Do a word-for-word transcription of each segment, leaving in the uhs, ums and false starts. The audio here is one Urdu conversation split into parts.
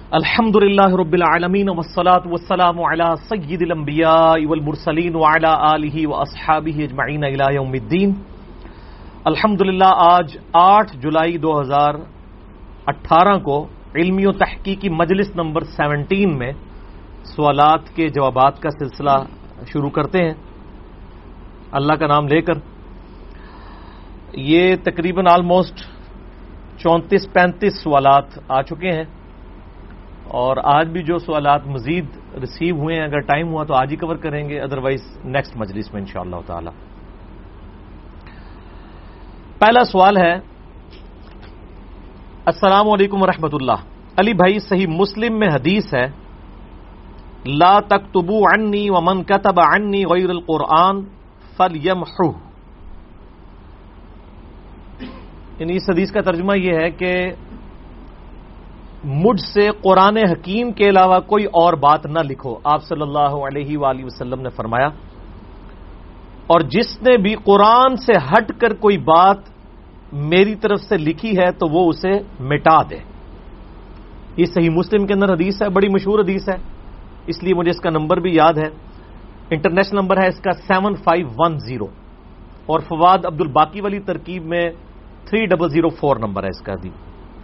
الحمدللہ رب العالمین والصلاة والسلام علی سید الانبیاء والمرسلین وعلی آلہ واصحابہ اجمعین الی یوم الدین۔ الحمدللہ آج آٹھ جولائی دو ہزار اٹھارہ کو علمی و تحقیقی مجلس نمبر سیونٹین میں سوالات کے جوابات کا سلسلہ شروع کرتے ہیں اللہ کا نام لے کر۔ یہ تقریباً آلموسٹ چونتیس پینتیس سوالات آ چکے ہیں اور آج بھی جو سوالات مزید ریسیو ہوئے ہیں اگر ٹائم ہوا تو آج ہی کور کریں گے، ادروائز نیکسٹ مجلس میں انشاءاللہ تعالی۔ پہلا سوال ہے، السلام علیکم ورحمۃ اللہ، علی بھائی صحیح مسلم میں حدیث ہے لا تکتبوا عنی ومن کتب عنی غیر القرآن فلیمحہ، یعنی اس حدیث کا ترجمہ یہ ہے کہ مجھ سے قرآن حکیم کے علاوہ کوئی اور بات نہ لکھو۔ آپ صلی اللہ علیہ وآلہ وسلم نے فرمایا، اور جس نے بھی قرآن سے ہٹ کر کوئی بات میری طرف سے لکھی ہے تو وہ اسے مٹا دے۔ یہ صحیح مسلم کے اندر حدیث ہے، بڑی مشہور حدیث ہے، اس لیے مجھے اس کا نمبر بھی یاد ہے۔ انٹرنیشنل نمبر ہے اس کا سیون فائیو ون زیرو، اور فواد عبد الباقی والی ترکیب میں three double zero four number ہے اس کا حدیث۔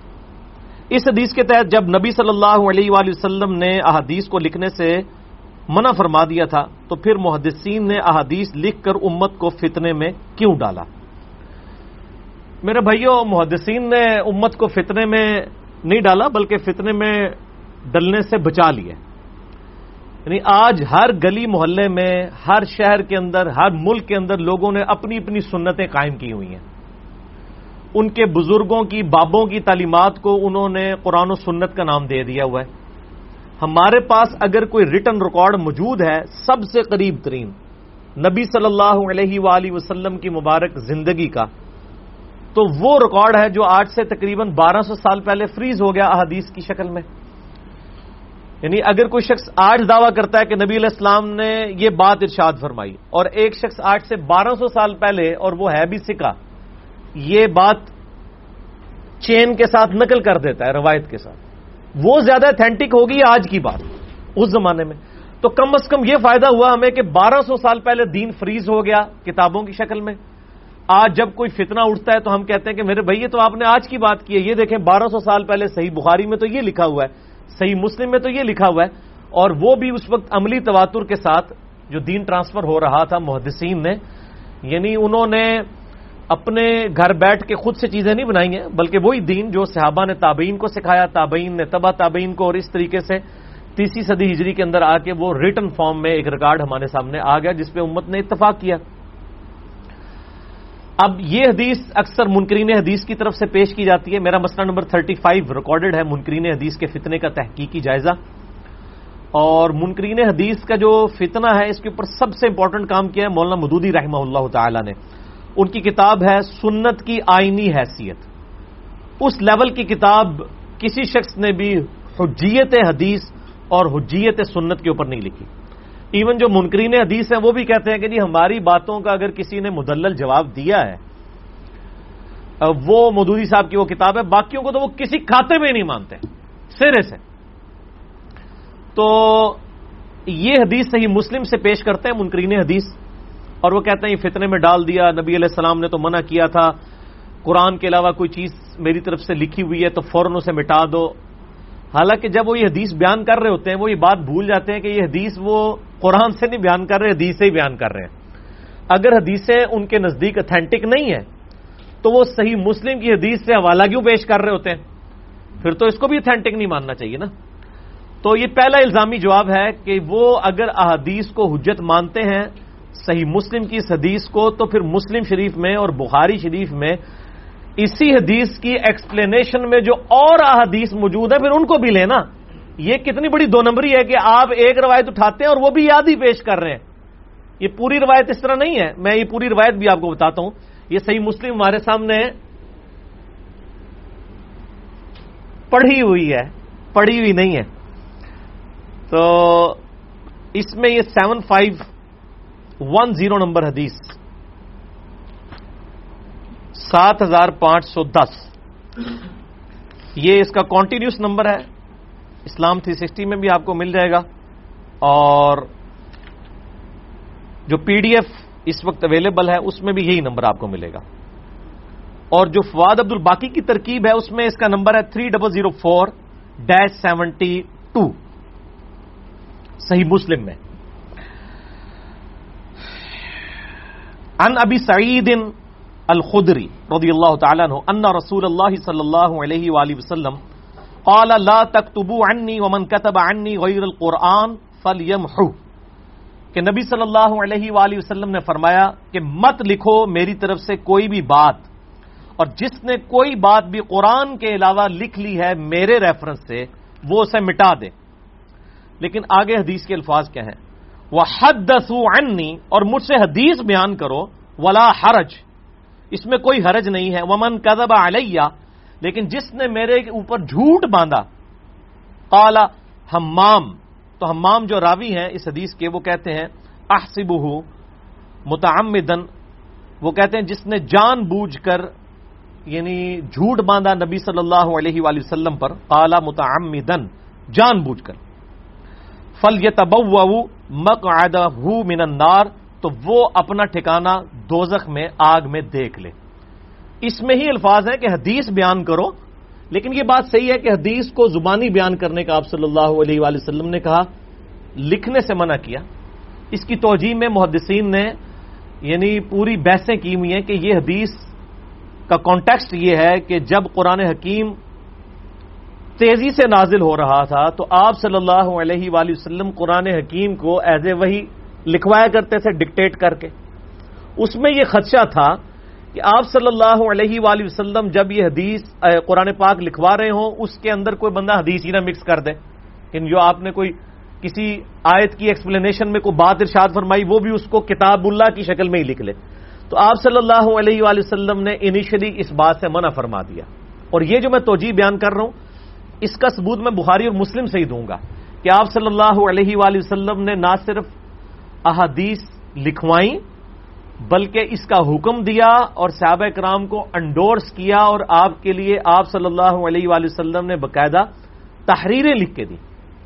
اس حدیث کے تحت جب نبی صلی اللہ علیہ وآلہ وسلم نے احادیث کو لکھنے سے منع فرما دیا تھا تو پھر محدثین نے احادیث لکھ کر امت کو فتنے میں کیوں ڈالا؟ میرے بھائیوں، محدثین نے امت کو فتنے میں نہیں ڈالا بلکہ فتنے میں ڈلنے سے بچا لیا۔ یعنی آج ہر گلی محلے میں، ہر شہر کے اندر، ہر ملک کے اندر لوگوں نے اپنی اپنی سنتیں قائم کی ہوئی ہیں۔ ان کے بزرگوں کی، بابوں کی تعلیمات کو انہوں نے قرآن و سنت کا نام دے دیا ہوا ہے۔ ہمارے پاس اگر کوئی ریٹن ریکارڈ موجود ہے سب سے قریب ترین نبی صلی اللہ علیہ وآلہ وسلم کی مبارک زندگی کا، تو وہ ریکارڈ ہے جو آج سے تقریباً بارہ سو سال پہلے فریز ہو گیا احادیث کی شکل میں۔ یعنی اگر کوئی شخص آج دعویٰ کرتا ہے کہ نبی علیہ السلام نے یہ بات ارشاد فرمائی، اور ایک شخص آج سے بارہ سو سال پہلے، اور وہ ہے بھی سکہ، یہ بات چین کے ساتھ نقل کر دیتا ہے روایت کے ساتھ، وہ زیادہ اتھینٹک ہوگی آج کی بات اس زمانے میں۔ تو کم از کم یہ فائدہ ہوا ہمیں کہ بارہ سو سال پہلے دین فریز ہو گیا کتابوں کی شکل میں۔ آج جب کوئی فتنہ اٹھتا ہے تو ہم کہتے ہیں کہ میرے بھائی تو آپ نے آج کی بات کی ہے، یہ دیکھیں بارہ سو سال پہلے صحیح بخاری میں تو یہ لکھا ہوا ہے، صحیح مسلم میں تو یہ لکھا ہوا ہے، اور وہ بھی اس وقت عملی تواتر کے ساتھ جو دین ٹرانسفر ہو رہا تھا محدثین نے، یعنی انہوں نے اپنے گھر بیٹھ کے خود سے چیزیں نہیں بنائی ہیں بلکہ وہی دین جو صحابہ نے تابعین کو سکھایا، تابعین نے تبع تابعین کو، اور اس طریقے سے تیسری صدی ہجری کے اندر آ کے وہ ریٹن فارم میں ایک ریکارڈ ہمارے سامنے آ گیا جس پہ امت نے اتفاق کیا۔ اب یہ حدیث اکثر منکرین حدیث کی طرف سے پیش کی جاتی ہے۔ میرا مسئلہ نمبر تھرٹی فائیو ریکارڈڈ ہے منکرین حدیث کے فتنے کا تحقیقی جائزہ، اور منکرین حدیث کا جو فتنہ ہے اس کے اوپر سب سے امپورٹنٹ کام کیا ہے مولانا مودودی رحمہ اللہ تعالی نے۔ ان کی کتاب ہے سنت کی آئینی حیثیت۔ اس لیول کی کتاب کسی شخص نے بھی حجیت حدیث اور حجیت سنت کے اوپر نہیں لکھی۔ ایون جو منکرین حدیث ہیں وہ بھی کہتے ہیں کہ جی ہماری باتوں کا اگر کسی نے مدلل جواب دیا ہے، وہ مودودی صاحب کی وہ کتاب ہے، باقیوں کو تو وہ کسی کھاتے میں نہیں مانتے سرے سے۔ تو یہ حدیث صحیح مسلم سے پیش کرتے ہیں منکرین حدیث، اور وہ کہتے ہیں یہ فتنے میں ڈال دیا، نبی علیہ السلام نے تو منع کیا تھا، قرآن کے علاوہ کوئی چیز میری طرف سے لکھی ہوئی ہے تو فوراً اسے مٹا دو۔ حالانکہ جب وہ یہ حدیث بیان کر رہے ہوتے ہیں وہ یہ بات بھول جاتے ہیں کہ یہ حدیث وہ قرآن سے نہیں بیان کر رہے، حدیث سے ہی بیان کر رہے ہیں۔ اگر حدیثیں ان کے نزدیک اتھینٹک نہیں ہیں تو وہ صحیح مسلم کی حدیث سے حوالہ کیوں پیش کر رہے ہوتے ہیں؟ پھر تو اس کو بھی اتھینٹک نہیں ماننا چاہیے نا۔ تو یہ پہلا الزامی جواب ہے کہ وہ اگر احادیث کو حجت مانتے ہیں صحیح مسلم کی اس حدیث کو، تو پھر مسلم شریف میں اور بخاری شریف میں اسی حدیث کی ایکسپلینیشن میں جو اور احادیث موجود ہیں پھر ان کو بھی لینا۔ یہ کتنی بڑی دو نمبری ہے کہ آپ ایک روایت اٹھاتے ہیں اور وہ بھی یاد ہی پیش کر رہے ہیں۔ یہ پوری روایت اس طرح نہیں ہے، میں یہ پوری روایت بھی آپ کو بتاتا ہوں۔ یہ صحیح مسلم ہمارے سامنے پڑھی ہوئی ہے، پڑھی ہوئی نہیں ہے۔ تو اس میں یہ seven five one zero number حدیث، سات ہزار پانچ سو دس، یہ اس کا کانٹینیوس نمبر ہے، اسلام تھری سکسٹی میں بھی آپ کو مل جائے گا، اور جو پی ڈی ایف اس وقت اویلیبل ہے اس میں بھی یہی نمبر آپ کو ملے گا، اور جو فواد عبد الباقی کی ترکیب ہے اس میں اس کا نمبر ہے three double zero four dash seventy two, Sahih Muslim میں۔ عن ابی سعید الخدری رضی اللہ تعالیٰ عنہ ان رسول اللہ صلی اللہ علیہ وآلہ وسلم قال لا تکتبوا عنی ومن کتب عنی غیر القرآن فلیمحو، کہ نبی صلی اللہ علیہ وآلہ وسلم نے فرمایا کہ مت لکھو میری طرف سے کوئی بھی بات، اور جس نے کوئی بات بھی قرآن کے علاوہ لکھ لی ہے میرے ریفرنس سے وہ اسے مٹا دے۔ لیکن آگے حدیث کے الفاظ کیا ہیں؟ وَحَدَّثُوا عَنِّي، اور مجھ سے حدیث بیان کرو، وَلَا حَرَج، اس میں کوئی حرج نہیں ہے، وَمَنْ كَذَبَ عَلَيَّ، لیکن جس نے میرے اوپر جھوٹ باندھا، قَالَ حمام، تو حمام جو راوی ہیں اس حدیث کے وہ کہتے ہیں احسبہ متعمدن، وہ کہتے ہیں جس نے جان بوجھ کر یعنی جھوٹ باندھا نبی صلی اللہ علیہ وآلہ وسلم پر، قال متعمدن، جان بوجھ کر، فَلْيَتَبَوَّأْ مَقْعَدَهُ مِنَ النَّارِ، تو وہ اپنا ٹھکانہ دوزخ میں آگ میں دیکھ لے۔ اس میں ہی الفاظ ہیں کہ حدیث بیان کرو، لیکن یہ بات صحیح ہے کہ حدیث کو زبانی بیان کرنے کا آپ صلی اللہ علیہ وآلہ وسلم نے کہا، لکھنے سے منع کیا۔ اس کی توجیہ میں محدثین نے یعنی پوری بحثیں کی ہوئی ہیں کہ یہ حدیث کا کانٹیکسٹ یہ ہے کہ جب قرآن حکیم تیزی سے نازل ہو رہا تھا تو آپ صلی اللہ علیہ وآلہ وسلم قرآن حکیم کو ایز اے وحی لکھوایا کرتے تھے ڈکٹیٹ کر کے۔ اس میں یہ خدشہ تھا کہ آپ صلی اللہ علیہ وآلہ وسلم جب یہ حدیث قرآن پاک لکھوا رہے ہوں اس کے اندر کوئی بندہ حدیث ہی نہ مکس کر دے، کہ جو آپ نے کوئی کسی آیت کی ایکسپلینیشن میں کوئی بات ارشاد فرمائی وہ بھی اس کو کتاب اللہ کی شکل میں ہی لکھ لے۔ تو آپ صلی اللہ علیہ وآلہ وسلم نے انیشلی اس بات سے منع فرما دیا، اور یہ جو میں توجیہ بیان کر رہا ہوں اس کا ثبوت میں بخاری اور مسلم سے ہی دوں گا کہ آپ صلی اللہ علیہ وآلہ وسلم نے نہ صرف احادیث لکھوائیں بلکہ اس کا حکم دیا اور صحابہ کرام کو انڈورس کیا، اور آپ کے لیے آپ صلی اللہ علیہ وآلہ وسلم نے باقاعدہ تحریریں لکھ کے دی۔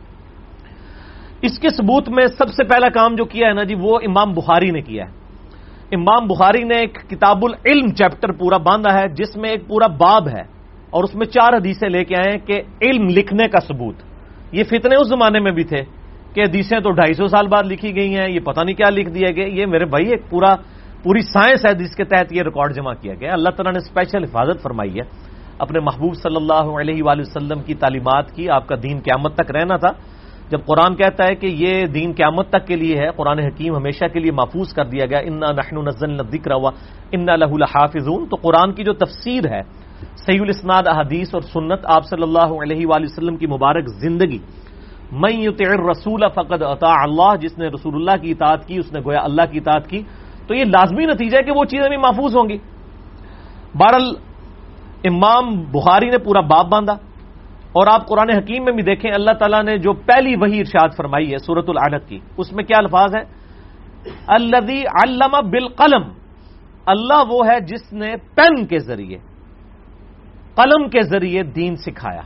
اس کے ثبوت میں سب سے پہلا کام جو کیا ہے نا جی وہ امام بخاری نے کیا ہے۔ امام بخاری نے ایک کتاب العلم چیپٹر پورا باندھا ہے جس میں ایک پورا باب ہے، اور اس میں چار حدیثیں لے کے آئے ہیں کہ علم لکھنے کا ثبوت۔ یہ فتنے اس زمانے میں بھی تھے کہ حدیثیں تو ڈھائی سو سال بعد لکھی گئی ہیں، یہ پتہ نہیں کیا لکھ دیا گیا۔ یہ میرے بھائی ایک پورا پوری سائنس ہے جس کے تحت یہ ریکارڈ جمع کیا گیا۔ اللہ تعالیٰ نے اسپیشل حفاظت فرمائی ہے اپنے محبوب صلی اللہ علیہ وآلہ وسلم کی تعلیمات کی۔ آپ کا دین قیامت تک رہنا تھا۔ جب قرآن کہتا ہے کہ یہ دین قیامت تک کے لیے ہے، قرآن حکیم ہمیشہ کے لیے محفوظ کر دیا گیا، انا نحن نزلنا الذکر وانا لہ لحافظون، تو قرآن کی جو تفسیر ہے صحیح الاسناد احادیث اور سنت آپ صلی اللہ علیہ وآلہ وسلم کی مبارک زندگی، من یطع الرسول فقد اطاع اللہ، جس نے رسول اللہ کی اطاعت کی اس نے گویا اللہ کی اطاعت کی، تو یہ لازمی نتیجہ ہے کہ وہ چیزیں بھی محفوظ ہوں گی۔ بہرحال امام بخاری نے پورا باب باندھا، اور آپ قرآن حکیم میں بھی دیکھیں اللہ تعالیٰ نے جو پہلی وحی ارشاد فرمائی ہے سورۃ العلق کی، اس میں کیا الفاظ ہیں؟ الذی علم بالقلم، اللہ وہ ہے جس نے پین کے ذریعے قلم کے ذریعے دین سکھایا۔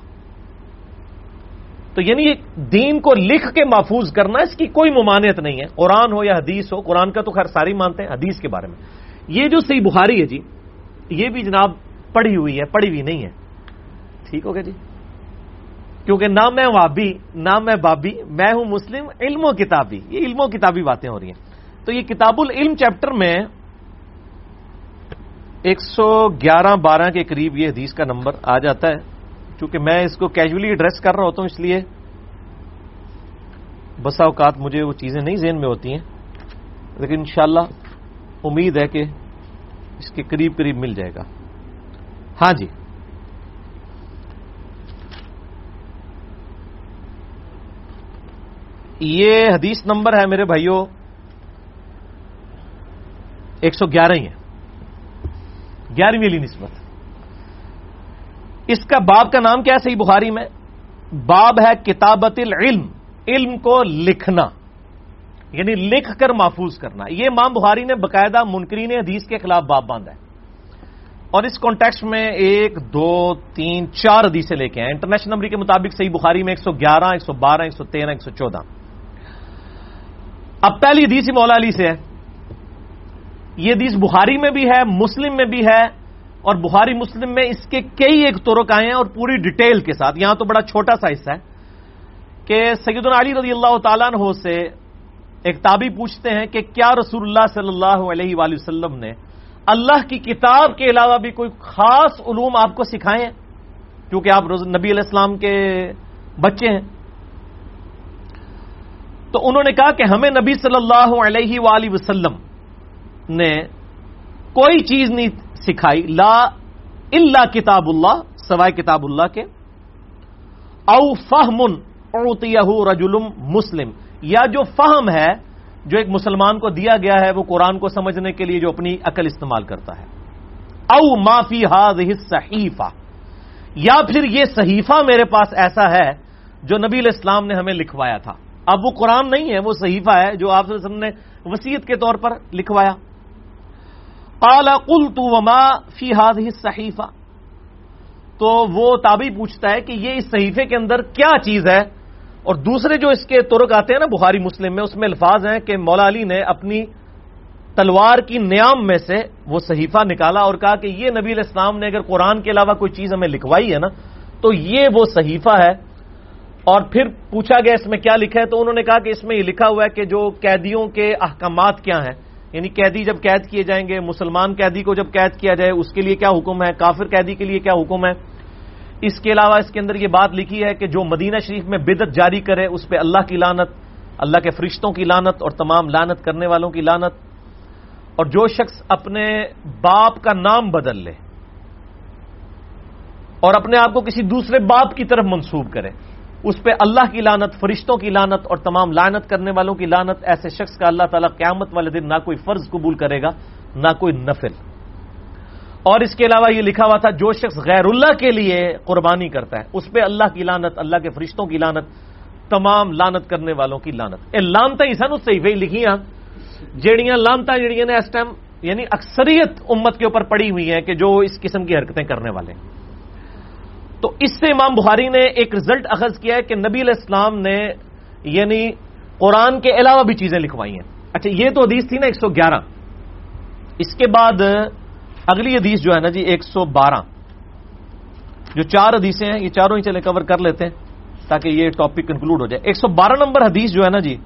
تو یعنی دین کو لکھ کے محفوظ کرنا اس کی کوئی ممانعت نہیں ہے، قرآن ہو یا حدیث ہو۔ قرآن کا تو خیر ساری مانتے ہیں، حدیث کے بارے میں یہ جو صحیح بخاری ہے جی یہ بھی جناب پڑھی ہوئی ہے، پڑھی ہوئی نہیں ہے، ٹھیک ہو گیا جی، کیونکہ نہ میں وابی نہ میں بابی، میں ہوں مسلم علم و کتابی، یہ علم و کتابی باتیں ہو رہی ہیں۔ تو یہ کتاب العلم چیپٹر میں ایک سو گیارہ بارہ کے قریب یہ حدیث کا نمبر آ جاتا ہے۔ چونکہ میں اس کو کیجولی ایڈریس کر رہا ہوتا ہوں اس لیے بسا اوقات مجھے وہ چیزیں نہیں ذہن میں ہوتی ہیں، لیکن انشاءاللہ امید ہے کہ اس کے قریب قریب مل جائے گا۔ ہاں جی، یہ حدیث نمبر ہے میرے بھائیوں ایک سو گیارہ ہی ہے، گیارہویں والی نسبت۔ اس کا باب کا نام کیا ہے صحیح بخاری میں؟ باب ہے کتابت العلم، علم کو لکھنا، یعنی لکھ کر محفوظ کرنا۔ یہ امام بخاری نے باقاعدہ منکرین حدیث کے خلاف باب باندھا ہے اور اس کانٹیکسٹ میں ایک دو تین چار حدیثیں لے کے ہیں. انٹرنیشنل نمبر کے مطابق صحیح بخاری میں ایک سو گیارہ ایک سو بارہ ایک سو تیرہ ایک سو چودہ. اب پہلی حدیث ہی مولا علی سے ہے. یہ حدیث بخاری میں بھی ہے, مسلم میں بھی ہے, اور بخاری مسلم میں اس کے کئی ایک طرق آئے ہیں اور پوری ڈیٹیل کے ساتھ. یہاں تو بڑا چھوٹا سا حصہ ہے کہ سیدنا علی رضی اللہ تعالیٰ عنہ سے ایک تابعی پوچھتے ہیں کہ کیا رسول اللہ صلی اللہ علیہ وآلہ وسلم نے اللہ کی کتاب کے علاوہ بھی کوئی خاص علوم آپ کو سکھائے ہیں, کیونکہ آپ نبی علیہ السلام کے بچے ہیں. تو انہوں نے کہا کہ ہمیں نبی صلی اللہ علیہ وآلہ وسلم نے کوئی چیز نہیں سکھائی, لا الا کتاب اللہ, سوائے کتاب اللہ کے, او فہم اعطیہ رجل مسلم, یا جو فہم ہے جو ایک مسلمان کو دیا گیا ہے وہ قرآن کو سمجھنے کے لیے جو اپنی عقل استعمال کرتا ہے, او ما فی ہذہ الصحیفہ, یا پھر یہ صحیفہ میرے پاس ایسا ہے جو نبی علیہ السلام نے ہمیں لکھوایا تھا. اب وہ قرآن نہیں ہے, وہ صحیفہ ہے جو آپ صلی اللہ علیہ وسلم نے وصیت کے طور پر لکھوایا. قال قلت وما فی ہذہ الصحیفہ, تو وہ تابعی پوچھتا ہے کہ یہ اس صحیفے کے اندر کیا چیز ہے. اور دوسرے جو اس کے طرق آتے ہیں نا بخاری مسلم میں, اس میں الفاظ ہیں کہ مولا علی نے اپنی تلوار کی نیام میں سے وہ صحیفہ نکالا اور کہا کہ یہ نبی علیہ السلام نے اگر قرآن کے علاوہ کوئی چیز ہمیں لکھوائی ہے نا تو یہ وہ صحیفہ ہے. اور پھر پوچھا گیا اس میں کیا لکھا ہے, تو انہوں نے کہا کہ اس میں یہ لکھا ہوا ہے کہ جو قیدیوں کے احکامات کیا ہیں, یعنی قیدی جب قید کیے جائیں گے, مسلمان قیدی کو جب قید کیا جائے اس کے لیے کیا حکم ہے, کافر قیدی کے لیے کیا حکم ہے. اس کے علاوہ اس کے اندر یہ بات لکھی ہے کہ جو مدینہ شریف میں بدعت جاری کرے اس پہ اللہ کی لعنت, اللہ کے فرشتوں کی لعنت اور تمام لعنت کرنے والوں کی لعنت. اور جو شخص اپنے باپ کا نام بدل لے اور اپنے آپ کو کسی دوسرے باپ کی طرف منسوب کرے اس پہ اللہ کی لعنت, فرشتوں کی لعنت اور تمام لعنت کرنے والوں کی لعنت. ایسے شخص کا اللہ تعالیٰ قیامت والے دن نہ کوئی فرض قبول کرے گا نہ کوئی نفل. اور اس کے علاوہ یہ لکھا ہوا تھا جو شخص غیر اللہ کے لیے قربانی کرتا ہے اس پہ اللہ کی لعنت, اللہ کے فرشتوں کی لعنت, تمام لعنت کرنے والوں کی لعنت. اے لانتا ہی سن اس سے ہی لکھیاں جیڑیاں لانتا جیڑیاں نے اس ٹائم یعنی اکثریت امت کے اوپر پڑی ہوئی ہیں کہ جو اس قسم کی حرکتیں کرنے والے. تو اس سے امام بخاری نے ایک رزلٹ اخذ کیا ہے کہ نبی علیہ السلام نے یعنی قرآن کے علاوہ بھی چیزیں لکھوائی ہیں. اچھا یہ تو حدیث تھی نا ایک سو گیارہ. اس کے بعد اگلی حدیث جو ہے نا جی ایک سو بارہ, جو چار حدیثیں ہیں یہ چاروں ہی چلے کور کر لیتے ہیں تاکہ یہ ٹاپک کنکلوڈ ہو جائے. ایک سو بارہ نمبر حدیث جو ہے نا جی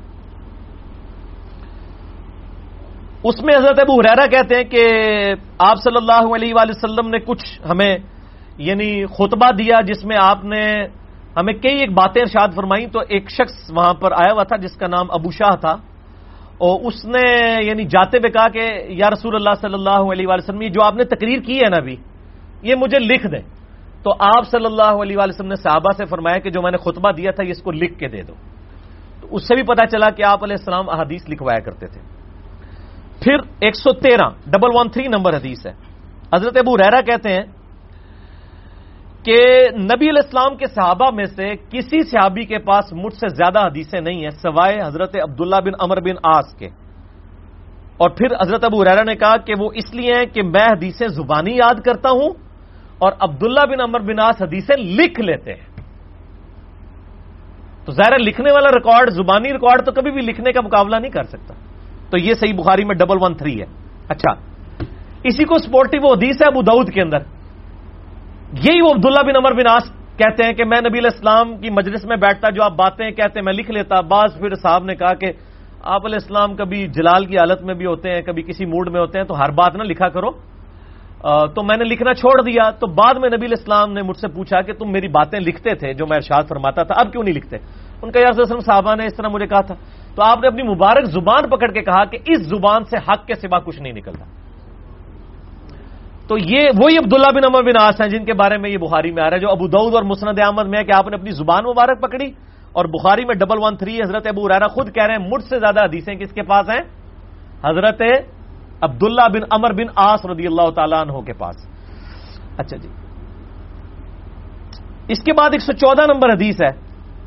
اس میں حضرت ابو ہریرہ کہتے ہیں کہ آپ صلی اللہ علیہ وآلہ وسلم نے کچھ ہمیں یعنی خطبہ دیا جس میں آپ نے ہمیں کئی ایک باتیں ارشاد فرمائیں. تو ایک شخص وہاں پر آیا ہوا تھا جس کا نام ابو شاہ تھا, اور اس نے یعنی جاتے ہوئے کہا کہ یا رسول اللہ صلی اللہ علیہ وآلہ وسلم یہ جو آپ نے تقریر کی ہے نا ابھی یہ مجھے لکھ دیں. تو آپ صلی اللہ علیہ وآلہ وسلم نے صحابہ سے فرمایا کہ جو میں نے خطبہ دیا تھا یہ اس کو لکھ کے دے دو. تو اس سے بھی پتا چلا کہ آپ علیہ السلام احادیث لکھوایا کرتے تھے. پھر ایک سو تیرہ ڈبل ون تھری نمبر حدیث ہے. حضرت ابو ہریرہ کہتے ہیں کہ نبی علیہ السلام کے صحابہ میں سے کسی صحابی کے پاس مجھ سے زیادہ حدیثیں نہیں ہیں سوائے حضرت عبداللہ بن عمر بن عاص کے. اور پھر حضرت ابو ہریرہ نے کہا کہ وہ اس لیے ہیں کہ میں حدیثیں زبانی یاد کرتا ہوں اور عبداللہ بن عمر بن عاص حدیثیں لکھ لیتے ہیں. تو ظاہر لکھنے والا ریکارڈ, زبانی ریکارڈ تو کبھی بھی لکھنے کا مقابلہ نہیں کر سکتا. تو یہ صحیح بخاری میں ڈبل ون تھری ہے. اچھا اسی کو سپورٹی وہ حدیث ہے ابو داؤد کے اندر, یہی وہ عبداللہ بن عمر بن عاص کہتے ہیں کہ میں نبی علیہ السلام کی مجلس میں بیٹھتا, جو آپ باتیں کہتے ہیں میں لکھ لیتا. بعض پھر صاحب نے کہا کہ آپ علیہ السلام کبھی جلال کی حالت میں بھی ہوتے ہیں, کبھی کسی موڈ میں ہوتے ہیں, تو ہر بات نہ لکھا کرو. تو میں نے لکھنا چھوڑ دیا. تو بعد میں نبی علیہ السلام نے مجھ سے پوچھا کہ تم میری باتیں لکھتے تھے جو میں ارشاد فرماتا تھا, اب کیوں نہیں لکھتے؟ ان کا یا رسول اللہ صحابہ نے اس طرح مجھے کہا تھا. تو آپ نے اپنی مبارک زبان پکڑ کے کہا کہ اس زبان سے حق کے سوا کچھ نہیں نکلتا. تو یہ وہی عبداللہ بن عمر بن عاص ہیں جن کے بارے میں یہ بخاری میں آ رہا ہے, جو ابو داؤد اور مسند احمد میں ہے کہ آپ نے اپنی زبان مبارک پکڑی. اور بخاری میں ڈبل ون تھری حضرت ابو ہریرہ خود کہہ رہے ہیں مجھ سے زیادہ حدیثیں کس کے پاس ہیں؟ حضرت عبداللہ بن عمر بن عاص رضی اللہ تعالیٰ عنہ کے پاس. اچھا جی, اس کے بعد ایک سو چودہ نمبر حدیث ہے.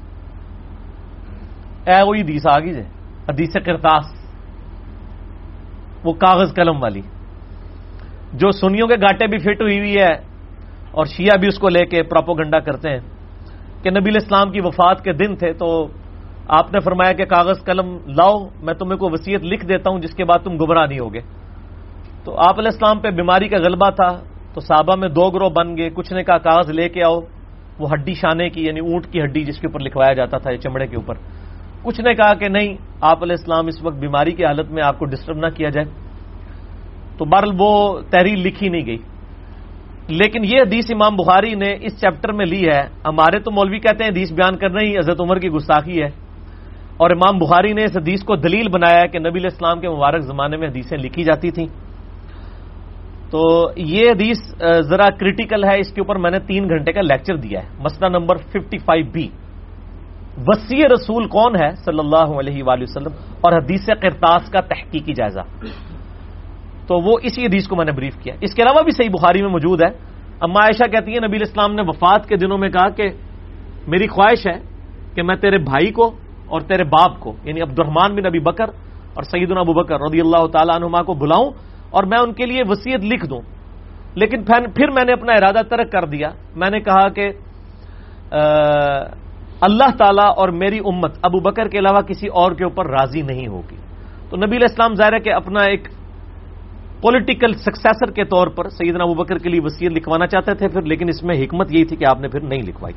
اے وہی حدیث آ گئی جی, حدیث قرطاس, وہ کاغذ قلم والی. جو سنیوں کے گاٹے بھی فٹ ہوئی ہوئی ہے اور شیعہ بھی اس کو لے کے پراپوگنڈا کرتے ہیں کہ نبی علیہ السلام کی وفات کے دن تھے تو آپ نے فرمایا کہ کاغذ قلم لاؤ، میں تمہیں کوئی وصیت لکھ دیتا ہوں جس کے بعد تم گمراہ نہیں ہوگے. تو آپ علیہ السلام پہ بیماری کا غلبہ تھا تو صحابہ میں دو گروہ بن گئے. کچھ نے کہا کاغذ لے کے آؤ، وہ ہڈی شانے کی یعنی اونٹ کی ہڈی جس کے اوپر لکھوایا جاتا تھا یہ چمڑے کے اوپر. کچھ نے کہا کہ نہیں، آپ علیہ السلام اس وقت بیماری کی حالت میں آپ کو ڈسٹرب نہ کیا جائے. تو بہرحال وہ تحریر لکھی نہیں گئی. لیکن یہ حدیث امام بخاری نے اس چیپٹر میں لی ہے. ہمارے تو مولوی کہتے ہیں حدیث بیان کرنا ہی حضرت عمر کی گستاخی ہے، اور امام بخاری نے اس حدیث کو دلیل بنایا ہے کہ نبی علیہ السلام کے مبارک زمانے میں حدیثیں لکھی جاتی تھیں. تو یہ حدیث ذرا کرٹیکل ہے، اس کے اوپر میں نے تین گھنٹے کا لیکچر دیا ہے. مسئلہ نمبر ففٹی فائیو بی، وصی رسول کون ہے صلی اللہ علیہ وآلہ وسلم اور حدیث قرطاس کا تحقیقی جائزہ. تو وہ اسی حدیث کو میں نے بریف کیا. اس کے علاوہ بھی صحیح بخاری میں موجود ہے. اما عائشہ کہتی ہیں نبی علیہ السلام نے وفات کے دنوں میں کہا کہ میری خواہش ہے کہ میں تیرے بھائی کو اور تیرے باپ کو یعنی عبد الرحمن بن ابی بکر اور سیدنا ابو بکر رضی اللہ تعالی عنہما کو بلاؤں اور میں ان کے لیے وصیت لکھ دوں. لیکن پھر میں نے اپنا ارادہ ترک کر دیا. میں نے کہا کہ اللہ تعالیٰ اور میری امت ابو بکر کے علاوہ کسی اور کے اوپر راضی نہیں ہوگی. تو نبی علیہ السلام ظاہر ہے کہ اپنا ایک پولیٹیکل سکسیسر کے طور پر سیدنا ابو بکر کے لیے وصیت لکھوانا چاہتے تھے پھر، لیکن اس میں حکمت یہی تھی کہ آپ نے پھر نہیں لکھوائی.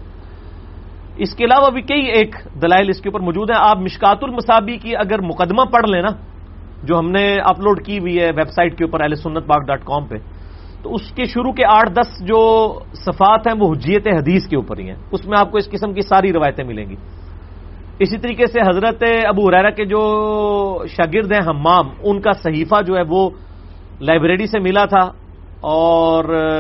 اس کے علاوہ بھی کئی ایک دلائل اس کے اوپر موجود ہیں. آپ مشکات المصابیح کی اگر مقدمہ پڑھ لیں نا، جو ہم نے اپلوڈ کی ہوئی ہے ویب سائٹ کے اوپر اہل سنت پاک ڈاٹ کام پہ، تو اس کے شروع کے آٹھ دس جو صفحات ہیں وہ حجیت حدیث کے اوپر ہی ہیں. اس میں آپ کو اس قسم کی ساری روایتیں ملیں گی. اسی طریقے سے حضرت ابو ہریرہ کے جو شاگرد ہیں حمام، ان کا صحیفہ جو ہے وہ لائبریری سے ملا تھا، اور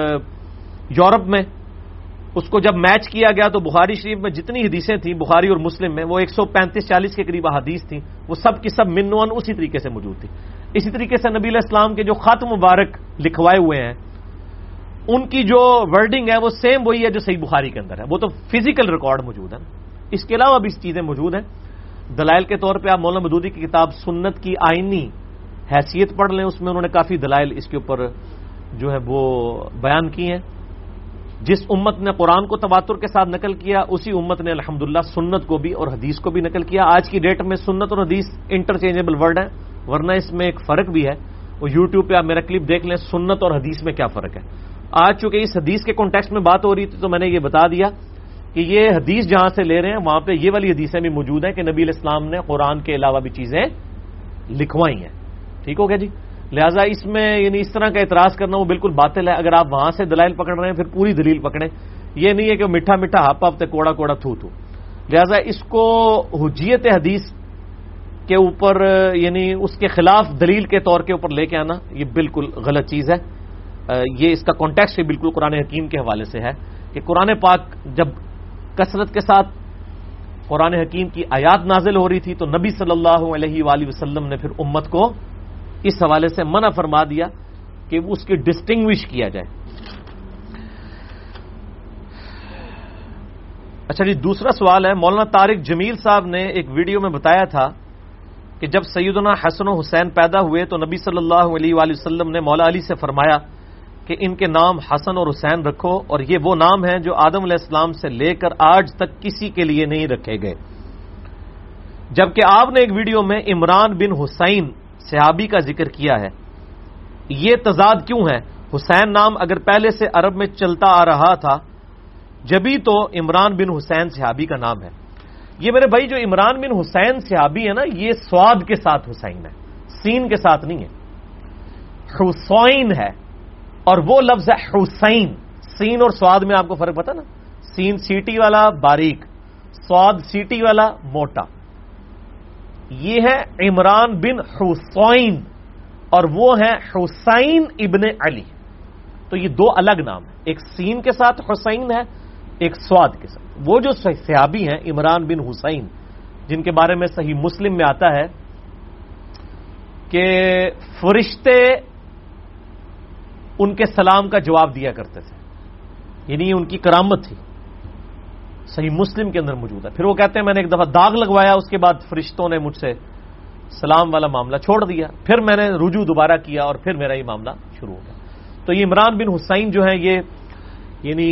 یورپ میں اس کو جب میچ کیا گیا تو بخاری شریف میں جتنی حدیثیں تھیں بخاری اور مسلم میں وہ ایک سو پینتیس چالیس کے قریب حدیث تھیں، وہ سب کی سب من ون اسی طریقے سے موجود تھی. اسی طریقے سے نبی علیہ السلام کے جو خط مبارک لکھوائے ہوئے ہیں ان کی جو ورڈنگ ہے وہ سیم وہی ہے جو صحیح بخاری کے اندر ہے. وہ تو فزیکل ریکارڈ موجود ہے. اس کے علاوہ بھی چیزیں موجود ہیں. دلائل کے طور پہ آپ مولانا مودودی کی کتاب سنت کی آئینی حیثیت پڑھ لیں، اس میں انہوں نے کافی دلائل اس کے اوپر جو ہے وہ بیان کی ہیں. جس امت نے قرآن کو تواتر کے ساتھ نقل کیا اسی امت نے الحمدللہ سنت کو بھی اور حدیث کو بھی نقل کیا. آج کی ڈیٹ میں سنت اور حدیث انٹرچینجیبل ورڈ ہیں، ورنہ اس میں ایک فرق بھی ہے. وہ یوٹیوب پہ آپ میرا کلپ دیکھ لیں، سنت اور حدیث میں کیا فرق ہے. آج چونکہ اس حدیث کے کانٹیکسٹ میں بات ہو رہی تھی تو میں نے یہ بتا دیا کہ یہ حدیث جہاں سے لے رہے ہیں وہاں پہ یہ والی حدیثیں بھی موجود ہیں کہ نبی علیہ السلام نے قرآن کے علاوہ بھی چیزیں لکھوائی ہیں. ٹھیک ہو گیا جی. لہٰذا اس میں یعنی اس طرح کا اعتراض کرنا وہ بالکل باطل ہے. اگر آپ وہاں سے دلائل پکڑ رہے ہیں پھر پوری دلیل پکڑیں. یہ نہیں ہے کہ میٹھا میٹھا ہپ ہفتے کوڑا کوڑا تھو تھو. لہٰذا اس کو حجیت حدیث کے اوپر یعنی اس کے خلاف دلیل کے طور کے اوپر لے کے آنا یہ بالکل غلط چیز ہے. یہ اس کا کانٹیکسٹ بھی بالکل قرآن حکیم کے حوالے سے ہے کہ قرآن پاک جب کثرت کے ساتھ قرآن حکیم کی آیات نازل ہو رہی تھی تو نبی صلی اللہ علیہ وآلہ وسلم نے پھر امت کو اس حوالے سے منع فرما دیا کہ اس کی ڈسٹنگوش کیا جائے. اچھا جی، دوسرا سوال ہے. مولانا طارق جمیل صاحب نے ایک ویڈیو میں بتایا تھا کہ جب سیدنا حسن و حسین پیدا ہوئے تو نبی صلی اللہ علیہ وآلہ وسلم نے مولا علی سے فرمایا کہ ان کے نام حسن اور حسین رکھو، اور یہ وہ نام ہیں جو آدم علیہ السلام سے لے کر آج تک کسی کے لیے نہیں رکھے گئے. جبکہ آپ نے ایک ویڈیو میں عمران بن حسین صحابی کا ذکر کیا ہے. یہ تضاد کیوں ہے؟ حسین نام اگر پہلے سے عرب میں چلتا آ رہا تھا جبھی تو عمران بن حسین صحابی کا نام ہے. یہ میرے بھائی جو عمران بن حسین صحابی ہے نا، یہ سواد کے ساتھ حسین ہے، سین کے ساتھ نہیں ہے. حسین ہے اور وہ لفظ ہے حسین. سین اور سواد میں آپ کو فرق پتا نا؟ سین سیٹی والا باریک، سواد سیٹی والا موٹا. یہ ہے عمران بن حسین اور وہ ہے حسین ابن علی. تو یہ دو الگ نام ہیں، ایک سین کے ساتھ حسین ہے، ایک سواد کے ساتھ. وہ جو صحابی ہیں عمران بن حسین جن کے بارے میں صحیح مسلم میں آتا ہے کہ فرشتے ان کے سلام کا جواب دیا کرتے تھے، یعنی ان کی کرامت تھی، صحیح مسلم کے اندر موجود ہے. پھر وہ کہتے ہیں میں نے ایک دفعہ داغ لگوایا، اس کے بعد فرشتوں نے مجھ سے سلام والا معاملہ چھوڑ دیا، پھر میں نے رجوع دوبارہ کیا اور پھر میرا یہ معاملہ شروع ہو گیا. تو یہ عمران بن حسین جو ہیں یہ یعنی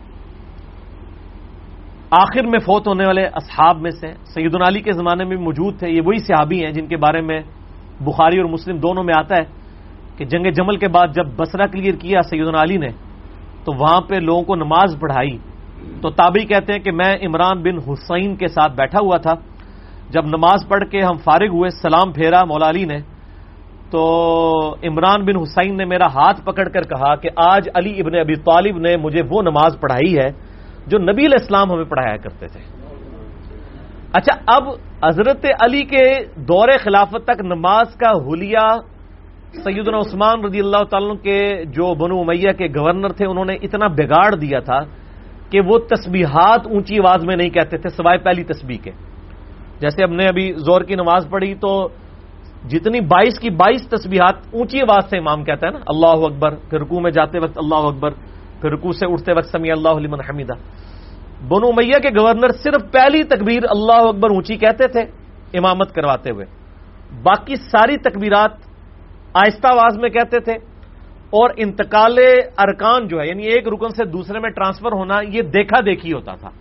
آخر میں فوت ہونے والے اصحاب میں سے سیدنا علی کے زمانے میں بھی موجود تھے. یہ وہی صحابی ہیں جن کے بارے میں بخاری اور مسلم دونوں میں آتا ہے کہ جنگ جمل کے بعد جب بصرہ کلیئر کیا سیدنا علی نے تو وہاں پہ لوگوں کو نماز پڑھائی. تو تابعی کہتے ہیں کہ میں عمران بن حسین کے ساتھ بیٹھا ہوا تھا. جب نماز پڑھ کے ہم فارغ ہوئے, سلام پھیرا مولا علی نے, تو عمران بن حسین نے میرا ہاتھ پکڑ کر کہا کہ آج علی ابن ابی طالب نے مجھے وہ نماز پڑھائی ہے جو نبی علیہ السلام ہمیں پڑھایا کرتے تھے. اچھا, اب حضرت علی کے دور خلافت تک نماز کا حلیہ سیدنا عثمان رضی اللہ تعالیٰ کے جو بنو امیہ کے گورنر تھے انہوں نے اتنا بگاڑ دیا تھا کہ وہ تسبیحات اونچی آواز میں نہیں کہتے تھے سوائے پہلی تسبیح کے. جیسے ہم نے ابھی زور کی نماز پڑھی تو جتنی بائیس کی بائیس تسبیحات اونچی آواز سے امام کہتا ہے نا, اللہ اکبر, پھر رکوع میں جاتے وقت اللہ اکبر, پھر رکوع سے اٹھتے وقت سمیع اللہ لمن حمیدہ. بنو امیہ کے گورنر صرف پہلی تکبیر اللہ اکبر اونچی کہتے تھے امامت کرواتے ہوئے, باقی ساری تکبیرات آہستہ آواز میں کہتے تھے. اور انتقال ارکان جو ہے یعنی ایک رکن سے دوسرے میں ٹرانسفر ہونا یہ دیکھا دیکھی ہوتا تھا.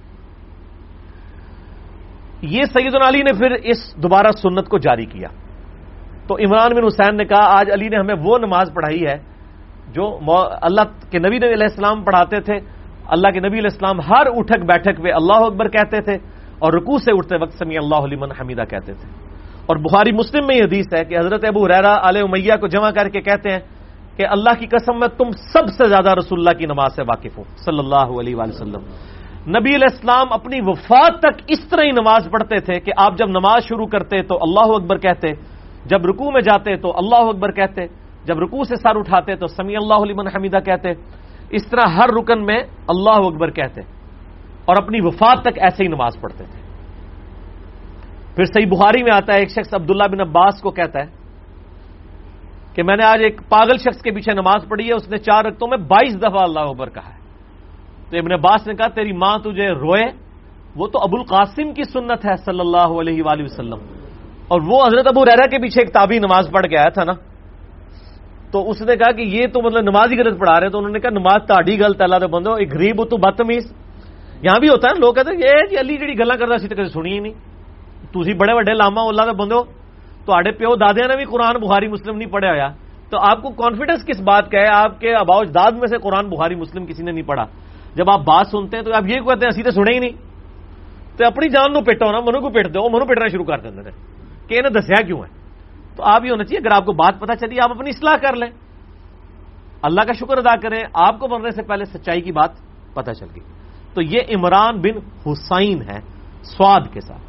یہ سیدنا علی نے پھر اس دوبارہ سنت کو جاری کیا. تو عمران بن حسین نے کہا آج علی نے ہمیں وہ نماز پڑھائی ہے جو اللہ کے نبی علیہ السلام پڑھاتے تھے. اللہ کے نبی علیہ السلام ہر اٹھک بیٹھک پہ اللہ اکبر کہتے تھے اور رکوع سے اٹھتے وقت سمیع اللہ لمن حمیدہ کہتے تھے. اور بخاری مسلم میں یہ حدیث ہے کہ حضرت ابو ہریرہ آل امیہ کو جمع کر کے کہتے ہیں کہ اللہ کی قسم میں تم سب سے زیادہ رسول اللہ کی نماز سے واقف ہوں صلی اللہ علیہ وآلہ وسلم. نبی علیہ السلام اپنی وفات تک اس طرح ہی نماز پڑھتے تھے کہ آپ جب نماز شروع کرتے تو اللہ اکبر کہتے, جب رکوع میں جاتے تو اللہ اکبر کہتے, جب رکوع سے سر اٹھاتے تو سمیع اللہ لمن حمیدہ کہتے. اس طرح ہر رکن میں اللہ اکبر کہتے اور اپنی وفات تک ایسے ہی نماز پڑھتے تھے. پھر صحیح بخاری میں آتا ہے ایک شخص عبداللہ بن عباس کو کہتا ہے کہ میں نے آج ایک پاگل شخص کے پیچھے نماز پڑھی ہے, اس نے چار رکعتوں میں بائیس دفعہ اللہ اکبر کہا ہے. تو ابن عباس نے کہا تیری ماں تجھے روئے, وہ تو ابو القاسم کی سنت ہے صلی اللہ علیہ وآلہ وسلم. اور وہ حضرت ابو ہریرہ کے پیچھے ایک تابعی نماز پڑھ کے آیا تھا نا, تو اس نے کہا کہ یہ تو مطلب نماز ہی غلط پڑھا رہے. تو انہوں نے کہا نماز تاڑی غلط, اللہ دے بندو ایک غریب ہو تو بدتمیز. یہاں بھی ہوتا ہے نا, لوگ کہتے ہیں یہ جی علی جڑی گلاں کردا سی تے کدی سنی ہی نہیں. تسی بڑے بڑے لاما اللہ دے بندو تواڈے پیو دادیاں نے بھی قرآن بخاری مسلم نہیں پڑھیا ہویا, تو آپ کو کانفیڈنس کس بات کا ہے؟ آپ کے آباء و اجداد میں سے قرآن بخاری مسلم کسی نے نہیں پڑھا. جب آپ بات سنتے ہیں تو آپ یہ کہتے ہیں اسی تو سنے ہی نہیں, تو اپنی جان نو پیٹو نا, منو کو پیٹ دو, منو پیٹنا شروع کر دیں کہ انہیں دسیا کیوں ہے. تو آپ یہ ہونا چاہیے اگر آپ کو بات پتہ چلی آپ اپنی اصلاح کر لیں, اللہ کا شکر ادا کریں, آپ کو مرنے سے پہلے سچائی کی بات پتہ چل گئی. تو یہ عمران بن حسین ہے سواد کے ساتھ.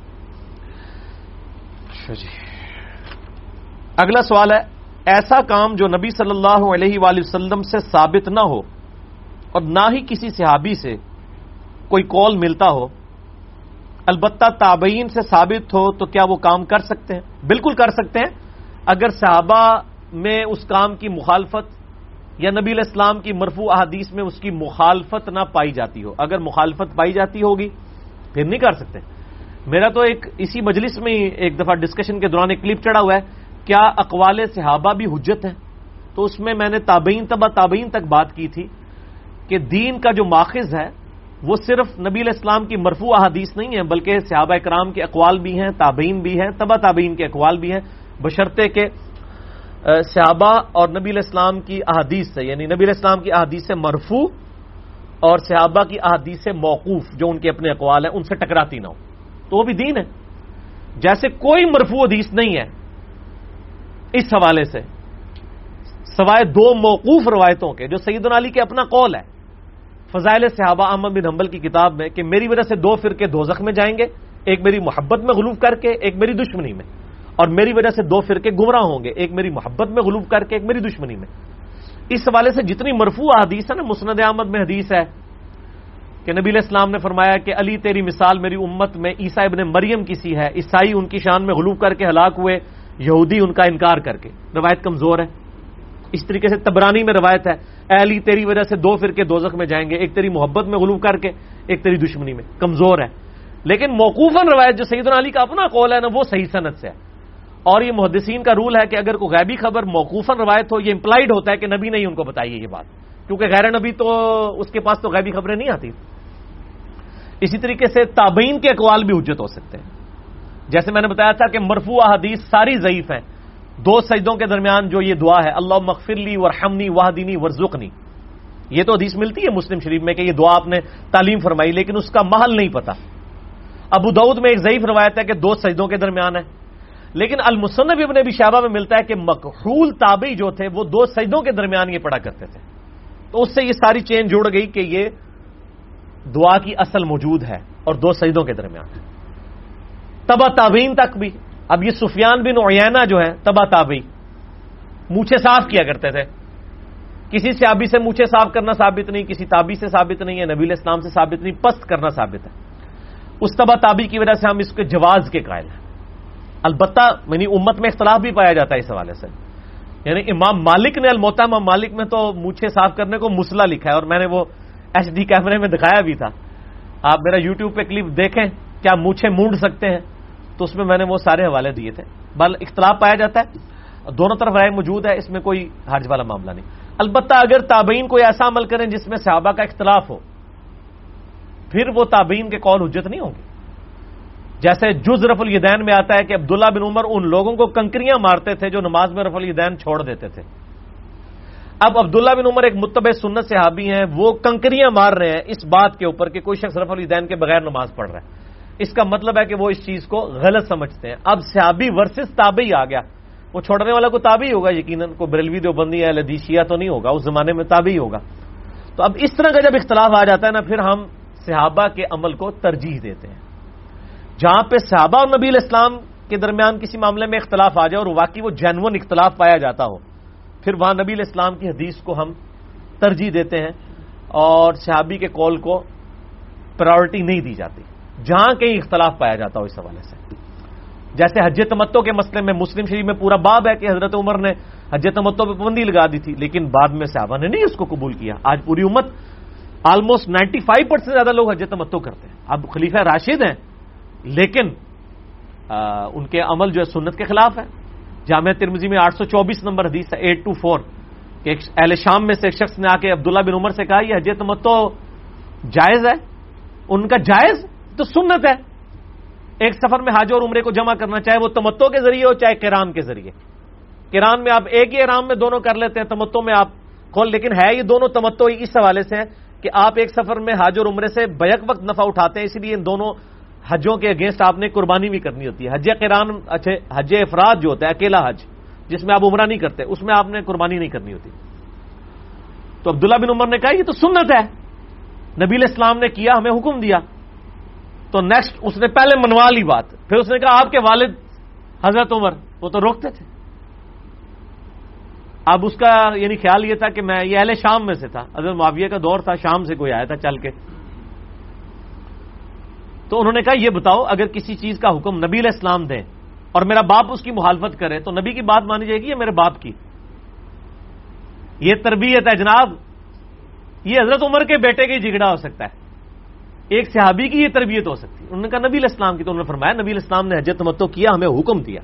جی اگلا سوال ہے, ایسا کام جو نبی صلی اللہ علیہ وآلہ وسلم سے ثابت نہ ہو اور نہ ہی کسی صحابی سے کوئی قول ملتا ہو, البتہ تابعین سے ثابت ہو, تو کیا وہ کام کر سکتے ہیں؟ بالکل کر سکتے ہیں اگر صحابہ میں اس کام کی مخالفت یا نبی علیہ السلام کی مرفوع احادیث میں اس کی مخالفت نہ پائی جاتی ہو. اگر مخالفت پائی جاتی ہوگی پھر نہیں کر سکتے. میرا تو ایک اسی مجلس میں ہی ایک دفعہ ڈسکشن کے دوران ایک کلپ چڑھا ہوا ہے, کیا اقوال صحابہ بھی حجت ہیں؟ تو اس میں میں نے تابعین تبع تابعین تک بات کی تھی کہ دین کا جو ماخذ ہے وہ صرف نبی علیہ السلام کی مرفوع احادیث نہیں ہے, بلکہ صحابہ کرام کے اقوال بھی ہیں, تابعین بھی ہیں, تبع تابعین کے اقوال بھی ہیں, بشرطے کہ صحابہ اور نبی علیہ السلام کی احادیث سے, یعنی نبی علیہ السلام کی احادیث سے مرفوع اور صحابہ کی احادیث سے موقوف جو ان کے اپنے اقوال ہیں ان سے ٹکراتی نہ ہو, تو وہ بھی دین ہے. جیسے کوئی مرفوع حدیث نہیں ہے اس حوالے سے سوائے دو موقوف روایتوں کے جو سیدنا علی کے اپنا قول ہے. فضائل صحابہ احمد بن حنبل کی کتاب میں کہ میری وجہ سے دو فرقے دوزخ میں جائیں گے, ایک میری محبت میں غلوف کر کے, ایک میری دشمنی میں, اور میری وجہ سے دو فرقے گمراہ ہوں گے, ایک میری محبت میں غلوف کر کے, ایک میری دشمنی میں. اس حوالے سے جتنی مرفوع حدیث ہے نا, مسند احمد میں حدیث ہے کہ نبی علیہ السلام نے فرمایا کہ علی تیری مثال میری امت میں عیسیٰ ابن مریم کی سی ہے, عیسائی ان کی شان میں غلوف کر کے ہلاک ہوئے, یہودی ان کا انکار کر کے. روایت کمزور ہے. اس طریقے سے تبرانی میں روایت ہے اے علی تیری وجہ سے دو فرقے دوزخ میں جائیں گے, ایک تیری محبت میں غلوف کر کے, ایک تیری دشمنی میں. کمزور ہے. لیکن موقوفاً روایت جو سیدنا علی کا اپنا قول ہے نا وہ صحیح سند سے ہے. اور یہ محدثین کا رول ہے کہ اگر کوئی غیبی خبر موقوفاً روایت ہو، یہ امپلائڈ ہوتا ہے کہ نبی نے ہی ان کو بتائی ہے یہ بات، کیونکہ غیر نبی تو اس کے پاس تو غیبی خبریں نہیں آتی۔ اسی طریقے سے تابعین کے اقوال بھی حجت ہو سکتے ہیں، جیسے میں نے بتایا تھا کہ مرفوع حدیث ساری ضعیف ہیں۔ دو سجدوں کے درمیان جو یہ دعا ہے، اللہم اغفر لی وارحمنی واہدنی وارزقنی، یہ تو حدیث ملتی ہے مسلم شریف میں کہ یہ دعا آپ نے تعلیم فرمائی، لیکن اس کا محل نہیں پتا۔ ابو داؤد میں ایک ضعیف روایت ہے کہ دو سجدوں کے درمیان ہے، لیکن المصنف ابن ابی شیبہ میں ملتا ہے کہ مکحول تابعی جو تھے وہ دو سجدوں کے درمیان یہ پڑھا کرتے تھے، تو اس سے یہ ساری چین جڑ گئی کہ یہ دعا کی اصل موجود ہے اور دو سجدوں کے درمیان ہے۔ تبع تابعین تک بھی، اب یہ سفیان بن عیینہ جو ہے تبع تابعی، مونچھیں صاف کیا کرتے تھے، کسی صحابی سے مونچھیں صاف کرنا ثابت نہیں، کسی تابعی سے ثابت نہیں ہے، نبی علیہ السلام سے ثابت نہیں، پست کرنا ثابت ہے۔ اس تبع تابعی کی وجہ سے ہم اس کے جواز کے قائل ہیں۔ البتہ یعنی امت میں اختلاف بھی پایا جاتا ہے اس حوالے سے، یعنی امام مالک نے الموطا امام مالک میں تو مونچھیں صاف کرنے کو مسئلہ لکھا ہے، اور میں نے وہ ایچ ڈی کیمرے میں دکھایا بھی تھا، آپ میرا یوٹیوب پہ کلپ دیکھیں، کیا مونچھیں مونڈ سکتے ہیں، تو اس میں میں نے وہ سارے حوالے دیے تھے۔ بل اختلاف پایا جاتا ہے، دونوں طرف رائے موجود ہے، اس میں کوئی حرج والا معاملہ نہیں۔ البتہ اگر تابعین کوئی ایسا عمل کریں جس میں صحابہ کا اختلاف ہو، پھر وہ تابعین کے قول حجت نہیں ہوں گے۔ جیسے جز رفع الیدین میں آتا ہے کہ عبداللہ بن عمر ان لوگوں کو کنکریاں مارتے تھے جو نماز میں رفع الیدین چھوڑ دیتے تھے۔ اب عبداللہ بن عمر ایک متبع سنت صحابی ہیں، وہ کنکریاں مار رہے ہیں اس بات کے اوپر کہ کوئی شخص رفع الیدین کے بغیر نماز پڑھ رہا ہے، اس کا مطلب ہے کہ وہ اس چیز کو غلط سمجھتے ہیں۔ اب صحابی ورسز تابعی آ گیا، وہ چھوڑنے والا کو تابعی ہوگا یقیناً، کوئی بریلوی دیوبندی ہے حدیث شیعہ تو نہیں ہوگا، اس زمانے میں تابعی ہوگا۔ تو اب اس طرح کا جب اختلاف آ جاتا ہے نا، پھر ہم صحابہ کے عمل کو ترجیح دیتے ہیں۔ جہاں پہ صحابہ اور نبی علیہ السلام کے درمیان کسی معاملے میں اختلاف آ جائے اور واقعی وہ جینون اختلاف پایا جاتا ہو، پھر وہاں نبی علیہ السلام کی حدیث کو ہم ترجیح دیتے ہیں اور صحابی کے قول کو پرائورٹی نہیں دی جاتی جہاں کہیں اختلاف پایا جاتا ہو اس حوالے سے۔ جیسے حج تمتع کے مسئلے میں مسلم شریف میں پورا باب ہے کہ حضرت عمر نے حج تمتع پہ پابندی لگا دی تھی، لیکن بعد میں صحابہ نے نہیں اس کو قبول کیا۔ آج پوری امت آلموسٹ نائنٹی فائیو پرسینٹ زیادہ لوگ حج تمتع کرتے ہیں۔ اب خلیفہ راشد ہیں، لیکن آ, ان کے عمل جو ہے سنت کے خلاف ہے۔ جامعہ ترمذی میں آٹھ سو چوبیس نمبر حدیث ہے ایٹ ٹو فور کہ اہل شام میں سے ایک شخص نے آ کے عبداللہ بن عمر سے کہا یہ حج تمتع جائز ہے؟ ان کا جائز تو سنت ہے، ایک سفر میں حج اور عمرے کو جمع کرنا، چاہے وہ تمتع کے ذریعے ہو چاہے قران کے ذریعے۔ قران میں آپ ایک ہی احرام میں دونوں کر لیتے ہیں، تمتع میں آپ کھول، لیکن ہے یہ دونوں تمتع اس حوالے سے ہے کہ آپ ایک سفر میں حج اور عمرے سے بیک وقت نفع اٹھاتے ہیں، اس لیے ان دونوں حجوں کے اگینسٹ آپ نے قربانی بھی کرنی ہوتی ہے۔ حج قران اچھے حج افراد جو ہوتا ہے اکیلا حج جس میں آپ عمرہ نہیں کرتے، اس میں آپ نے قربانی نہیں کرنی ہوتی۔ تو عبداللہ بن عمر نے کہا یہ تو سنت ہے، نبی علیہ السلام نے کیا، ہمیں حکم دیا۔ تو نیکسٹ اس نے پہلے منوا لی بات، پھر اس نے کہا آپ کے والد حضرت عمر وہ تو روکتے تھے۔ اب اس کا یعنی خیال یہ تھا کہ میں یہ اہل شام میں سے تھا، حضرت معاویہ کا دور تھا، شام سے کوئی آیا تھا چل کے، تو انہوں نے کہا یہ بتاؤ اگر کسی چیز کا حکم نبی علیہ السلام دیں اور میرا باپ اس کی مخالفت کرے تو نبی کی بات مانی جائے گی یا میرے باپ کی؟ یہ تربیت ہے جناب، یہ حضرت عمر کے بیٹے کا جھگڑا ہو سکتا ہے، ایک صحابی کی یہ تربیت ہو سکتی ہے۔ انہوں نے کہا نبی علیہ السلام کی، تو انہوں نے فرمایا نبی علیہ السلام نے حج تمتع کیا، ہمیں حکم دیا،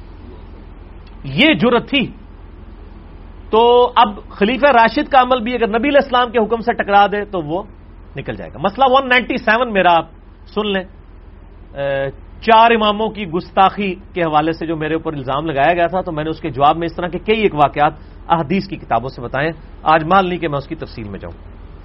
یہ جرأت تھی۔ تو اب خلیفہ راشد کا عمل بھی اگر نبی علیہ السلام کے حکم سے ٹکرا دے تو وہ نکل جائے گا۔ مسئلہ ون نائنٹی سیون میرا آپ سن لیں، چار اماموں کی گستاخی کے حوالے سے جو میرے اوپر الزام لگایا گیا تھا، تو میں نے اس کے جواب میں اس طرح کے کئی ایک واقعات احادیث کی کتابوں سے بتائیں، آج مال نہیں کہ میں اس کی تفصیل میں جاؤں۔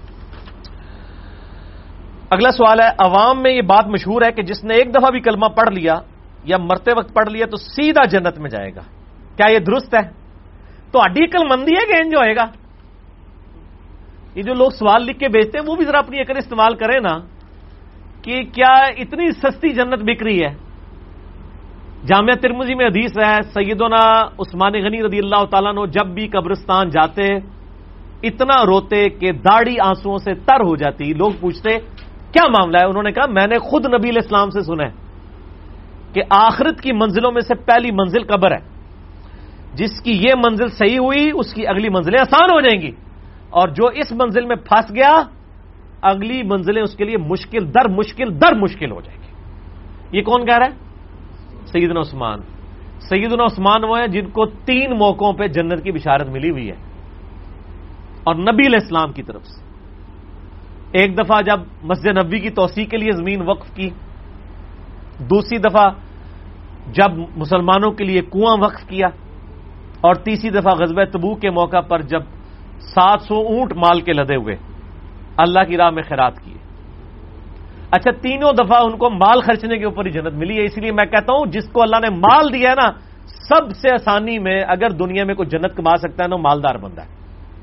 اگلا سوال ہے، عوام میں یہ بات مشہور ہے کہ جس نے ایک دفعہ بھی کلمہ پڑھ لیا یا مرتے وقت پڑھ لیا تو سیدھا جنت میں جائے گا، کیا یہ درست ہے؟ تو اڈی عقل مندی ہے کہ انج ہوئے گا؟ یہ جو لوگ سوال لکھ کے بھیجتے ہیں وہ بھی ذرا اپنی عقل استعمال کریں نا، کہ کیا اتنی سستی جنت بک رہی ہے؟ جامعہ ترمذی میں حدیث ہے، سیدنا عثمان غنی رضی اللہ تعالیٰ عنہ جب بھی قبرستان جاتے اتنا روتے کہ داڑھی آنسوؤں سے تر ہو جاتی۔ لوگ پوچھتے کیا معاملہ ہے؟ انہوں نے کہا میں نے خود نبی علیہ السلام سے سنا ہے کہ آخرت کی منزلوں میں سے پہلی منزل قبر ہے، جس کی یہ منزل صحیح ہوئی اس کی اگلی منزلیں آسان ہو جائیں گی، اور جو اس منزل میں پھنس گیا اگلی منزلیں اس کے لیے مشکل در مشکل در مشکل ہو جائیں گی۔ یہ کون کہہ رہا ہے؟ سیدنا عثمان۔ سیدنا عثمان وہ ہیں جن کو تین موقعوں پہ جنت کی بشارت ملی ہوئی ہے، اور نبی علیہ السلام کی طرف سے۔ ایک دفعہ جب مسجد نبوی کی توسیع کے لیے زمین وقف کی، دوسری دفعہ جب مسلمانوں کے لیے کنواں وقف کیا، اور تیسری دفعہ غزوہ تبوک کے موقع پر جب سات سو اونٹ مال کے لدے ہوئے اللہ کی راہ میں خیرات کیے۔ اچھا، تینوں دفعہ ان کو مال خرچنے کے اوپر ہی جنت ملی ہے۔ اس لیے میں کہتا ہوں جس کو اللہ نے مال دیا ہے نا، سب سے آسانی میں اگر دنیا میں کوئی جنت کما سکتا ہے نا، مالدار بندہ ہے۔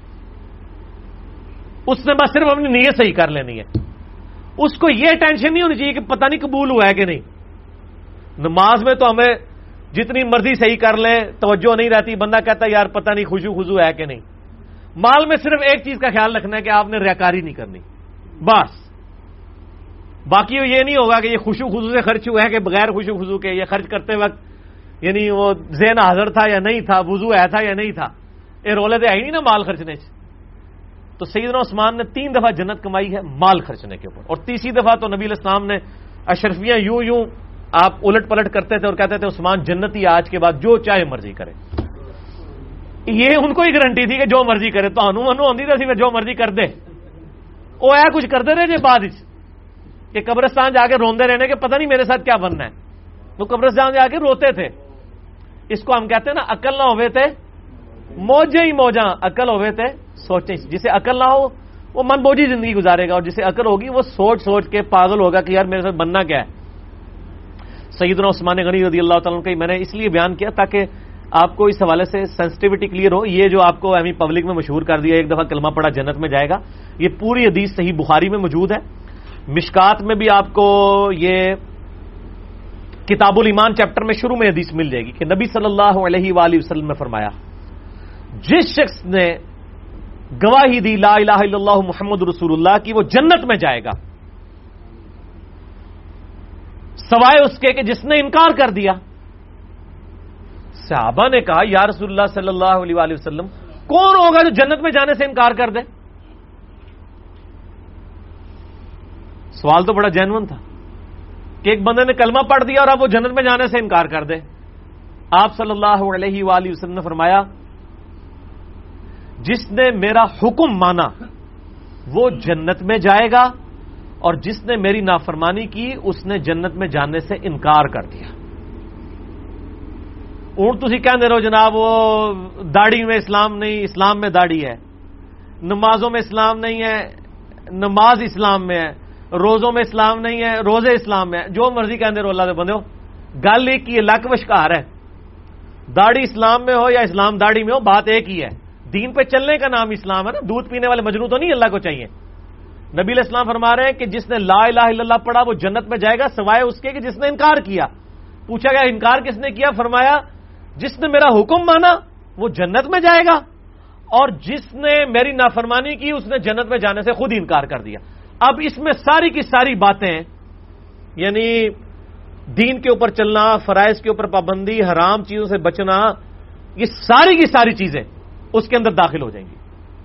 اس نے بس صرف اپنی نیت صحیح کر لینی ہے، اس کو یہ ٹینشن نہیں ہونی چاہیے کہ پتہ نہیں قبول ہوا ہے کہ نہیں۔ نماز میں تو ہمیں جتنی مرضی صحیح کر لیں توجہ نہیں رہتی، بندہ کہتا ہے یار پتہ نہیں خشوع خضوع ہے کہ نہیں۔ مال میں صرف ایک چیز کا خیال رکھنا ہے کہ آپ نے ریاکاری نہیں کرنی، بس۔ باقی یہ نہیں ہوگا کہ یہ خشوع خضوع سے خرچ ہوا ہے کہ بغیر خشوع خضوع کے، یہ خرچ کرتے وقت یعنی وہ ذہن حاضر تھا یا نہیں تھا، وضو ہے تھا یا نہیں تھا، یہ رولے تو ہے ہی نہیں نا مال خرچنے سے۔ تو سیدنا عثمان نے تین دفعہ جنت کمائی ہے مال خرچنے کے اوپر، اور تیسری دفعہ تو نبی علیہ السلام نے اشرفیاں یوں یوں آپ الٹ پلٹ کرتے تھے اور کہتے تھے عثمان جنتی آج کے بعد جو چاہے مرضی کرے۔ یہ ان کو ہی گارنٹی تھی کہ جو مرضی کرے، تو انو انو آندی تھی جو مرضی کر دے، وہ ہے کچھ کرتے رہے جی بعد کہ قبرستان جا کے روندے رہنے کہ پتہ نہیں میرے ساتھ کیا بننا ہے۔ وہ قبرستان جا کے روتے تھے۔ اس کو ہم کہتے ہیں نا عقل نہ ہوئے تھے موجے ہی موجاں، عقل ہوئے تھے سوچیں۔ جسے عقل نہ ہو وہ من بوجھی زندگی گزارے گا، اور جسے عقل ہوگی وہ سوچ سوچ کے پاگل ہوگا کہ یار میرے ساتھ بننا کیا ہے۔ سیدنا عثمان غنی رضی اللہ تعالیٰ کا میں نے اس لیے بیان کیا تاکہ آپ کو اس حوالے سے سینسٹیوٹی کلیئر ہو۔ یہ جو آپ کو ایمی پبلک میں مشہور کر دیا ایک دفعہ کلمہ پڑھا جنت میں جائے گا، یہ پوری حدیث صحیح بخاری میں موجود ہے، مشکات میں بھی آپ کو یہ کتاب الایمان چیپٹر میں شروع میں حدیث مل جائے گی کہ نبی صلی اللہ علیہ وآلہ وسلم نے فرمایا جس شخص نے گواہی دی لا الہ الا اللہ محمد رسول اللہ کی وہ جنت میں جائے گا، سوائے اس کے کہ جس نے انکار کر دیا۔ صحابہ نے کہا یا رسول اللہ صلی اللہ علیہ وآلہ وسلم کون ہوگا جو جنت میں جانے سے انکار کر دے؟ سوال تو بڑا جینون تھا کہ ایک بندے نے کلمہ پڑھ دیا اور اب وہ جنت میں جانے سے انکار کر دے۔ آپ صلی اللہ علیہ وآلہ وسلم نے فرمایا جس نے میرا حکم مانا وہ جنت میں جائے گا، اور جس نے میری نافرمانی کی اس نے جنت میں جانے سے انکار کر دیا۔ ہوں تسی کہندے رہو جناب وہ داڑھی میں اسلام نہیں، اسلام میں داڑھی ہے، نمازوں میں اسلام نہیں ہے، نماز اسلام میں ہے، روزوں میں اسلام نہیں ہے، روزے اسلام میں ہے، جو مرضی کہندے رہو اللہ دے بندے ہو، گل ایک ہی ہے، لک وشکار ہے۔ داڑھی اسلام میں ہو یا اسلام داڑھی میں ہو، بات ایک ہی ہے، دین پہ چلنے کا نام اسلام ہے نا۔ دودھ پینے والے مجنو تو نہیں اللہ کو چاہیے۔ نبی علیہ السلام فرما رہے ہیں کہ جس نے لا الہ الا اللہ پڑھا وہ جنت میں جائے گا سوائے اس کے کہ جس نے انکار کیا۔ پوچھا گیا انکار کس نے کیا؟ فرمایا جس نے میرا حکم مانا وہ جنت میں جائے گا، اور جس نے میری نافرمانی کی اس نے جنت میں جانے سے خود انکار کر دیا۔ اب اس میں ساری کی ساری باتیں یعنی دین کے اوپر چلنا، فرائض کے اوپر پابندی، حرام چیزوں سے بچنا، یہ ساری کی ساری چیزیں اس کے اندر داخل ہو جائیں گی۔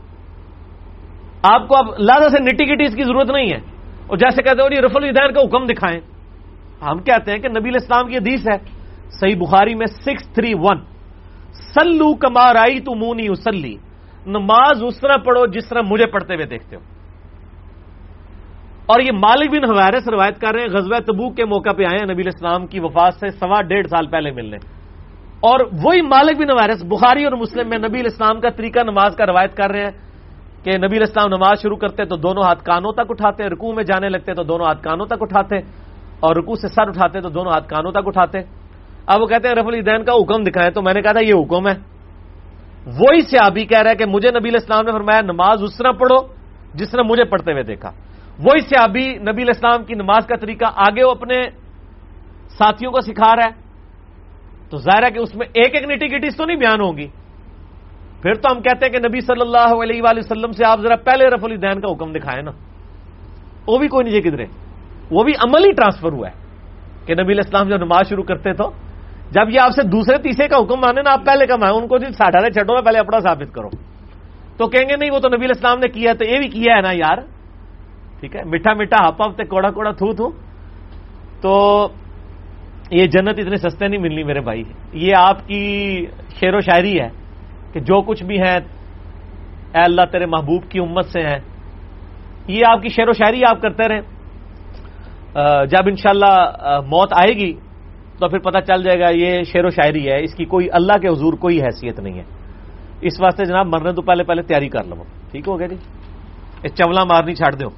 آپ کو اب لہذا سے نٹی گٹی اس کی ضرورت نہیں ہے۔ اور جیسے کہتے ہو جی رفع الیدین کا حکم دکھائیں، ہم کہتے ہیں کہ نبی علیہ السلام کی حدیث ہے صحیح بخاری میں سکس تھری ون سلو کما رأیتمونی اصلی، نماز اس طرح پڑھو جس طرح مجھے پڑھتے ہوئے دیکھتے ہو۔ اور یہ مالک بن حویرث روایت کر رہے ہیں، غزوہ تبوک کے موقع پہ آئے ہیں نبی علیہ السلام کی وفات سے سوا ڈیڑھ سال پہلے ملنے، اور وہی مالک بن حویرث بخاری اور مسلم میں نبی علیہ السلام کا طریقہ نماز کا روایت کر رہے ہیں کہ نبی علیہ السلام نماز شروع کرتے تو دونوں ہاتھ کانوں تک اٹھاتے، رکوع میں جانے لگتے تو دونوں ہاتھ کانوں تک اٹھاتے، اور رکوع سے سر اٹھاتے تو دونوں ہاتھ کانوں تک اٹھاتے۔ اب وہ کہتے ہیں رفع الیدین کا حکم دکھائیں، تو میں نے کہا تھا یہ حکم ہے۔ وہی صحابی کہہ رہا ہے کہ مجھے نبی علیہ السلام نے فرمایا نماز اس طرح پڑھو جس طرح مجھے پڑھتے ہوئے دیکھا۔ وہی صحابی نبی علیہ السلام کی نماز کا طریقہ آگے وہ اپنے ساتھیوں کو سکھا رہا ہے، تو ظاہر ہے کہ اس میں ایک ایک نیٹی گٹیز تو نہیں بیان ہوگی۔ پھر تو ہم کہتے ہیں کہ نبی صلی اللہ علیہ وآلہ وسلم سے آپ ذرا پہلے رفع الیدین کا حکم دکھائیں نا، وہ بھی کوئی نہیں کدھرے، وہ بھی عملی ٹرانسفر ہوا ہے کہ نبی علیہ السلام جب نماز شروع کرتے تو جب یہ آپ سے دوسرے تیسرے کا حکم مانے نا، آپ پہلے کا مانیں، ان کو جی ساٹھا رہے چھٹو میں پہلے اپنا ثابت کرو، تو کہیں گے نہیں وہ تو نبی علیہ السلام نے کیا ہے تو یہ بھی کیا ہے نا یار، ٹھیک ہے، میٹھا میٹھا ہپ ہپ تے کوڑا کوڑا تھو تھو۔ تو یہ جنت اتنے سستے نہیں ملنی میرے بھائی. یہ آپ کی شعر و شاعری ہے کہ جو کچھ بھی ہے اے اللہ تیرے محبوب کی امت سے ہے. یہ آپ کی شعر و شاعری آپ کرتے رہیں. جب انشاءاللہ موت آئے گی تو پھر پتہ چل جائے گا یہ شعر و شاعری ہے, اس کی کوئی اللہ کے حضور کوئی حیثیت نہیں ہے. اس واسطے جناب مرنے تو پہلے پہلے تیاری کر لو. ٹھیک ہو گیا جی, یہ چولا مارنی چھاڑ دو.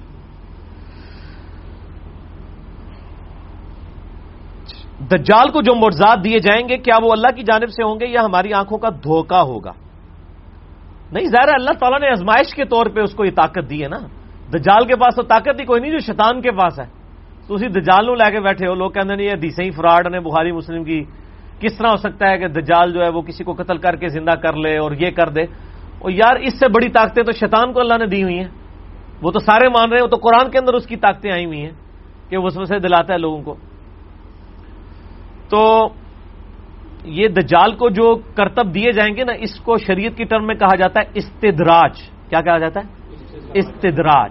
دجال کو جو معجزات دیے جائیں گے کیا وہ اللہ کی جانب سے ہوں گے یا ہماری آنکھوں کا دھوکہ ہوگا؟ نہیں, ظاہر ہے اللہ تعالیٰ نے آزمائش کے طور پہ اس کو یہ طاقت دی ہے نا. دجال کے پاس تو طاقت ہی کوئی نہیں جو شیطان کے پاس ہے. تو اسی دجال نو لے کے بیٹھے ہو. لوگ کہتے ہیں یہ حدیثیں ہی فراڈ نے بخاری مسلم کی. کس طرح ہو سکتا ہے کہ دجال جو ہے وہ کسی کو قتل کر کے زندہ کر لے اور یہ کر دے؟ اور یار اس سے بڑی طاقتیں تو شیطان کو اللہ نے دی ہوئی ہیں. وہ تو سارے مان رہے ہیں, وہ تو قرآن کے اندر اس کی طاقتیں آئی ہوئی ہیں کہ وسوسے دلاتا ہے لوگوں کو. تو یہ دجال کو جو کرتب دیے جائیں گے نا, اس کو شریعت کی ٹرم میں کہا جاتا ہے استدراج. کیا کہا جاتا ہے؟ استدراج.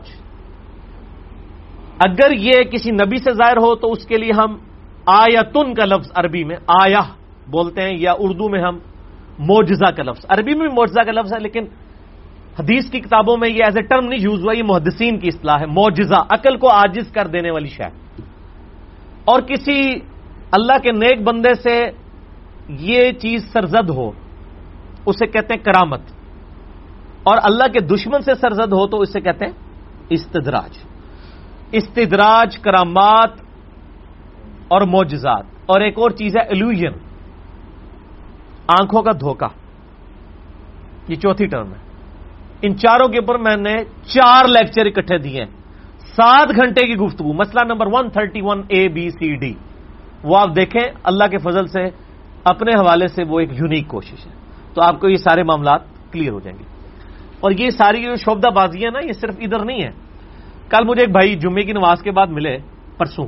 اگر یہ کسی نبی سے ظاہر ہو تو اس کے لیے ہم آیتن کا لفظ عربی میں آیا بولتے ہیں, یا اردو میں ہم معجزہ کا لفظ. عربی میں بھی معجزہ کا لفظ ہے لیکن حدیث کی کتابوں میں یہ ایز اے ٹرم نہیں یوز ہوا. یہ محدثین کی اصطلاح ہے. معجزہ عقل کو عاجز کر دینے والی شے. اور کسی اللہ کے نیک بندے سے یہ چیز سرزد ہو اسے کہتے ہیں کرامت, اور اللہ کے دشمن سے سرزد ہو تو اسے کہتے ہیں استدراج. استدراج, کرامات اور معجزات. اور ایک اور چیز ہے ایلوژن, آنکھوں کا دھوکہ. یہ چوتھی ٹرم ہے. ان چاروں کے اوپر میں نے چار لیکچر اکٹھے دیے ہیں, سات گھنٹے کی گفتگو. مسئلہ number one thirty one A B C D, وہ آپ دیکھیں. اللہ کے فضل سے اپنے حوالے سے وہ ایک یونیک کوشش ہے, تو آپ کو یہ سارے معاملات کلیئر ہو جائیں گے. اور یہ ساری جو شعبدہ بازیاں نا, یہ صرف ادھر نہیں ہے. کل مجھے ایک بھائی جمعے کی نماز کے بعد ملے, پرسوں,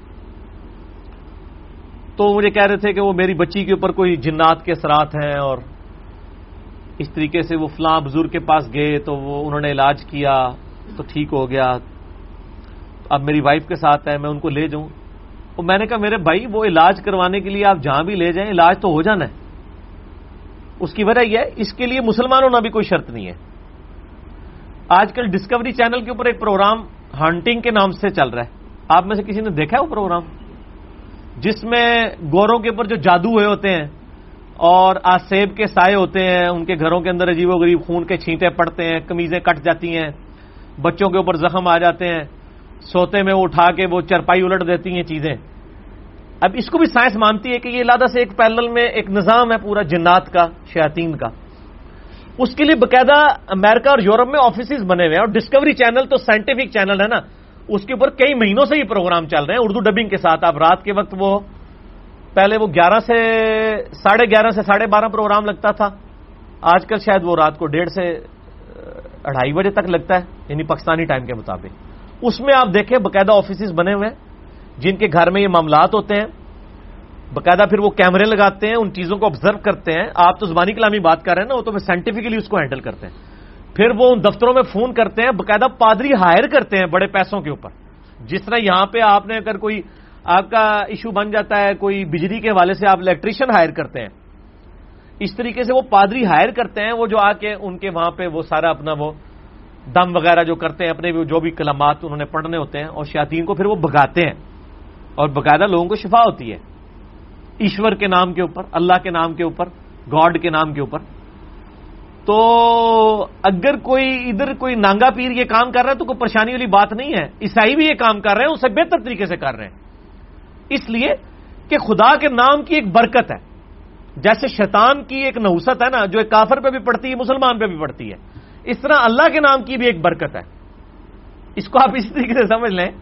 تو مجھے کہہ رہے تھے کہ وہ میری بچی کے اوپر کوئی جنات کے اثرات ہیں, اور اس طریقے سے وہ فلاں بزرگ کے پاس گئے تو وہ انہوں نے علاج کیا تو ٹھیک ہو گیا. اب میری وائف کے ساتھ ہے, میں ان کو لے جاؤں. اور میں نے کہا میرے بھائی وہ علاج کروانے کے لیے آپ جہاں بھی لے جائیں علاج تو ہو جانا ہے. اس کی وجہ یہ ہے, اس کے لیے مسلمان ہونا بھی کوئی شرط نہیں ہے. آج کل ڈسکوری چینل کے اوپر ایک پروگرام ہنٹنگ کے نام سے چل رہا ہے. آپ میں سے کسی نے دیکھا ہے وہ پروگرام, جس میں گوروں کے اوپر جو جادو ہوئے ہوتے ہیں اور آسیب کے سائے ہوتے ہیں, ان کے گھروں کے اندر عجیب و غریب خون کے چھینٹے پڑتے ہیں, قمیضیں کٹ جاتی ہیں, بچوں کے اوپر زخم آ جاتے ہیں, سوتے میں وہ اٹھا کے وہ چرپائی الٹ دیتی ہیں چیزیں. اب اس کو بھی سائنس مانتی ہے کہ یہ لادہ سے ایک پیرلل میں ایک نظام ہے پورا جنات کا, شیاطین کا. اس کے لیے باقاعدہ امریکہ اور یورپ میں آفیسز بنے ہوئے ہیں, اور ڈسکوری چینل تو سائنٹیفک چینل ہے نا, اس کے اوپر کئی مہینوں سے یہ پروگرام چل رہے ہیں اردو ڈبنگ کے ساتھ. آپ رات کے وقت, وہ پہلے وہ گیارہ سے ساڑھے گیارہ سے ساڑھے بارہ پروگرام لگتا تھا, آج کل شاید وہ رات کو ڈیڑھ سے اڑھائی بجے تک لگتا ہے, یعنی پاکستانی ٹائم کے مطابق. اس میں آپ دیکھیں باقاعدہ آفیسز بنے ہوئے ہیں جن کے گھر میں یہ معاملات ہوتے ہیں. باقاعدہ پھر وہ کیمرے لگاتے ہیں, ان چیزوں کو آبزرو کرتے ہیں. آپ تو زبانی کلامی بات کر رہے ہیں نا, وہ تو سائنٹیفکلی اس کو ہینڈل کرتے ہیں. پھر وہ ان دفتروں میں فون کرتے ہیں, باقاعدہ پادری ہائر کرتے ہیں بڑے پیسوں کے اوپر. جس طرح یہاں پہ آپ نے اگر کوئی آپ کا ایشو بن جاتا ہے کوئی بجلی کے حوالے سے, آپ الیکٹریشین ہائر کرتے ہیں, اس طریقے سے وہ پادری ہائر کرتے ہیں, وہ جو آ کے ان کے وہاں پہ وہ سارا اپنا وہ دم وغیرہ جو کرتے ہیں, اپنے جو بھی کلمات انہوں نے پڑھنے ہوتے ہیں, اور شیاطین کو پھر وہ بھگاتے ہیں, اور باقاعدہ لوگوں کو شفا ہوتی ہے ایشور کے نام کے اوپر, اللہ کے نام کے اوپر, گاڈ کے نام کے اوپر. تو اگر کوئی ادھر کوئی نانگا پیر یہ کام کر رہا ہے تو کوئی پریشانی والی بات نہیں ہے. عیسائی بھی یہ کام کر رہے ہیں, اسے بہتر طریقے سے کر رہے ہیں, اس لیے کہ خدا کے نام کی ایک برکت ہے. جیسے شیطان کی ایک نحوست ہے نا, جو ایک کافر پہ بھی پڑتی ہے مسلمان پہ بھی پڑتی ہے, اس طرح اللہ کے نام کی بھی ایک برکت ہے. اس کو آپ اس طریقے سے سمجھ لیں,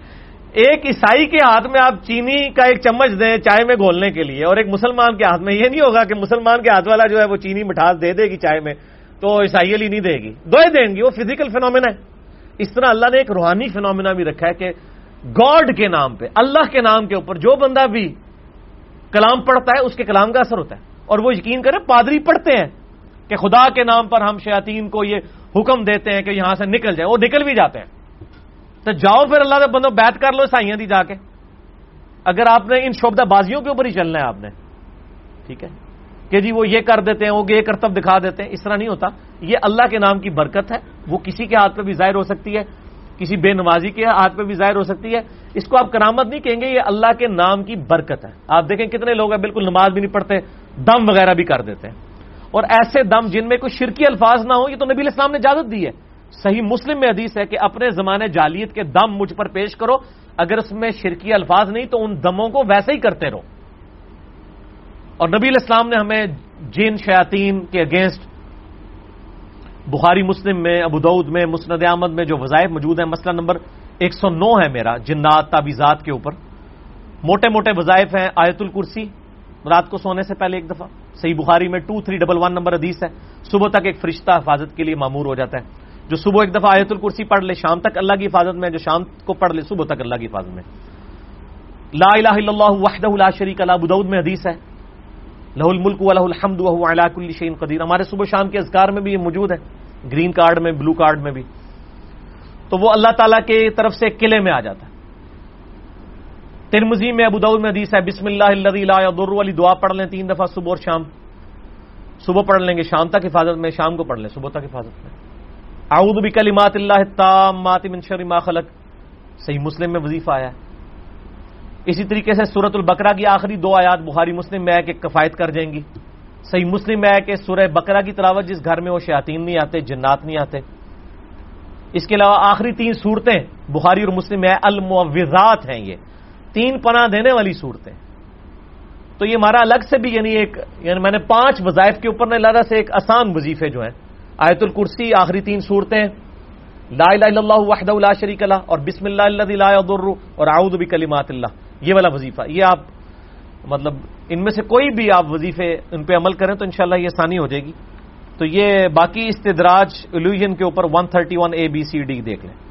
ایک عیسائی کے ہاتھ میں آپ چینی کا ایک چمچ دیں چائے میں گھولنے کے لیے, اور ایک مسلمان کے ہاتھ میں, یہ نہیں ہوگا کہ مسلمان کے ہاتھ والا جو ہے وہ چینی مٹھاس دے دے گی چائے میں تو عیسائی والی نہیں دے گی, دو ہی دیں گی. وہ فزیکل فینومینا ہے. اس طرح اللہ نے ایک روحانی فینومینا بھی رکھا ہے کہ گاڈ کے نام پہ, اللہ کے نام کے اوپر جو بندہ بھی کلام پڑھتا ہے اس کے کلام کا اثر ہوتا ہے. اور وہ یقین کریں پادری پڑھتے ہیں کہ خدا کے نام پر ہم شیاطین کو یہ حکم دیتے ہیں کہ یہاں سے نکل جائے, وہ نکل بھی جاتے ہیں. تو جاؤ پھر اللہ کے بندوں بیعت کر لو عیسائیوں دی جا کے. اگر آپ نے ان شعبدہ بازیوں کے اوپر ہی چلنا ہے آپ نے، ٹھیک ہے، کہ جی وہ یہ کر دیتے ہیں، وہ یہ کرتب دکھا دیتے ہیں، اس طرح نہیں ہوتا. یہ اللہ کے نام کی برکت ہے، وہ کسی کے ہاتھ پہ بھی ظاہر ہو سکتی ہے، کسی بے نمازی کے ہاتھ پہ بھی ظاہر ہو سکتی ہے. اس کو آپ کرامت نہیں کہیں گے، یہ اللہ کے نام کی برکت ہے. آپ دیکھیں کتنے لوگ ہیں بالکل نماز بھی نہیں پڑھتے، دم وغیرہ بھی کر دیتے ہیں، اور ایسے دم جن میں کوئی شرکی الفاظ نہ ہو، یہ تو نبی علیہ السلام نے اجازت دی ہے. صحیح مسلم میں حدیث ہے کہ اپنے زمانے جاہلیت کے دم مجھ پر پیش کرو، اگر اس میں شرکی الفاظ نہیں تو ان دموں کو ویسے ہی کرتے رہو. اور نبی علیہ السلام نے ہمیں جن شیاطین کے اگینسٹ بخاری مسلم میں، ابو داؤد میں، مسند احمد میں جو وظائف موجود ہیں، مسئلہ نمبر ایک سو نو ہے میرا جنات تعویذات کے اوپر. موٹے موٹے وظائف ہیں. آیت الکرسی رات کو سونے سے پہلے ایک دفعہ، صحیح بخاری میں two three double one number حدیث ہے. صبح تک ایک فرشتہ حفاظت کے لیے مامور ہو جاتا ہے. جو صبح ایک دفعہ آیت الکرسی پڑھ لے شام تک اللہ کی حفاظت میں، جو شام کو پڑھ لے صبح تک اللہ کی حفاظت میں. لا الہ الا اللہ وحدہ لا شریک لہ، ابو داؤد میں حدیث ہے، لہ الملک ولہ الحمد وہو علی کل شیء قدیر. ہمارے صبح شام کے اذکار میں بھی یہ موجود ہے، گرین کارڈ میں، بلو کارڈ میں بھی. تو وہ اللہ تعالیٰ کی طرف سے قلعے میں آ جاتا ہے. ترمذی میں، ابو داؤد میں حدیث ہے، بسم اللہ الذی لا یضر والی دعا پڑھ لیں تین دفعہ صبح اور شام. صبح پڑھ لیں گے شام تک حفاظت میں، شام کو پڑھ لیں صبح تک حفاظت میں. اعوذ بکلمات اللہ التامات من شر ما خلق، صحیح مسلم میں وظیفہ آیا ہے. اسی طریقے سے سورۃ البقرہ کی آخری دو آیات بخاری مسلم میں ہے کہ کفایت کر جائیں گی. صحیح مسلم میں ہے کہ سورہ بقرہ کی تلاوت جس گھر میں وہ شیاطین نہیں آتے، جنات نہیں آتے. اس کے علاوہ آخری تین صورتیں بخاری اور مسلم میں ہے، المعوذات ہیں، یہ تین پناہ دینے والی صورتیں. تو یہ ہمارا الگ سے بھی یعنی ایک یعنی میں نے پانچ وظائف کے اوپر نے لہذا سے ایک آسان وظیفے جو ہیں، آیت الکرسی، آخری تین صورتیں، لا الہ الا اللہ وحدہ لا شریک لہ، اور بسم اللہ الذی لا یضر، اور اعوذ بکلمات اللہ، یہ والا وظیفہ. یہ آپ مطلب ان میں سے کوئی بھی آپ وظیفے ان پہ عمل کریں تو انشاءاللہ یہ آسانی ہو جائے گی. تو یہ باقی استدراج الوژن کے اوپر one thirty one A B C D دیکھ لیں.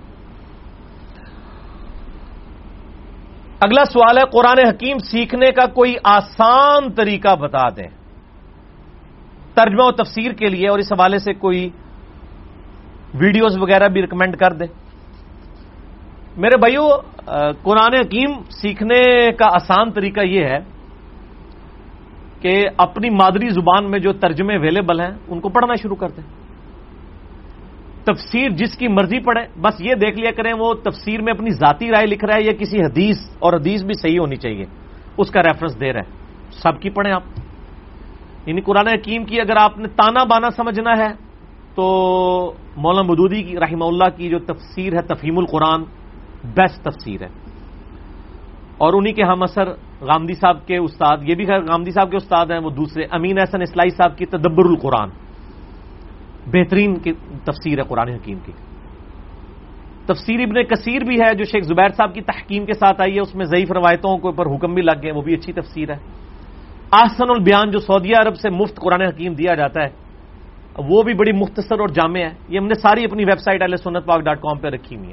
اگلا سوال ہے، قرآن حکیم سیکھنے کا کوئی آسان طریقہ بتا دیں ترجمہ و تفسیر کے لیے، اور اس حوالے سے کوئی ویڈیوز وغیرہ بھی ریکمینڈ کر دیں. میرے بھائیو، قرآن حکیم سیکھنے کا آسان طریقہ یہ ہے کہ اپنی مادری زبان میں جو ترجمے اویلیبل ہیں ان کو پڑھنا شروع کر دیں. تفسیر جس کی مرضی پڑھیں، بس یہ دیکھ لیا کریں وہ تفسیر میں اپنی ذاتی رائے لکھ رہا ہے یا کسی حدیث، اور حدیث بھی صحیح ہونی چاہیے، اس کا ریفرنس دے رہا ہے. سب کی پڑھیں آپ. یعنی قرآن حکیم کی اگر آپ نے تانا بانا سمجھنا ہے تو مولانا مودودی کی رحمہ اللہ کی جو تفسیر ہے تفہیم القرآن بیسٹ تفسیر ہے. اور انہی کے ہم اثر غامدی صاحب کے استاد، یہ بھی خیر غامدی صاحب کے استاد ہیں، وہ دوسرے امین احسن اصلاحی صاحب کی تدبر القرآن بہترین کی تفسیر ہے قرآن حکیم کی. تفسیر ابن کثیر بھی ہے جو شیخ زبیر صاحب کی تحکیم کے ساتھ آئی ہے، اس میں ضعیف روایتوں کے اوپر حکم بھی لگ گئے، وہ بھی اچھی تفسیر ہے. احسن البیان جو سعودیہ عرب سے مفت قرآن حکیم دیا جاتا ہے وہ بھی بڑی مختصر اور جامع ہے. یہ ہم نے ساری اپنی ویب سائٹ اہل سنت پاک ڈاٹ کام پہ رکھی ہوئی ہے.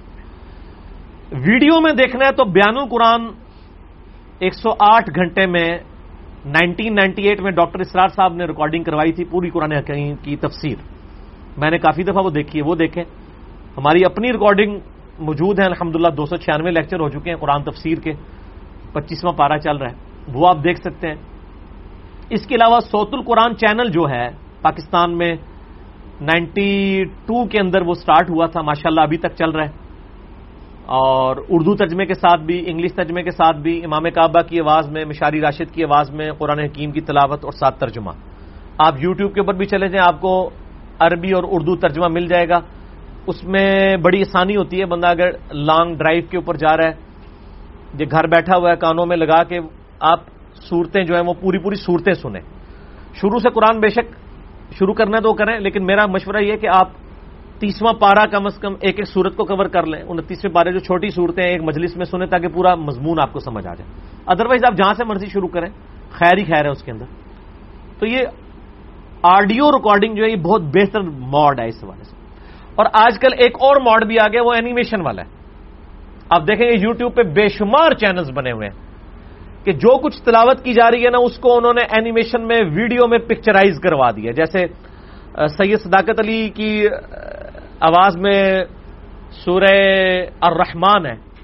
ویڈیو میں دیکھنا ہے تو بیان القرآن ایک سو آٹھ گھنٹے میں نائنٹین نائنٹی ایٹ میں ڈاکٹر اسرار صاحب نے ریکارڈنگ کروائی تھی پوری قرآن حکیم کی تفسیر. میں نے کافی دفعہ وہ دیکھی ہے، وہ دیکھیں. ہماری اپنی ریکارڈنگ موجود ہے الحمدللہ، دو سو چھیانوے لیکچر ہو چکے ہیں قرآن تفسیر کے، پچیسواں پارہ چل رہا ہے، وہ آپ دیکھ سکتے ہیں. اس کے علاوہ صوت القرآن چینل جو ہے پاکستان میں نائنٹی ٹو کے اندر وہ سٹارٹ ہوا تھا، ماشاءاللہ ابھی تک چل رہا ہے، اور اردو ترجمے کے ساتھ بھی، انگلش ترجمے کے ساتھ بھی، امام کعبہ کی آواز میں، مشاری راشد کی آواز میں قرآن حکیم کی تلاوت اور ساتھ ترجمہ. آپ یوٹیوب کے اوپر بھی چلے جائیں، آپ کو عربی اور اردو ترجمہ مل جائے گا. اس میں بڑی آسانی ہوتی ہے، بندہ اگر لانگ ڈرائیو کے اوپر جا رہا ہے، جو گھر بیٹھا ہوا ہے کانوں میں لگا کے آپ صورتیں جو ہیں وہ پوری پوری صورتیں سنیں. شروع سے قرآن بے شک شروع کرنا تو کریں، لیکن میرا مشورہ یہ کہ آپ تیسواں پارہ کم از کم ایک ایک صورت کو کور کر لیں. انتیسویں پارے جو چھوٹی صورتیں ایک مجلس میں سنیں تاکہ پورا مضمون آپ کو سمجھ آ جائے. ادروائز آپ جہاں سے مرضی شروع کریں، خیر ہی خیر ہے اس کے اندر. تو یہ آڈیو ریکارڈنگ جو ہے یہ بہت بہتر موڈ ہے اس حوالے سے. اور آج کل ایک اور موڈ بھی آ گیا، وہ اینیمیشن والا ہے. آپ دیکھیں گے یوٹیوب پہ بے شمار چینلز بنے ہوئے ہیں کہ جو کچھ تلاوت کی جا رہی ہے نا اس کو انہوں نے اینیمیشن میں، ویڈیو میں پکچرائز کروا دیا. جیسے سید صداقت علی کی آواز میں سورہ الرحمن ہے،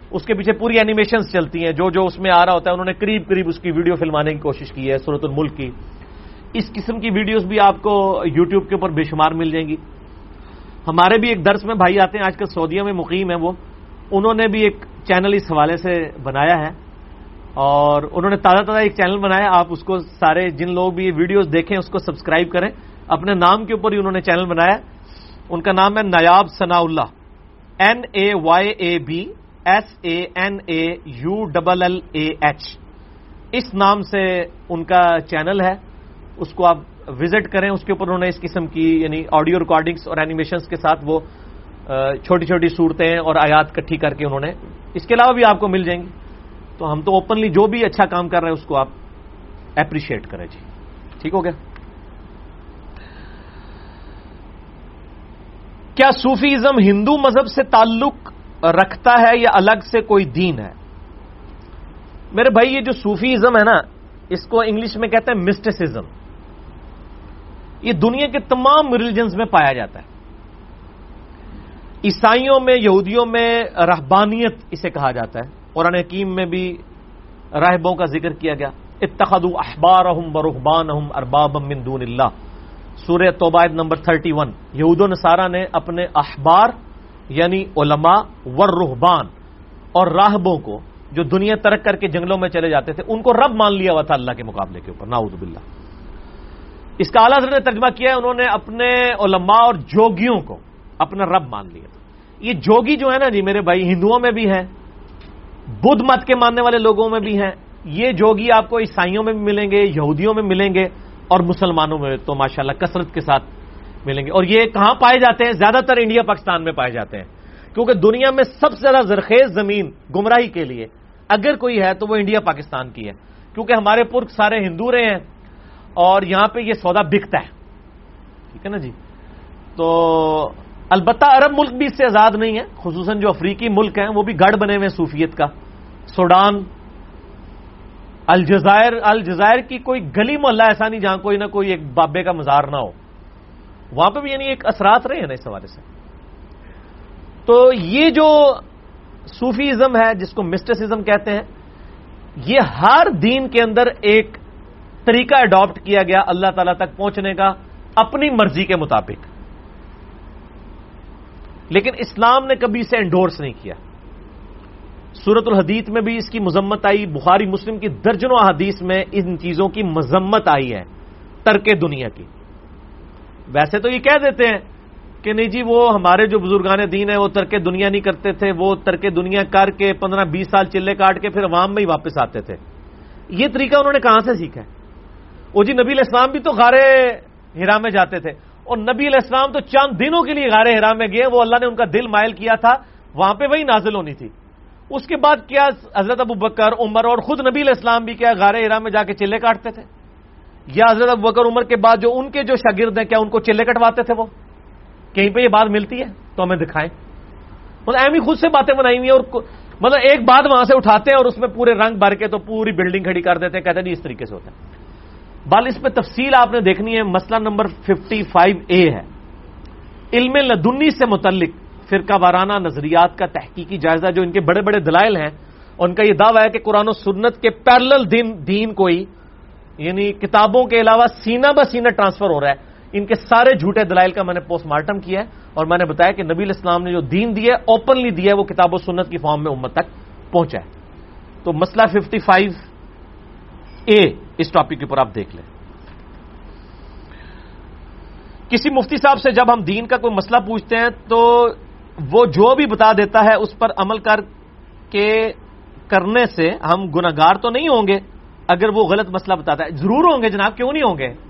اس کے پیچھے پوری اینیمیشنز چلتی ہیں، جو جو اس میں آ رہا ہوتا ہے انہوں نے قریب قریب اس کی ویڈیو فلمانے کی کوشش کی ہے، سورۃ الملک کی. اس قسم کی ویڈیوز بھی آپ کو یوٹیوب کے اوپر بے شمار مل جائیں گی. ہمارے بھی ایک درس میں بھائی آتے ہیں، آج کل سعودیہ میں مقیم ہیں وہ، انہوں نے بھی ایک چینل اس حوالے سے بنایا ہے، اور انہوں نے تازہ تازہ ایک چینل بنایا. آپ اس کو سارے جن لوگ بھی یہ ویڈیوز دیکھیں اس کو سبسکرائب کریں. اپنے نام کے اوپر ہی انہوں نے چینل بنایا. ان کا نام ہے Nayab Sanaullah, N A Y A B S A N A U double L A H. اس نام سے ان کا چینل ہے، اس کو آپ وزٹ کریں. اس کے اوپر انہوں نے اس قسم کی یعنی آڈیو ریکارڈنگز اور اینیمیشنز کے ساتھ وہ چھوٹی چھوٹی صورتیں اور آیات کٹھی کر کے انہوں نے، اس کے علاوہ بھی آپ کو مل جائیں گی. تو ہم تو اوپنلی جو بھی اچھا کام کر رہے ہیں اس کو آپ اپریشیٹ کریں. جی ٹھیک ہو گیا. کیا صوفیزم ہندو مذہب سے تعلق رکھتا ہے یا الگ سے کوئی دین ہے؟ میرے بھائی یہ جو صوفیزم ہے نا، اس کو انگلش میں کہتے ہیں مسٹسزم. یہ دنیا کے تمام ریلیجنز میں پایا جاتا ہے. عیسائیوں میں، یہودیوں میں رہبانیت اسے کہا جاتا ہے. قرآن حکیم میں بھی راہبوں کا ذکر کیا گیا. اتخذوا احبارهم ورهبانهم اربابا من دون اللہ، سورہ توبہ نمبر اکتیس. یہود و نصارہ نے اپنے احبار یعنی علماء والرہبان اور راہبوں کو جو دنیا ترک کر کے جنگلوں میں چلے جاتے تھے ان کو رب مان لیا ہوا تھا اللہ کے مقابلے کے اوپر. نعوذ باللہ. اس کا اعلیٰ حضرت نے ترجمہ کیا ہے، انہوں نے اپنے علماء اور جوگیوں کو اپنا رب مان لیا تھا. یہ جوگی جو ہے نا جی میرے بھائی، ہندوؤں میں بھی ہیں، بدھ مت کے ماننے والے لوگوں میں بھی ہیں. یہ جوگی آپ کو عیسائیوں میں بھی ملیں گے، یہودیوں میں ملیں گے، اور مسلمانوں میں تو ماشاءاللہ کثرت کے ساتھ ملیں گے. اور یہ کہاں پائے جاتے ہیں؟ زیادہ تر انڈیا پاکستان میں پائے جاتے ہیں، کیونکہ دنیا میں سب سے زیادہ زرخیز زمین گمراہی کے لیے اگر کوئی ہے تو وہ انڈیا پاکستان کی ہے، کیونکہ ہمارے پرک سارے ہندو رہے ہیں اور یہاں پہ یہ سودا بکتا ہے. ٹھیک ہے نا جی. تو البتہ عرب ملک بھی اس سے آزاد نہیں ہے، خصوصاً جو افریقی ملک ہیں وہ بھی گڑھ بنے ہوئے صوفیت کا. سوڈان، الجزائر الجزائر کی کوئی گلی محلہ ایسا نہیں جہاں کوئی نہ کوئی ایک بابے کا مزار نہ ہو. وہاں پہ بھی یعنی ایک اثرات رہے ہیں نا اس حوالے سے. تو یہ جو صوفیزم ہے جس کو مسٹسزم کہتے ہیں، یہ ہر دین کے اندر ایک طریقہ اڈاپٹ کیا گیا اللہ تعالیٰ تک پہنچنے کا اپنی مرضی کے مطابق، لیکن اسلام نے کبھی اسے انڈورس نہیں کیا. سورۃ الحدید میں بھی اس کی مذمت آئی، بخاری مسلم کی درجنوں احادیث میں ان چیزوں کی مذمت آئی ہے، ترک دنیا کی. ویسے تو یہ کہہ دیتے ہیں کہ نہیں جی وہ ہمارے جو بزرگان دین ہیں وہ ترک دنیا نہیں کرتے تھے، وہ ترک دنیا کر کے پندرہ بیس سال چلے کاٹ کے پھر عوام میں ہی واپس آتے تھے. یہ طریقہ انہوں نے کہاں سے سیکھا ہے؟ وہ جی نبی علیہ السلام بھی تو غار حرا میں جاتے تھے، اور نبی علیہ السلام تو چند دنوں کے لیے غار حرا میں گئے، وہ اللہ نے ان کا دل مائل کیا تھا، وہاں پہ وہی نازل ہونی تھی. اس کے بعد کیا حضرت ابو بکر، عمر اور خود نبی علیہ السلام بھی کیا غار حرا میں جا کے چلے کاٹتے تھے؟ یا حضرت ابو بکر عمر کے بعد جو ان کے جو شاگرد ہیں کیا ان کو چلے کٹواتے تھے؟ وہ کہیں پہ یہ بات ملتی ہے تو ہمیں دکھائیں. مطلب ایم ہی خود سے باتیں بنائی ہوئی ہیں، اور مطلب ایک بات وہاں سے اٹھاتے ہیں اور اس میں پورے رنگ بھر کے تو پوری بلڈنگ کھڑی کر دیتے ہیں، کہتے ہیں جی اس طریقے سے ہوتا ہے. بال اس پہ تفصیل آپ نے دیکھنی ہے. مسئلہ نمبر ففٹی فائیو اے ہے، علم لدنی سے متعلق فرقہ وارانہ نظریات کا تحقیقی جائزہ. جو ان کے بڑے بڑے دلائل ہیں، ان کا یہ دعویٰ ہے کہ قرآن و سنت کے پیرلل دین دین کوئی یعنی کتابوں کے علاوہ سینہ بہ سینہ ٹرانسفر ہو رہا ہے. ان کے سارے جھوٹے دلائل کا میں نے پوسٹ مارٹم کیا ہے، اور میں نے بتایا کہ نبی علیہ السلام نے جو دین دیا ہے اوپنلی دیا ہے، وہ کتاب و سنت کی فارم میں امت تک پہنچا ہے. تو مسئلہ ففٹی فائیو اے اس ٹاپک کے اوپر آپ دیکھ لیں. کسی مفتی صاحب سے جب ہم دین کا کوئی مسئلہ پوچھتے ہیں تو وہ جو بھی بتا دیتا ہے اس پر عمل کر کے کرنے سے ہم گناہگار تو نہیں ہوں گے اگر وہ غلط مسئلہ بتاتا ہے؟ ضرور ہوں گے جناب، کیوں نہیں ہوں گے.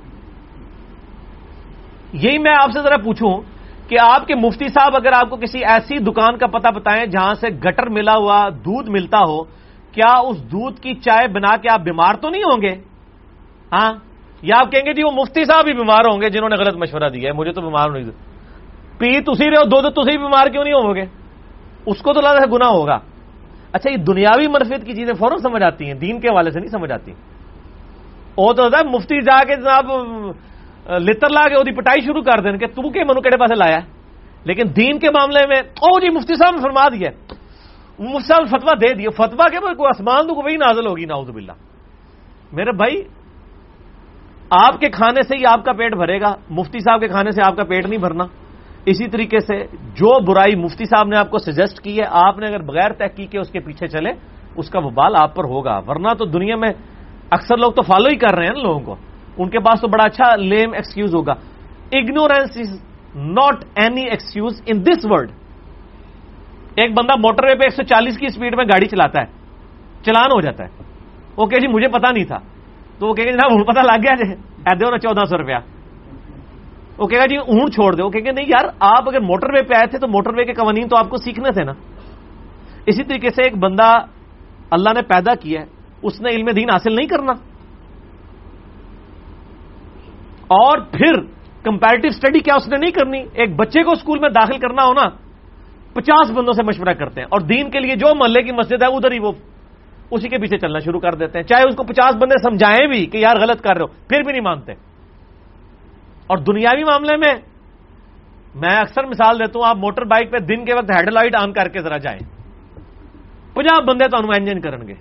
یہی میں آپ سے ذرا پوچھوں کہ آپ کے مفتی صاحب اگر آپ کو کسی ایسی دکان کا پتہ بتائیں جہاں سے گٹر ملا ہوا دودھ ملتا ہو، کیا اس دودھ کی چائے بنا کے آپ بیمار تو نہیں ہوں گے؟ ہاں، یا آپ کہیں گے جی وہ مفتی صاحب بھی بیمار ہوں گے جنہوں نے غلط مشورہ دیا ہے، مجھے تو بیمار نہیں. پی تسی رہے ہو دودھ، تسی بیمار کیوں نہیں ہو گے؟ اس کو تو لگتا ہے گناہ ہوگا. اچھا، یہ دنیاوی منفیت کی چیزیں فوراً سمجھ آتی ہیں، دین کے حوالے سے نہیں سمجھ آتی. وہ تو ہوتا ہے مفتی جا کے جناب لتر لا کے وہ پٹائی شروع کر دیں کہ تو کہ منو کہڑے پاسے لایا ہے. لیکن دین کے معاملے میں او جی مفتی صاحب نے فرما دیا مفتی صاحب فتوا دے دیا، فتوا کے بعد کوئی آسمان تو وہی نازل ہوگی نعوذ باللہ. میرے بھائی آپ کے کھانے سے ہی آپ کا پیٹ بھرے گا، مفتی صاحب کے کھانے سے آپ کا پیٹ نہیں بھرنا. اسی طریقے سے جو برائی مفتی صاحب نے آپ کو سجیسٹ کی ہے، آپ نے اگر بغیر تحقیق کے اس کے پیچھے چلے، اس کا وبال آپ پر ہوگا. ورنہ تو دنیا میں اکثر لوگ تو فالو ہی کر رہے ہیں نا لوگوں کو، ان کے پاس تو بڑا اچھا لیم ایکسکیوز ہوگا. Ignorance is not any excuse in this world. ایک بندہ موٹر وے پہ ایک سو چالیس کی اسپیڈ میں گاڑی چلاتا ہے، چلان ہو جاتا ہے، وہ کہ جی مجھے پتا نہیں تھا، تو وہ کہے گا جناب پتا لگ گیا جی ایسے ہونا چودہ سو روپیہ. وہ کہے گا جی اونٹ چھوڑ دے. وہ کہے گا نہیں یار، آپ اگر موٹر وے پہ آئے تھے تو موٹر وے کے قوانین تو آپ کو سیکھنے تھے نا. اسی طریقے سے ایک بندہ اللہ نے پیدا کیا ہے، اس نے علم دین حاصل نہیں کرنا، اور پھر کمپیریٹو اسٹڈی کیا اس نے نہیں کرنی. ایک بچے کو اسکول میں داخل کرنا ہو نا، پچاس بندوں سے مشورہ کرتے ہیں، اور دین کے لیے جو محلے کی مسجد ہے ادھر ہی وہ اسی کے پیچھے چلنا شروع کر دیتے ہیں، چاہے اس کو پچاس بندے سمجھائیں بھی کہ یار غلط کر رہے ہو، پھر بھی نہیں مانتے. اور دنیاوی معاملے میں میں اکثر مثال دیتا ہوں، آپ موٹر بائک پہ دن کے وقت ہیڈ لائٹ آن کر کے ذرا جائیں، پنجاب بندے تو انجن کریں گے.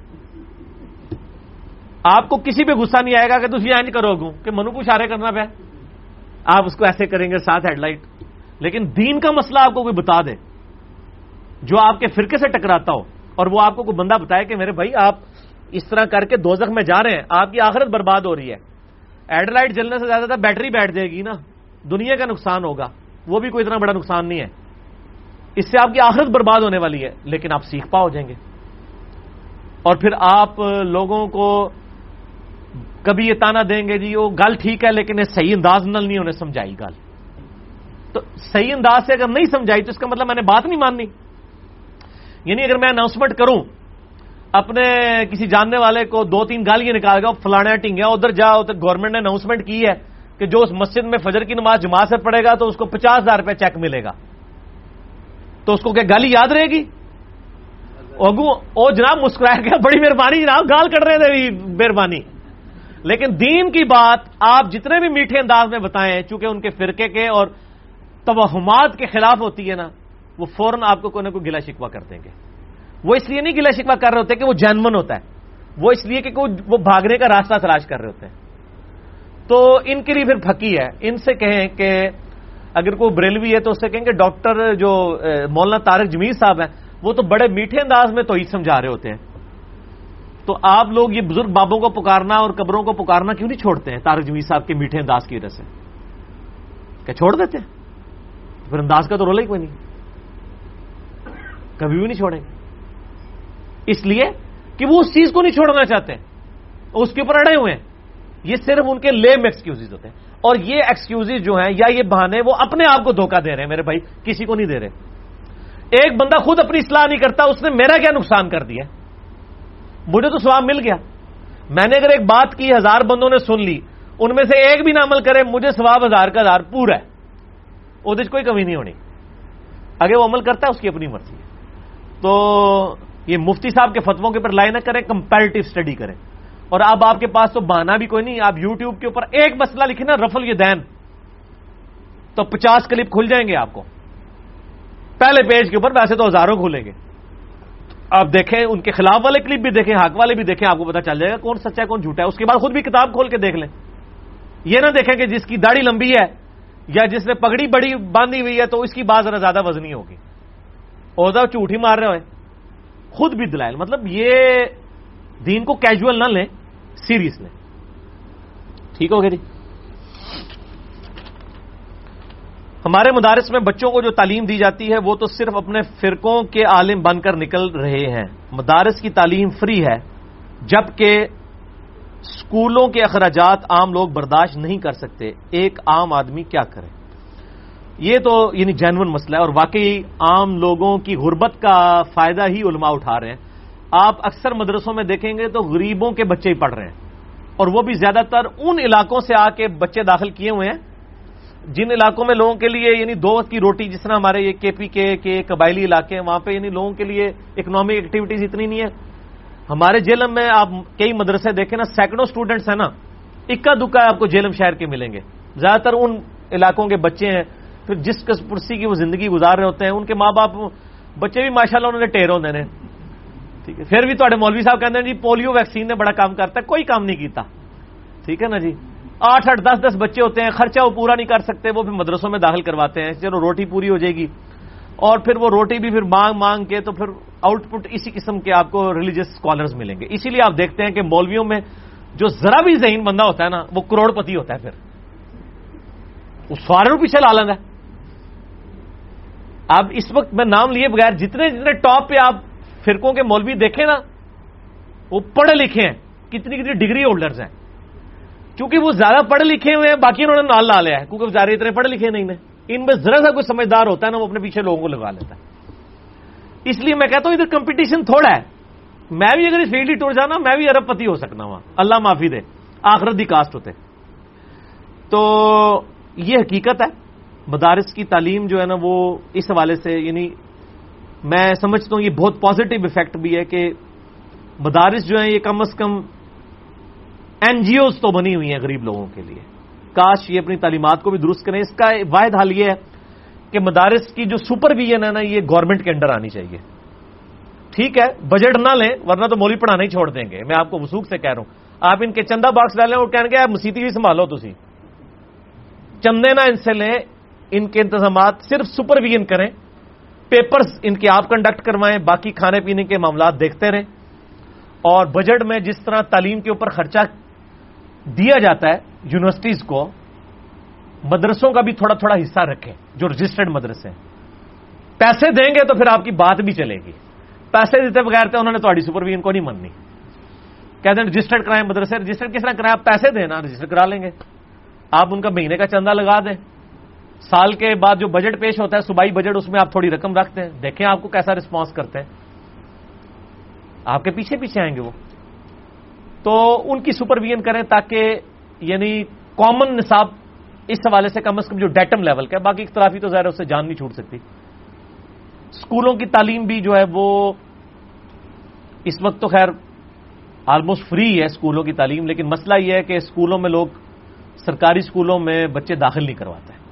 آپ کو کسی پہ غصہ نہیں آئے گا کہ تھی اینج کرو گو کہ منو کو اشارے کرنا پہ، آپ اس کو ایسے کریں گے ساتھ ہیڈ لائٹ. لیکن دین کا مسئلہ آپ کو کوئی بتا دے جو آپ کے فرقے سے ٹکراتا ہو، اور وہ آپ کو کوئی بندہ بتائے کہ میرے بھائی آپ اس طرح کر کے دوزخ میں جا رہے ہیں، آپ کی آخرت برباد ہو رہی ہے. ہیڈ لائٹ جلنے سے زیادہ تر بیٹری بیٹھ جائے گی نا، دنیا کا نقصان ہوگا، وہ بھی کوئی اتنا بڑا نقصان نہیں ہے، اس سے آپ کی آخرت برباد ہونے والی ہے، لیکن آپ سیکھ پا ہو جائیں گے. اور پھر آپ لوگوں کو کبھی یہ تانا دیں گے جی وہ گل ٹھیک ہے لیکن صحیح انداز نل نہیں انہیں سمجھائی گل، تو صحیح انداز سے اگر نہیں سمجھائی تو اس کا مطلب میں نے بات نہیں ماننی. یعنی اگر میں اناؤنسمنٹ کروں اپنے کسی جاننے والے کو، دو تین گال یہ نکال گا فلانا ٹنگیا ادھر جاؤ، تو گورنمنٹ نے اناؤنسمنٹ کی ہے کہ جو اس مسجد میں فجر کی نماز جماعت سے پڑھے گا تو اس کو پچاس ہزار روپے چیک ملے گا، تو اس کو کیا گالی یاد رہے گی؟ اگو او جناب مسکرایا گیا، بڑی مہربانی جناب، گال کر رہے تھے مہربانی. لیکن دین کی بات آپ جتنے بھی میٹھے انداز میں بتائیں، چونکہ ان کے فرقے کے اور توہمات کے خلاف ہوتی ہے نا، وہ فوراً آپ کو کوئی نہ کوئی گلا شکوہ کر دیں گے. وہ اس لیے نہیں گلا شکوہ کر رہے ہوتے کہ وہ جینون ہوتا ہے، وہ اس لیے کہ وہ بھاگنے کا راستہ تلاش کر رہے ہوتے ہیں. تو ان کے لیے پھر پھکی ہے. ان سے کہیں کہ اگر کوئی بریلوی ہے تو اس سے کہیں کہ ڈاکٹر جو مولانا طارق جمیل صاحب ہیں وہ تو بڑے میٹھے انداز میں توحید سمجھا رہے ہوتے ہیں، تو آپ لوگ یہ بزرگ بابوں کو پکارنا اور قبروں کو پکارنا کیوں نہیں چھوڑتے ہیں طارق جمیل صاحب کے میٹھے انداز کی وجہ سے؟ کیا چھوڑ دیتے ہیں؟ پھر انداز کا تو رولا ہی کوئی نہیں، کبھی بھی نہیں چھوڑیں گے، اس لیے کہ وہ اس چیز کو نہیں چھوڑنا چاہتے، اس کے اوپر اڑے ہوئے ہیں. یہ صرف ان کے لیم ایکسکیوزز ہوتے ہیں، اور یہ ایکسکیوزز جو ہیں یا یہ بہانے وہ اپنے آپ کو دھوکہ دے رہے ہیں میرے بھائی، کسی کو نہیں دے رہے. ایک بندہ خود اپنی اصلاح نہیں کرتا، اس نے میرا کیا نقصان کر دیا؟ مجھے تو ثواب مل گیا. میں نے اگر ایک بات کی، ہزار بندوں نے سن لی، ان میں سے ایک بھی نہ عمل کرے، مجھے ثواب ہزار کا ہزار پورا ہے، وہ کوئی کمی نہیں ہونی. اگر وہ عمل کرتا ہے اس کی اپنی مرضی ہے. تو یہ مفتی صاحب کے فتووں کے اوپر لائے نہ کریں، کمپیریٹو اسٹڈی کریں. اور اب آپ کے پاس تو بہانا بھی کوئی نہیں، آپ یوٹیوب کے اوپر ایک مسئلہ لکھیں نا، رفل یدین، تو پچاس کلپ کھل جائیں گے آپ کو پہلے پیج کے اوپر، ویسے تو ہزاروں کھولیں گے. آپ دیکھیں ان کے خلاف والے کلپ بھی دیکھیں، حق والے بھی دیکھیں، آپ کو پتا چل جائے گا کون سچا ہے کون جھوٹا ہے. اس کے بعد خود بھی کتاب کھول کے دیکھ لیں. یہ نہ دیکھیں کہ جس کی داڑھی لمبی ہے یا جس نے پگڑی بڑی باندھی ہوئی ہے تو اس کی بات ذرا زیادہ وزنی ہوگی، اور جھوٹ ہی مار رہے ہوئے. خود بھی دلائل، مطلب یہ دین کو کیجول نہ لیں، سیریس لیں. ٹھیک ہو گیا جی. ہمارے مدارس میں بچوں کو جو تعلیم دی جاتی ہے وہ تو صرف اپنے فرقوں کے عالم بن کر نکل رہے ہیں. مدارس کی تعلیم فری ہے، جبکہ اسکولوں کے اخراجات عام لوگ برداشت نہیں کر سکتے. ایک عام آدمی کیا کرے؟ یہ تو یعنی جینون مسئلہ ہے، اور واقعی عام لوگوں کی غربت کا فائدہ ہی علماء اٹھا رہے ہیں. آپ اکثر مدرسوں میں دیکھیں گے تو غریبوں کے بچے ہی پڑھ رہے ہیں، اور وہ بھی زیادہ تر ان علاقوں سے آ کے بچے داخل کیے ہوئے ہیں جن علاقوں میں لوگوں کے لیے یعنی دو وقت کی روٹی، جس طرح ہمارے یہ کے پی کے کے قبائلی علاقے ہیں، وہاں پہ یعنی لوگوں کے لیے اکنامک ایکٹیویٹیز اتنی نہیں ہے. ہمارے جیلم میں آپ کئی مدرسے دیکھیں نا، سینکڑوں اسٹوڈنٹس ہیں نا، اکا دکا آپ کو جیلم شہر کے ملیں گے. زیادہ تر ان علاقوں کے بچے ہیں، پھر جس کس پرسی کی وہ زندگی گزار رہے ہوتے ہیں، ان کے ماں باپ بچے بھی ماشاءاللہ انہوں نے ٹھہر ہوتے ہیں، ٹھیک ہے. پھر بھی تھوڑے مولوی صاحب کہتے ہیں جی پولیو ویکسین نے بڑا کام کرتا ہے. کوئی کام نہیں کیتا. ٹھیک ہے نا جی. آٹھ آٹھ دس دس بچے ہوتے ہیں, خرچہ وہ پورا نہیں کر سکتے, وہ پھر مدرسوں میں داخل کرواتے ہیں, چلو روٹی پوری ہو جائے گی, اور پھر وہ روٹی بھی پھر مانگ مانگ کے تو پھر آؤٹ پٹ اسی قسم کے آپ کو ریلیجس اسکالرز ملیں گے. اسی لیے آپ دیکھتے ہیں کہ مولویوں میں جو ذرا بھی ذہین بندہ ہوتا ہے نا وہ کروڑ پتی ہوتا ہے, پھر وہ سارے رو پیچھے لا لینا ہے. اب اس وقت میں نام لیے بغیر جتنے جتنے ٹاپ پہ آپ فرقوں کے مولوی دیکھیں نا وہ پڑھے لکھے ہیں, کتنی کتنی ڈگری ہولڈرز ہیں. کیونکہ وہ زیادہ پڑھے لکھے ہوئے ہیں, باقی انہوں نے نال لا لیا ہے, کیونکہ زیادہ اتنے پڑھے لکھے نہیں ہیں. ان میں ذرا سا کوئی سمجھدار ہوتا ہے نا وہ اپنے پیچھے لوگوں کو لگا لیتا ہے. اس لیے میں کہتا ہوں ادھر کمپٹیشن تھوڑا ہے. میں بھی اگر اس فیلڈ ہی ٹور جانا میں بھی ارب پتی ہو سکنا وہاں, اللہ معافی دے, آخرت دی کاسٹ ہوتے. تو یہ حقیقت ہے. مدارس کی تعلیم جو ہے نا وہ اس حوالے سے یعنی میں سمجھتا ہوں یہ بہت پازیٹو ایفیکٹ بھی ہے کہ مدارس جو ہیں یہ کم از کم این جی اوز تو بنی ہوئی ہیں غریب لوگوں کے لیے. کاش یہ اپنی تعلیمات کو بھی درست کریں. اس کا واحد حل یہ ہے کہ مدارس کی جو سپرویژن ہے نا یہ گورنمنٹ کے انڈر آنی چاہیے. ٹھیک ہے بجٹ نہ لیں ورنہ تو مولوی پڑھانا ہی چھوڑ دیں گے. میں آپ کو وثوق سے کہہ رہا ہوں. آپ ان کے چندہ باکس ڈالیں اور کہیں گے آپ مسیتی بھی سنبھالو, تسی چندے نہ ان سے لیں, ان کے انتظامات صرف سپرویژن کریں, پیپرز ان کے آپ کنڈکٹ کروائیں, باقی کھانے پینے کے معاملات دیکھتے رہیں, اور بجٹ میں جس طرح تعلیم کے اوپر خرچہ دیا جاتا ہے یونیورسٹیز کو, مدرسوں کا بھی تھوڑا تھوڑا حصہ رکھیں جو رجسٹرڈ مدرسے ہیں. پیسے دیں گے تو پھر آپ کی بات بھی چلے گی. پیسے دیتے بغیر تو انہوں نے تھوڑی سپرویژن کو نہیں مننی. کہتے ہیں رجسٹرڈ کرائیں مدرسے, رجسٹرڈ کس طرح کرائیں, آپ پیسے دینا رجسٹر کرا لیں گے, آپ ان کا مہینے کا چندہ لگا دیں, سال کے بعد جو بجٹ پیش ہوتا ہے صوبائی بجٹ اس میں آپ تھوڑی رقم رکھتے ہیں, دیکھیں آپ کو کیسا رسپانس کرتے ہیں, آپ کے پیچھے پیچھے آئیں گے وہ. تو ان کی سپرویژن کریں تاکہ یعنی کامن نصاب اس حوالے سے کم از کم جو ڈیٹم لیول کا ہے, باقی اختلافی تو ظاہر ہے اس سے جان نہیں چھوٹ سکتی. اسکولوں کی تعلیم بھی جو ہے وہ اس وقت تو خیر آلموسٹ فری ہے اسکولوں کی تعلیم, لیکن مسئلہ یہ ہے کہ اسکولوں میں لوگ سرکاری اسکولوں میں بچے داخل نہیں کرواتے ہیں,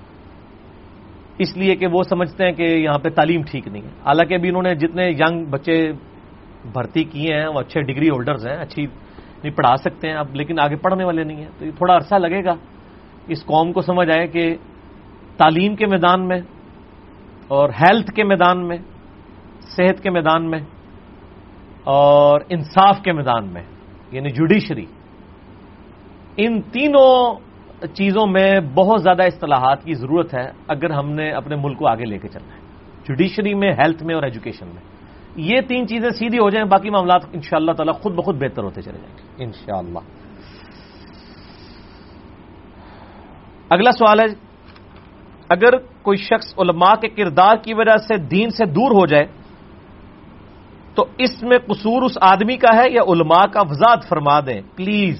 اس لیے کہ وہ سمجھتے ہیں کہ یہاں پہ تعلیم ٹھیک نہیں ہے. حالانکہ ابھی انہوں نے جتنے ینگ بچے بھرتی کیے ہیں وہ اچھے ڈگری ہولڈرز ہیں, اچھی نہیں پڑھا سکتے ہیں اب, لیکن آگے پڑھنے والے نہیں ہیں. تو یہ تھوڑا عرصہ لگے گا اس قوم کو سمجھ آئے کہ تعلیم کے میدان میں اور ہیلتھ کے میدان میں, صحت کے میدان میں اور انصاف کے میدان میں یعنی جوڈیشری, ان تینوں چیزوں میں بہت زیادہ اصطلاحات کی ضرورت ہے اگر ہم نے اپنے ملک کو آگے لے کے چلنا ہے. جوڈیشری میں, ہیلتھ میں اور ایجوکیشن میں یہ تین چیزیں سیدھی ہو جائیں, باقی معاملات انشاءاللہ تعالی خود بخود بہتر ہوتے چلے جائیں گے انشاءاللہ. اگلا سوال ہے, اگر کوئی شخص علماء کے کردار کی وجہ سے دین سے دور ہو جائے تو اس میں قصور اس آدمی کا ہے یا علماء کا؟ وضاحت فرما دیں پلیز.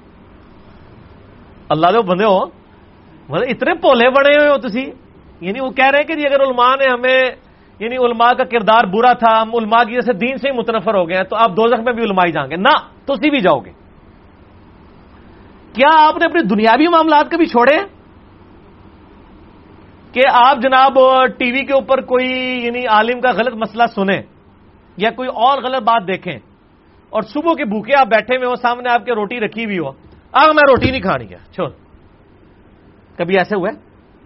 اللہ دے بندے ہو, مطلب اتنے پولے بنے ہوئے ہو تسی, یعنی وہ کہہ رہے ہیں کہ جی اگر علماء نے ہمیں یعنی علماء کا کردار برا تھا, ہم علماء کی جیسے دین سے ہی متنفر ہو گئے ہیں, تو آپ دوزخ میں بھی علماء ہی جائیں گے. نہ, تسی بھی جاؤ گے. کیا آپ نے اپنے دنیاوی معاملات کبھی چھوڑے ہیں کہ آپ جناب ٹی وی کے اوپر کوئی یعنی عالم کا غلط مسئلہ سنیں یا کوئی اور غلط بات دیکھیں اور صبح کے بھوکے آپ بیٹھے ہوئے ہو, سامنے آپ کے روٹی رکھی ہوئی ہو, آگ میں روٹی نہیں کھانی ہے چھوڑ, کبھی ایسے ہوا ہے؟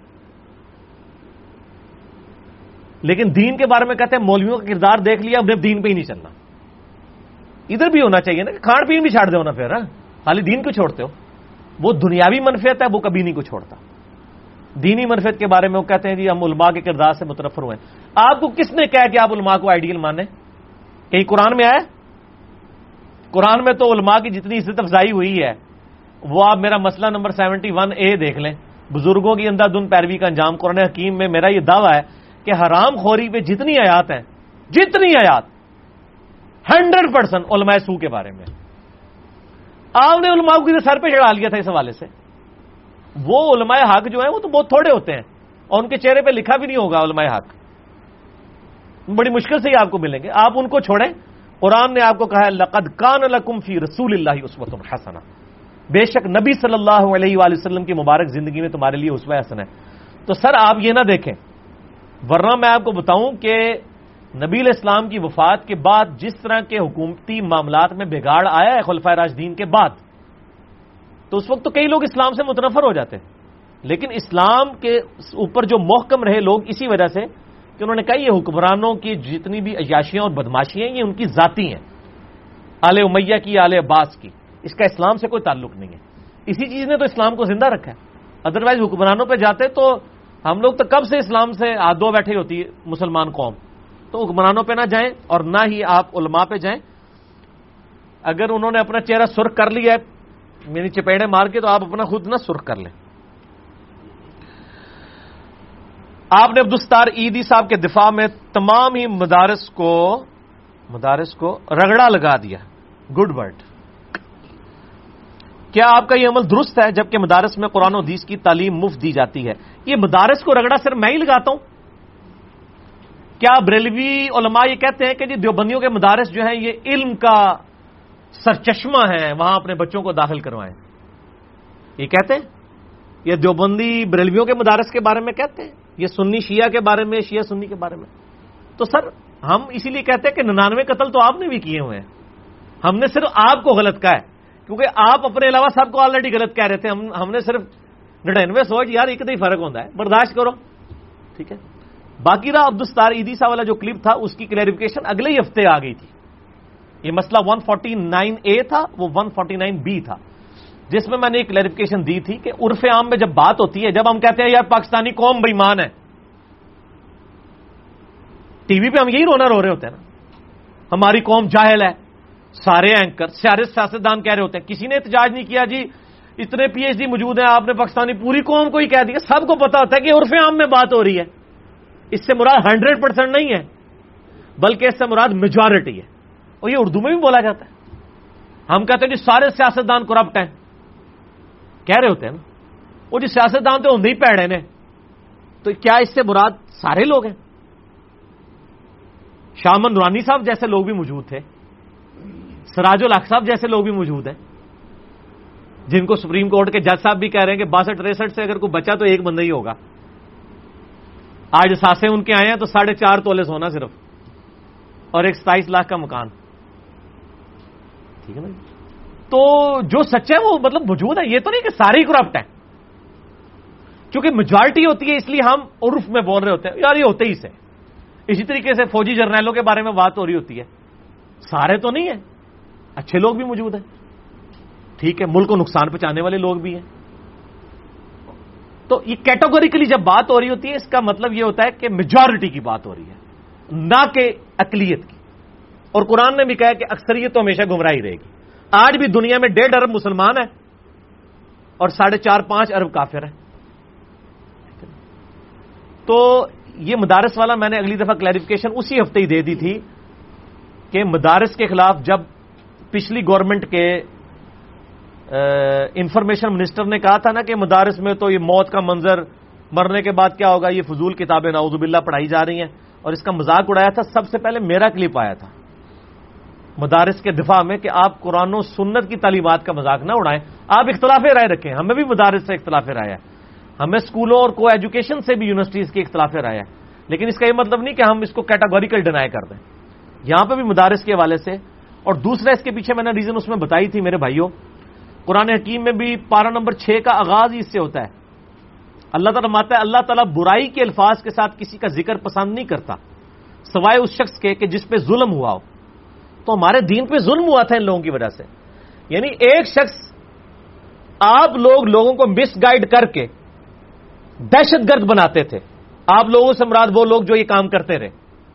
لیکن دین کے بارے میں کہتے ہیں مولویوں کا کردار دیکھ لیا, اب دین پہ ہی نہیں چلنا. ادھر بھی ہونا چاہیے نا کہ کھان پین بھی چھاڑ دو نا, پھر خالی دین کو چھوڑتے ہو. وہ دنیاوی منفیت ہے, وہ کبھی نہیں کو چھوڑتا. دینی منفیت کے بارے میں وہ کہتے ہیں جی ہم علماء کے کردار سے متنفر ہوئے ہیں. آپ کو کس نے کہا کہ آپ علماء کو آئیڈیل مانیں؟ کہیں قرآن میں آیا؟ قرآن میں تو علماء کی جتنی عزت افزائی ہوئی ہے وہ آپ میرا مسئلہ نمبر سیونٹی ون اے دیکھ لیں, بزرگوں کی اندھا دھند پیروی کا انجام. قرآن حکیم میں میرا یہ دعویٰ ہے کہ حرام خوری پہ جتنی آیات ہیں, جتنی آیات ہنڈریڈ پرسینٹ علماء سو کے بارے میں. آپ نے علماء کو سر پہ چڑھا لیا تھا اس حوالے سے. وہ علماء حق جو ہیں وہ تو بہت تھوڑے ہوتے ہیں اور ان کے چہرے پہ لکھا بھی نہیں ہوگا علماء حق, بڑی مشکل سے ہی آپ کو ملیں گے. آپ ان کو چھوڑیں. قرآن نے آپ کو کہا ہے لقد کان لکم فی رسول اللہ اسوۃ حسنہ, بے شک نبی صلی اللہ علیہ وآلہ وسلم کی مبارک زندگی میں تمہارے لیے اسوہ حسنہ ہے. تو سر آپ یہ نہ دیکھیں, ورنہ میں آپ کو بتاؤں کہ نبی علیہ السلام کی وفات کے بعد جس طرح کے حکومتی معاملات میں بگاڑ آیا ہے خلفائے راشدین کے بعد، تو اس وقت تو کئی لوگ اسلام سے متنفر ہو جاتے ہیں، لیکن اسلام کے اوپر جو محکم رہے لوگ اسی وجہ سے کہ انہوں نے کہا یہ حکمرانوں کی جتنی بھی عیاشیاں اور بدماشیاں ہیں یہ ان کی ذاتی ہیں، آل امیہ کی، آل عباس کی، اس کا اسلام سے کوئی تعلق نہیں ہے۔ اسی چیز نے تو اسلام کو زندہ رکھا ہے، ادروائز حکمرانوں پہ جاتے تو ہم لوگ تو کب سے اسلام سے ہاتھ دھو بیٹھے ہوتی ہے مسلمان قوم، تو حکمرانوں پہ نہ جائیں اور نہ ہی آپ علماء پہ جائیں۔ اگر انہوں نے اپنا چہرہ سرخ کر لیا ہے میری چپیڑے مار کے، تو آپ اپنا خود نہ سرخ کر لیں۔ آپ نے عبدالستار عیدی صاحب کے دفاع میں تمام ہی مدارس کو مدارس کو رگڑا لگا دیا، گڈ ورڈ۔ کیا آپ کا یہ عمل درست ہے جبکہ مدارس میں قرآن و حدیث کی تعلیم مفت دی جاتی ہے؟ یہ مدارس کو رگڑا صرف میں ہی لگاتا ہوں؟ کیا بریلوی علماء یہ کہتے ہیں کہ جی دیوبندیوں کے مدارس جو ہیں یہ علم کا سرچشمہ ہے، وہاں اپنے بچوں کو داخل کروائیں؟ یہ کہتے ہیں؟ یہ دیوبندی بریلویوں کے مدارس کے بارے میں کہتے ہیں؟ یہ سنی شیعہ کے بارے میں، شیعہ سنی کے بارے میں؟ تو سر ہم اسی لیے کہتے ہیں کہ ننانوے قتل تو آپ نے بھی کیے ہوئے ہیں، ہم نے صرف آپ کو غلط کہا ہے کیونکہ آپ اپنے علاوہ سب کو آلریڈی غلط کہہ رہے تھے، ہم ہم نے صرف نڑینوے سوچ یار ایک ہی فرق ہوتا ہے، برداشت کرو، ٹھیک ہے۔ باقی رہا عبدالستار عیدی صاحب والا جو کلپ تھا اس کی کلیریفیکیشن اگلے ہی ہفتے آ گئی تھی۔ یہ مسئلہ ایک سو انچاس اے تھا، وہ ایک سو انچاس بی تھا، جس میں میں نے ایک کلیریفیکیشن دی تھی کہ عرف عام میں جب بات ہوتی ہے، جب ہم کہتے ہیں یار پاکستانی قوم بے ایمان ہے، ٹی وی پہ ہم یہی رونا رو رہے ہوتے ہیں نا، ہماری قوم جاہل ہے، سارے اینکر سارے سیاستدان کہہ رہے ہوتے ہیں، کسی نے احتجاج نہیں کیا جی اتنے پی ایچ ڈی موجود ہیں آپ نے پاکستانی پوری قوم کو ہی کہہ دیا، سب کو پتا ہوتا ہے کہ عرف عام میں بات ہو رہی ہے، اس سے مراد ہنڈریڈ پرسینٹ نہیں ہے بلکہ اس سے مراد میجورٹی ہے، اور یہ اردو میں بھی بولا جاتا ہے۔ ہم کہتے ہیں جی سارے سیاستدان کرپٹ ہیں، کہہ رہے ہوتے ہیں نا، وہ جی سیاستدان تو ہوں ہی پیڑے نے، تو کیا اس سے مراد سارے لوگ ہیں؟ شاہ من نورانی صاحب جیسے لوگ بھی موجود تھے، سراج الحق صاحب جیسے لوگ بھی موجود ہیں، جن کو سپریم کورٹ کے جج صاحب بھی کہہ رہے ہیں کہ باسٹھ تریسٹھ سے اگر کوئی بچہ تو ایک بندہ ہی ہوگا۔ آج ساسے ان کے آئے ہیں تو ساڑھے چار تولے سونا صرف، اور ایک ستائیس لاکھ کا مکان، ٹھیک ہے نا۔ تو جو سچ ہے وہ مطلب موجود ہے، یہ تو نہیں کہ سارے ہی کرپٹ ہیں، کیونکہ میجورٹی ہوتی ہے اس لیے ہم عرف میں بول رہے ہوتے ہیں یار یہ ہوتے ہی سے۔ اسی طریقے سے فوجی جرنیلوں کے بارے میں بات ہو رہی ہوتی ہے، سارے تو نہیں ہیں، اچھے لوگ بھی موجود ہیں، ٹھیک ہے، ملک کو نقصان پہنچانے والے لوگ بھی ہیں۔ تو یہ کیٹیگوریکلی جب بات ہو رہی ہوتی ہے اس کا مطلب یہ ہوتا ہے کہ میجورٹی کی بات ہو رہی ہے، نہ کہ اقلیت کی۔ اور قرآن نے بھی کہا کہ اکثریت تو ہمیشہ گمراہی رہے گی۔ آج بھی دنیا میں ڈیڑھ ارب مسلمان ہیں اور ساڑھے چار پانچ ارب کافر ہیں۔ تو یہ مدارس والا میں نے اگلی دفعہ کلیریفیکیشن اسی ہفتے ہی دے دی تھی کہ مدارس کے خلاف جب پچھلی گورنمنٹ کے انفارمیشن منسٹر نے کہا تھا نا کہ مدارس میں تو یہ موت کا منظر، مرنے کے بعد کیا ہوگا، یہ فضول کتابیں نعوذ باللہ پڑھائی جا رہی ہیں، اور اس کا مذاق اڑایا تھا، سب سے پہلے میرا کلپ آیا تھا مدارس کے دفاع میں کہ آپ قرآن و سنت کی تعلیمات کا مذاق نہ اڑائیں، آپ اختلاف رائے رکھیں، ہمیں بھی مدارس سے اختلاف رائے ہے، ہمیں اسکولوں اور کو ایجوکیشن سے بھی یونیورسٹیز کی اختلاف رائے ہے، لیکن اس کا یہ مطلب نہیں کہ ہم اس کو کیٹاگوریکل ڈینائی کر دیں، یہاں پہ بھی مدارس کے حوالے سے۔ اور دوسرا اس کے پیچھے میں نے ریزن اس میں بتائی تھی میرے بھائیوں، قرآن حکیم میں بھی پارہ نمبر چھ کا آغاز ہی اس سے ہوتا ہے، اللہ تعالیٰ فرماتا ہے اللہ تعالیٰ برائی کے الفاظ کے ساتھ کسی کا ذکر پسند نہیں کرتا سوائے اس شخص کے کہ جس پہ ظلم ہوا ہو۔ تو ہمارے دین پہ ظلم ہوا تھا ان لوگوں کی وجہ سے، یعنی ایک شخص، آپ لوگ لوگوں کو مس گائیڈ کر کے دہشت گرد بناتے تھے، آپ لوگوں سے مراد وہ لوگ جو یہ کام کرتے رہے،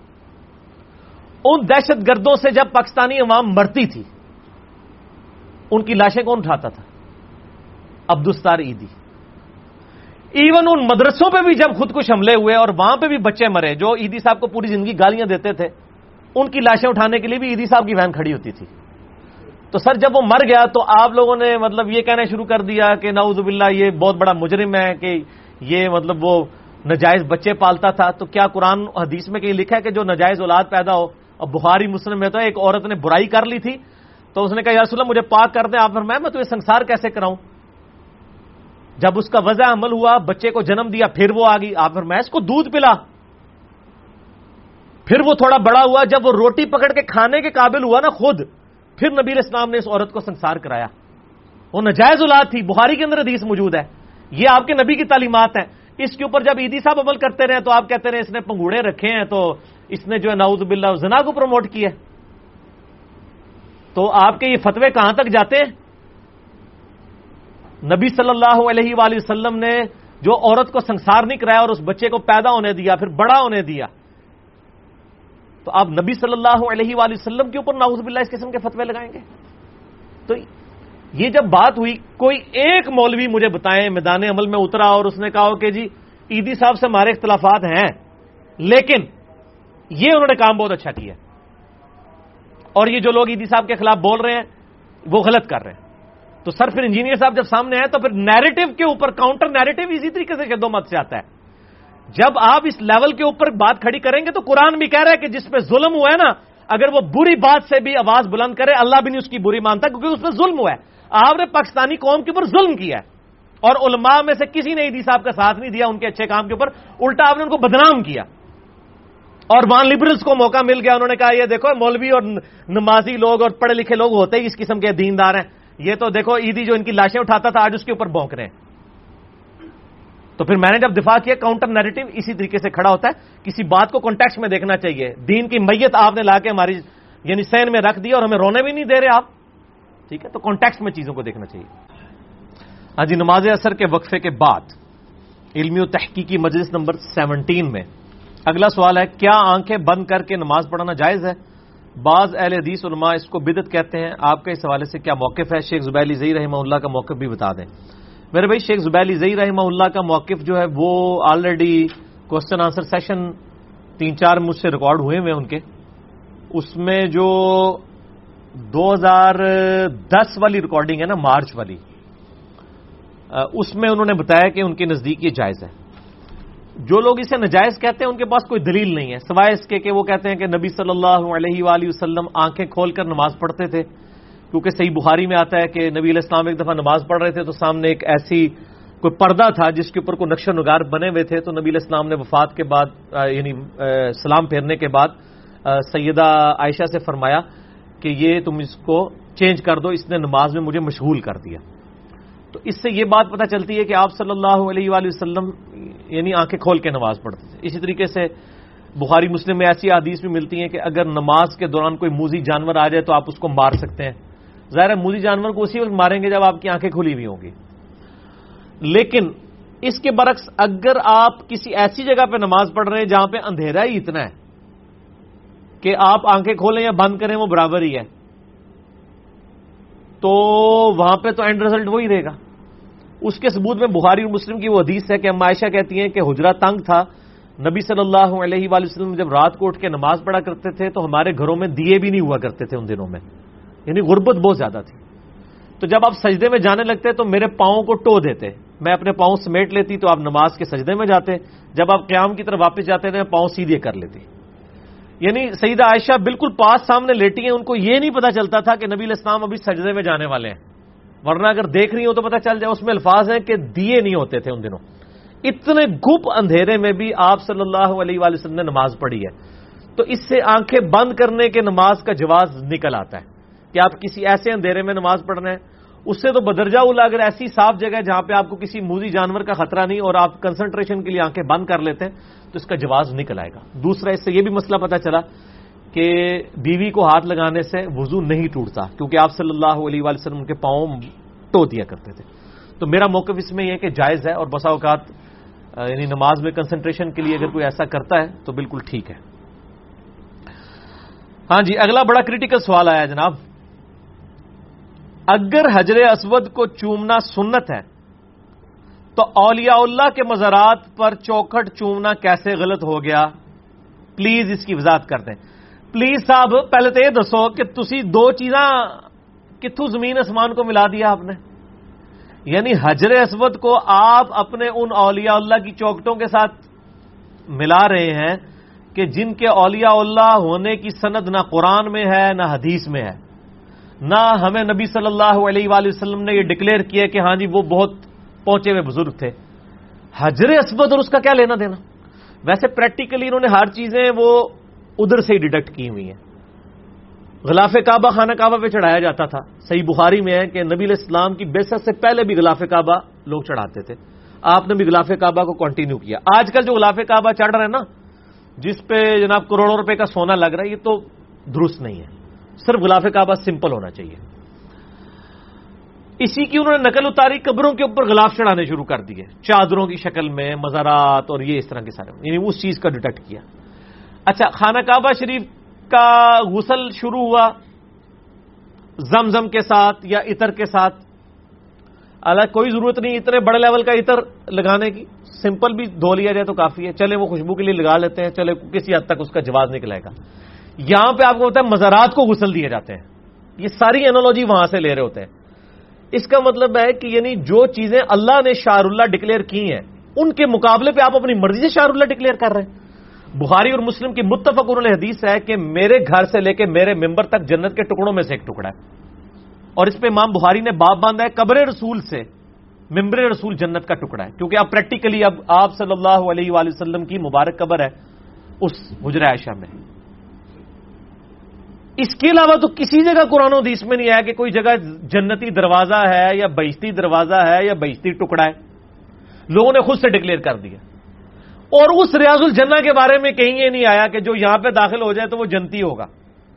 ان دہشت گردوں سے جب پاکستانی عوام مرتی تھی ان کی لاشیں کون اٹھاتا تھا؟ عبدالستار عیدی۔ ایون ان مدرسوں پہ بھی جب خودکش حملے ہوئے اور وہاں پہ بھی بچے مرے جو عیدی صاحب کو پوری زندگی گالیاں دیتے تھے، ان کی لاشیں اٹھانے کے لیے بھی عیدی صاحب کی وین کھڑی ہوتی تھی۔ تو سر جب وہ مر گیا تو آپ لوگوں نے مطلب یہ کہنا شروع کر دیا کہ نعوذ باللہ یہ بہت بڑا مجرم ہے کہ یہ مطلب وہ ناجائز بچے پالتا تھا۔ تو کیا قرآن حدیث میں کہیں لکھا ہے کہ جو ناجائز اولاد پیدا ہو؟ اب بخاری مسلم میں تو ایک عورت نے برائی کر لی تھی تو اس نے کہا یا رسول اللہ مجھے پاک کر دیں، آپ فرمایا میں تمہیں سنسار کیسے کراؤں؟ جب اس کا وضع عمل ہوا، بچے کو جنم دیا، پھر وہ آ گئی، آپ فرمایا اس کو دودھ پلا۔ پھر وہ تھوڑا بڑا ہوا، جب وہ روٹی پکڑ کے کھانے کے قابل ہوا نا خود، پھر نبی علیہ السلام نے اس عورت کو سنسار کرایا. وہ ناجائز اولاد تھی، بخاری کے اندر حدیث موجود ہے، یہ آپ کے نبی کی تعلیمات ہیں. اس کے اوپر جب عیدی صاحب عمل کرتے رہے تو آپ کہتے رہے اس نے پنگوڑے رکھے ہیں تو اس نے جو ہے نعوذ باللہ زنا کو پروموٹ کیا. تو آپ کے یہ فتوے کہاں تک جاتے ہیں؟ نبی صلی اللہ علیہ وآلہ وسلم نے جو عورت کو سنسار نہیں کرایا اور اس بچے کو پیدا ہونے دیا، پھر بڑا ہونے دیا، تو آپ نبی صلی اللہ علیہ وآلہ وسلم کے اوپر نعوذ باللہ اس قسم کے فتوے لگائیں گے؟ تو یہ جب بات ہوئی، کوئی ایک مولوی مجھے بتائیں میدان عمل میں اترا اور اس نے کہا کہ جی عیدی صاحب سے ہمارے اختلافات ہیں لیکن یہ انہوں نے کام بہت اچھا کیا، اور یہ جو لوگ عیدی صاحب کے خلاف بول رہے ہیں وہ غلط کر رہے ہیں. تو سر پھر انجینئر صاحب جب سامنے آئے تو پھر نیریٹو کے اوپر کاؤنٹر نیریٹو اسی طریقے سے شدو مت سے آتا ہے. جب آپ اس لیول کے اوپر بات کھڑی کریں گے تو قرآن بھی کہہ رہا ہے کہ جس پہ ظلم ہوا ہے نا، اگر وہ بری بات سے بھی آواز بلند کرے اللہ بھی نہیں اس کی بری مانتا، کیونکہ اس پہ ظلم ہوا ہے. آپ نے پاکستانی قوم کے اوپر ظلم کیا ہے اور علماء میں سے کسی نے عیدی صاحب کا ساتھ نہیں دیا ان کے اچھے کام کے اوپر، الٹا آپ نے ان کو بدنام کیا. اور وہاں لبرلز کو موقع مل گیا، انہوں نے کہا یہ دیکھو مولوی اور نمازی لوگ اور پڑھے لکھے لوگ ہوتے ہی اس قسم کے دیندار ہیں، یہ تو دیکھو عیدی جو ان کی لاشیں اٹھاتا تھا آج اس کے اوپر بونک رہے ہیں. تو پھر میں نے جب دفاع کیا، کاؤنٹر نیریٹو اسی طریقے سے کھڑا ہوتا ہے. کسی بات کو کانٹیکسٹ میں دیکھنا چاہیے. دین کی میت آپ نے لا کے ہماری یعنی سین میں رکھ دی اور ہمیں رونے بھی نہیں دے رہے آپ، ٹھیک ہے؟ تو کانٹیکسٹ میں چیزوں کو دیکھنا چاہیے. ہاں جی، نماز عصر کے وقفے کے بعد علمی و تحقیقی مجلس نمبر سیونٹین میں اگلا سوال ہے، کیا آنکھیں بند کر کے نماز پڑھنا جائز ہے؟ بعض اہل حدیث علماء اس کو بدعت کہتے ہیں، آپ کا اس حوالے سے کیا موقف ہے؟ شیخ زبیر علی زئی رحمہ اللہ کا موقف بھی بتا دیں. میرے بھائی شیخ زبیر علی زئی رحمہ اللہ کا موقف جو ہے وہ آلریڈی کوشچن آنسر سیشن تین چار مجھ سے ریکارڈ ہوئے ہوئے ان کے، اس میں جو دو ہزار دس والی ریکارڈنگ ہے نا، مارچ والی، اس میں انہوں نے بتایا کہ ان کے نزدیک یہ جائز ہے. جو لوگ اسے ناجائز کہتے ہیں ان کے پاس کوئی دلیل نہیں ہے سوائے اس کے کہ وہ کہتے ہیں کہ نبی صلی اللہ علیہ وآلہ وسلم آنکھیں کھول کر نماز پڑھتے تھے، کیونکہ صحیح بخاری میں آتا ہے کہ نبی علیہ السلام ایک دفعہ نماز پڑھ رہے تھے تو سامنے ایک ایسی کوئی پردہ تھا جس کے اوپر کوئی نقش و نگار بنے ہوئے تھے. تو نبی علیہ السلام نے وفات کے بعد یعنی سلام پھیرنے کے بعد سیدہ عائشہ سے فرمایا کہ یہ تم اس کو چینج کر دو، اس نے نماز میں مجھے مشغول کر دیا. تو اس سے یہ بات پتہ چلتی ہے کہ آپ صلی اللہ علیہ وآلہ وسلم یعنی آنکھیں کھول کے نماز پڑھتے تھے. اسی طریقے سے بخاری مسلم میں ایسی حدیث بھی ملتی ہیں کہ اگر نماز کے دوران کوئی موذی جانور آ جائے تو آپ اس کو مار سکتے ہیں. ظاہر ہے موذی جانور کو اسی وقت ماریں گے جب آپ کی آنکھیں کھلی ہوئی ہوں گی. لیکن اس کے برعکس اگر آپ کسی ایسی جگہ پہ نماز پڑھ رہے ہیں جہاں پہ اندھیرا ہی اتنا ہے کہ آپ آنکھیں کھولیں یا بند کریں وہ برابر ہی ہے، تو وہاں پہ تو اینڈ رزلٹ وہی رہے گا. اس کے ثبوت میں بخاری اور مسلم کی وہ حدیث ہے کہ اما عائشہ کہتی ہیں کہ حجرہ تنگ تھا، نبی صلی اللہ علیہ وآلہ وسلم جب رات کو اٹھ کے نماز پڑھا کرتے تھے تو ہمارے گھروں میں دیے بھی نہیں ہوا کرتے تھے ان دنوں میں، یعنی غربت بہت زیادہ تھی. تو جب آپ سجدے میں جانے لگتے تو میرے پاؤں کو ٹو دیتے، میں اپنے پاؤں سمیٹ لیتی تو آپ نماز کے سجدے میں جاتے، جب آپ قیام کی طرف واپس جاتے تھے پاؤں سیدھے کر لیتی. یعنی سیدہ عائشہ بالکل پاس سامنے لیٹی ہیں، ان کو یہ نہیں پتا چلتا تھا کہ نبی علیہ السلام ابھی سجدے میں جانے والے ہیں، ورنہ اگر دیکھ رہی ہو تو پتا چل جائے. اس میں الفاظ ہیں کہ دیے نہیں ہوتے تھے ان دنوں، اتنے گپ اندھیرے میں بھی آپ صلی اللہ علیہ وآلہ وسلم نے نماز پڑھی ہے. تو اس سے آنکھیں بند کرنے کے نماز کا جواز نکل آتا ہے کہ آپ کسی ایسے اندھیرے میں نماز پڑھ رہے ہیں. اس سے تو بدرجہ اولا اگر ایسی صاف جگہ ہے جہاں پہ آپ کو کسی موذی جانور کا خطرہ نہیں اور آپ کنسنٹریشن کے لیے آنکھیں بند کر لیتے ہیں تو اس کا جواز نکل آئے گا. دوسرا اس سے یہ بھی مسئلہ پتا چلا کہ بیوی کو ہاتھ لگانے سے وضو نہیں ٹوٹتا، کیونکہ آپ صلی اللہ علیہ وآلہ وسلم ان کے پاؤں ٹو دیا کرتے تھے. تو میرا موقف اس میں یہ کہ جائز ہے، اور بسا اوقات یعنی نماز میں کنسنٹریشن کے لیے اگر کوئی ایسا کرتا ہے تو بالکل ٹھیک ہے. ہاں جی، اگلا بڑا کریٹیکل سوال آیا جناب، اگر حجر اسود کو چومنا سنت ہے تو اولیاء اللہ کے مزارات پر چوکھٹ چومنا کیسے غلط ہو گیا؟ پلیز اس کی وضاحت کر دیں. پلیز صاحب پہلے تو یہ دسو کہ تسی دو چیزاں کتوں زمین آسمان کو ملا دیا آپ نے. یعنی حجر اسود کو آپ اپنے ان اولیاء اللہ کی چوکھٹوں کے ساتھ ملا رہے ہیں کہ جن کے اولیاء اللہ ہونے کی سند نہ قرآن میں ہے نہ حدیث میں ہے، نہ ہمیں نبی صلی اللہ علیہ وآلہ وسلم نے یہ ڈکلیئر کیا کہ ہاں جی وہ بہت پہنچے ہوئے بزرگ تھے. حجر اسود اور اس کا کیا لینا دینا؟ ویسے پریکٹیکلی انہوں نے ہر چیزیں وہ ادھر سے ہی ڈیڈکٹ کی ہوئی ہیں. غلاف کعبہ خانہ کعبہ پہ چڑھایا جاتا تھا. صحیح بخاری میں ہے کہ نبی علیہ السلام کی بعثت سے پہلے بھی غلاف کعبہ لوگ چڑھاتے تھے. آپ نے بھی غلاف کعبہ کو کنٹینیو کیا. آج کل جو غلاف کعبہ چڑھ رہا ہے نا، جس پہ جناب کروڑوں روپے کا سونا لگ رہا ہے، یہ تو درست نہیں ہے. صرف غلاف کعبہ سمپل ہونا چاہیے. اسی کی انہوں نے نقل اتاری، قبروں کے اوپر غلاف چڑھانے شروع کر دیے، چادروں کی شکل میں، مزارات اور یہ اس طرح کے سارے، یعنی اس چیز کا ڈیٹیکٹ کیا. اچھا، خانہ کعبہ شریف کا غسل شروع ہوا زمزم کے ساتھ یا عطر کے ساتھ. الگ کوئی ضرورت نہیں اتنے بڑے لیول کا عطر لگانے کی، سمپل بھی دھو لیا جائے تو کافی ہے. چلے وہ خوشبو کے لیے لگا لیتے ہیں، چلے کسی حد تک اس کا جواز نکلے گا. یہاں پہ آپ کو ہوتا ہے مزارات کو غسل دیے جاتے ہیں. یہ ساری اینالوجی وہاں سے لے رہے ہوتے ہیں. اس کا مطلب ہے کہ یعنی جو چیزیں اللہ نے شعر اللہ ڈکلیئر کی ہیں ان کے مقابلے پہ آپ اپنی مرضی سے شعر اللہ ڈکلیئر کر رہے ہیں. بخاری اور مسلم کی متفق علیہ حدیث ہے کہ میرے گھر سے لے کے میرے ممبر تک جنت کے ٹکڑوں میں سے ایک ٹکڑا ہے. اور اس پہ امام بخاری نے باب باندھا ہے قبر رسول سے ممبر رسول جنت کا ٹکڑا ہے، کیونکہ اب پریکٹیکلی اب آپ صلی اللہ علیہ وآلہ وسلم کی مبارک قبر ہے اس حجرہ عائشہ میں. اس کے علاوہ تو کسی جگہ قرآن و حدیث میں نہیں آیا کہ کوئی جگہ جنتی دروازہ ہے یا بہشتی دروازہ ہے یا بہشتی ٹکڑا ہے. لوگوں نے خود سے ڈکلیئر کر دیا. اور اس ریاض الجنہ کے بارے میں کہیں یہ نہیں آیا کہ جو یہاں پہ داخل ہو جائے تو وہ جنتی ہوگا.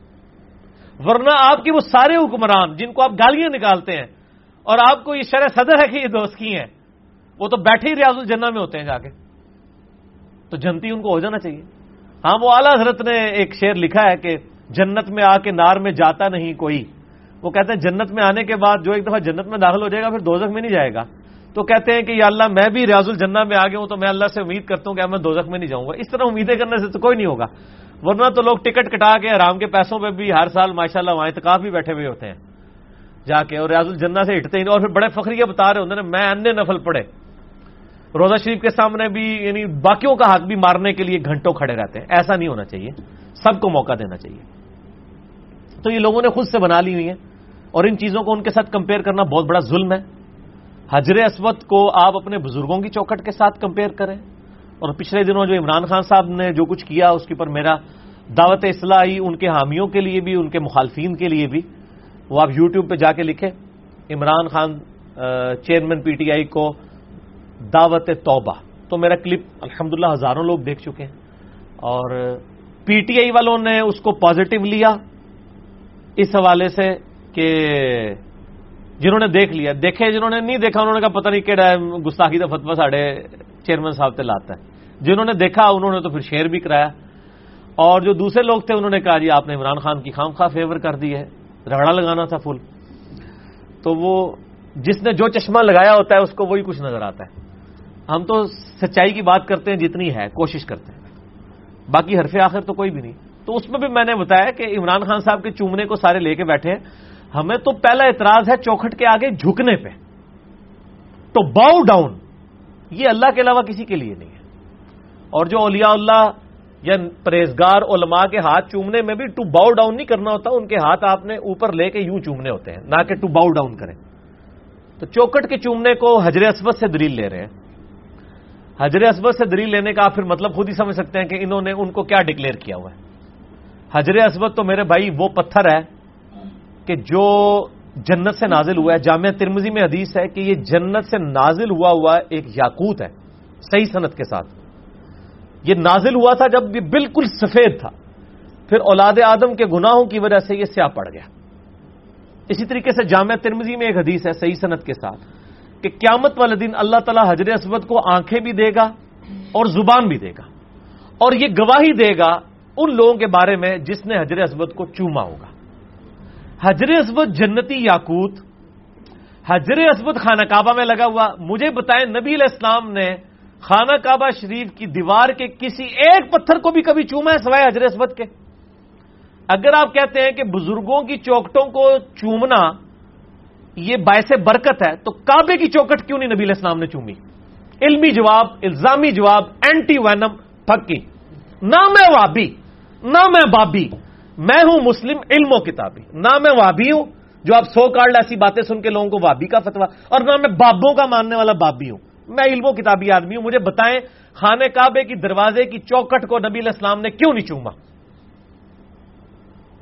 ورنہ آپ کے وہ سارے حکمران جن کو آپ گالیاں نکالتے ہیں اور آپ کو یہ شرح صدر ہے کہ یہ دوست کی ہیں، وہ تو بیٹھے ہی ریاض الجنہ میں ہوتے ہیں جا کے. تو جنتی ان کو ہو جانا چاہیے. ہاں، وہ اعلیٰ حضرت نے ایک شعر لکھا ہے کہ جنت میں آ کے نار میں جاتا نہیں کوئی. وہ کہتے ہیں جنت میں آنے کے بعد جو ایک دفعہ جنت میں داخل ہو جائے گا پھر دوزخ میں نہیں جائے گا. تو کہتے ہیں کہ یا اللہ میں بھی ریاض الجنہ میں آ گیا ہوں تو میں اللہ سے امید کرتا ہوں کہ میں دوزخ میں نہیں جاؤں گا. اس طرح امیدیں کرنے سے تو کوئی نہیں ہوگا. ورنہ تو لوگ ٹکٹ کٹا کے حرام کے پیسوں پہ بھی ہر سال ماشاءاللہ وہاں اعتکاف بھی بیٹھے ہوئے ہوتے ہیں جا کے، اور ریاض الجنہ سے ہٹتے ہی نہیں. اور پھر بڑے فخریہ بتا رہے ہوتے ہیں میں انے نفل پڑھے روزہ شریف کے سامنے بھی، یعنی باقیوں کا حق بھی مارنے کے لیے گھنٹوں کھڑے رہتے ہیں. ایسا نہیں ہونا چاہیے، سب کو موقع دینا چاہیے. تو یہ لوگوں نے خود سے بنا لی ہوئی ہیں اور ان چیزوں کو ان کے ساتھ کمپیئر کرنا بہت بڑا ظلم ہے. حجر اسود کو آپ اپنے بزرگوں کی چوکھٹ کے ساتھ کمپیئر کریں. اور پچھلے دنوں جو عمران خان صاحب نے جو کچھ کیا اس کے اوپر میرا دعوت اصلاحی ان کے حامیوں کے لیے بھی ان کے مخالفین کے لیے بھی، وہ آپ یوٹیوب پہ جا کے لکھیں Imran Khan chairman P T I کو دعوت توبہ. تو میرا کلپ الحمدللہ ہزاروں لوگ دیکھ چکے ہیں اور پی ٹی آئی والوں نے اس کو پازیٹو لیا اس حوالے سے کہ جنہوں نے دیکھ لیا دیکھے، جنہوں نے نہیں دیکھا انہوں نے کہا پتہ نہیں کہڑا گستاخی کا فتویٰ ساڑھے چیئرمین صاحب تے لاتا ہے. جنہوں نے دیکھا انہوں نے تو پھر شیئر بھی کرایا، اور جو دوسرے لوگ تھے انہوں نے کہا جی آپ نے عمران خان کی خام خواہ فیور کر دی ہے، رگڑا لگانا تھا فل. تو وہ جس نے جو چشمہ لگایا ہوتا ہے اس کو وہی کچھ نظر آتا ہے. ہم تو سچائی کی بات کرتے ہیں جتنی ہے، کوشش کرتے ہیں، باقی حرف آخر تو کوئی بھی نہیں. تو اس میں بھی میں نے بتایا کہ عمران خان صاحب کے چومنے کو سارے لے کے بیٹھے ہیں. ہمیں تو پہلا اعتراض ہے چوکھٹ کے آگے جھکنے پہ، تو باؤ ڈاؤن یہ اللہ کے علاوہ کسی کے لیے نہیں ہے. اور جو اولیاء اللہ یا پرہیزگار علماء کے ہاتھ چومنے میں بھی ٹو باؤ ڈاؤن نہیں کرنا ہوتا، ان کے ہاتھ آپ نے اوپر لے کے یوں چومنے ہوتے ہیں، نہ کہ ٹو باؤ ڈاؤن کریں. تو چوکھٹ کے چومنے کو حجر اسود سے دلیل لے رہے ہیں. حجر اسود سے دلیل لینے کا آپ پھر مطلب خود ہی سمجھ سکتے ہیں کہ انہوں نے ان کو کیا ڈکلیئر کیا ہوا ہے. حجر اسود تو میرے بھائی وہ پتھر ہے کہ جو جنت سے نازل ہوا ہے. جامعہ ترمذی میں حدیث ہے کہ یہ جنت سے نازل ہوا ہوا ایک یاقوت ہے، صحیح سند کے ساتھ. یہ نازل ہوا تھا جب یہ بالکل سفید تھا، پھر اولاد آدم کے گناہوں کی وجہ سے یہ سیاہ پڑ گیا. اسی طریقے سے جامعہ ترمذی میں ایک حدیث ہے صحیح سند کے ساتھ کہ قیامت والے دن اللہ تعالیٰ حجر اسود کو آنکھیں بھی دے گا اور زبان بھی دے گا، اور یہ گواہی دے گا ان لوگوں کے بارے میں جس نے حجر اسود کو چوما ہوگا. حجر اسود جنتی یاقوت، حجر اسود خانہ کعبہ میں لگا ہوا. مجھے بتائیں نبی علیہ السلام نے خانہ کعبہ شریف کی دیوار کے کسی ایک پتھر کو بھی کبھی چوما ہے سوائے حجر اسود کے؟ اگر آپ کہتے ہیں کہ بزرگوں کی چوکٹوں کو چومنا یہ باعث برکت ہے تو کعبے کی چوکٹ کیوں نہیں نبی علیہ السلام نے چومی؟ علمی جواب، الزامی جواب، اینٹی وینم پھکی. نہ میں وابی نہ میں بابی، میں ہوں مسلم علم و کتابی. نہ میں وابی ہوں جو آپ سو کارڈ ایسی باتیں سن کے لوگوں کو وابی کا فتویٰ، اور نہ میں بابوں کا ماننے والا بابی ہوں. میں علم و کتابی آدمی ہوں. مجھے بتائیں خانہ کعبے کی دروازے کی چوکٹ کو نبی علیہ السلام نے کیوں نہیں چوما؟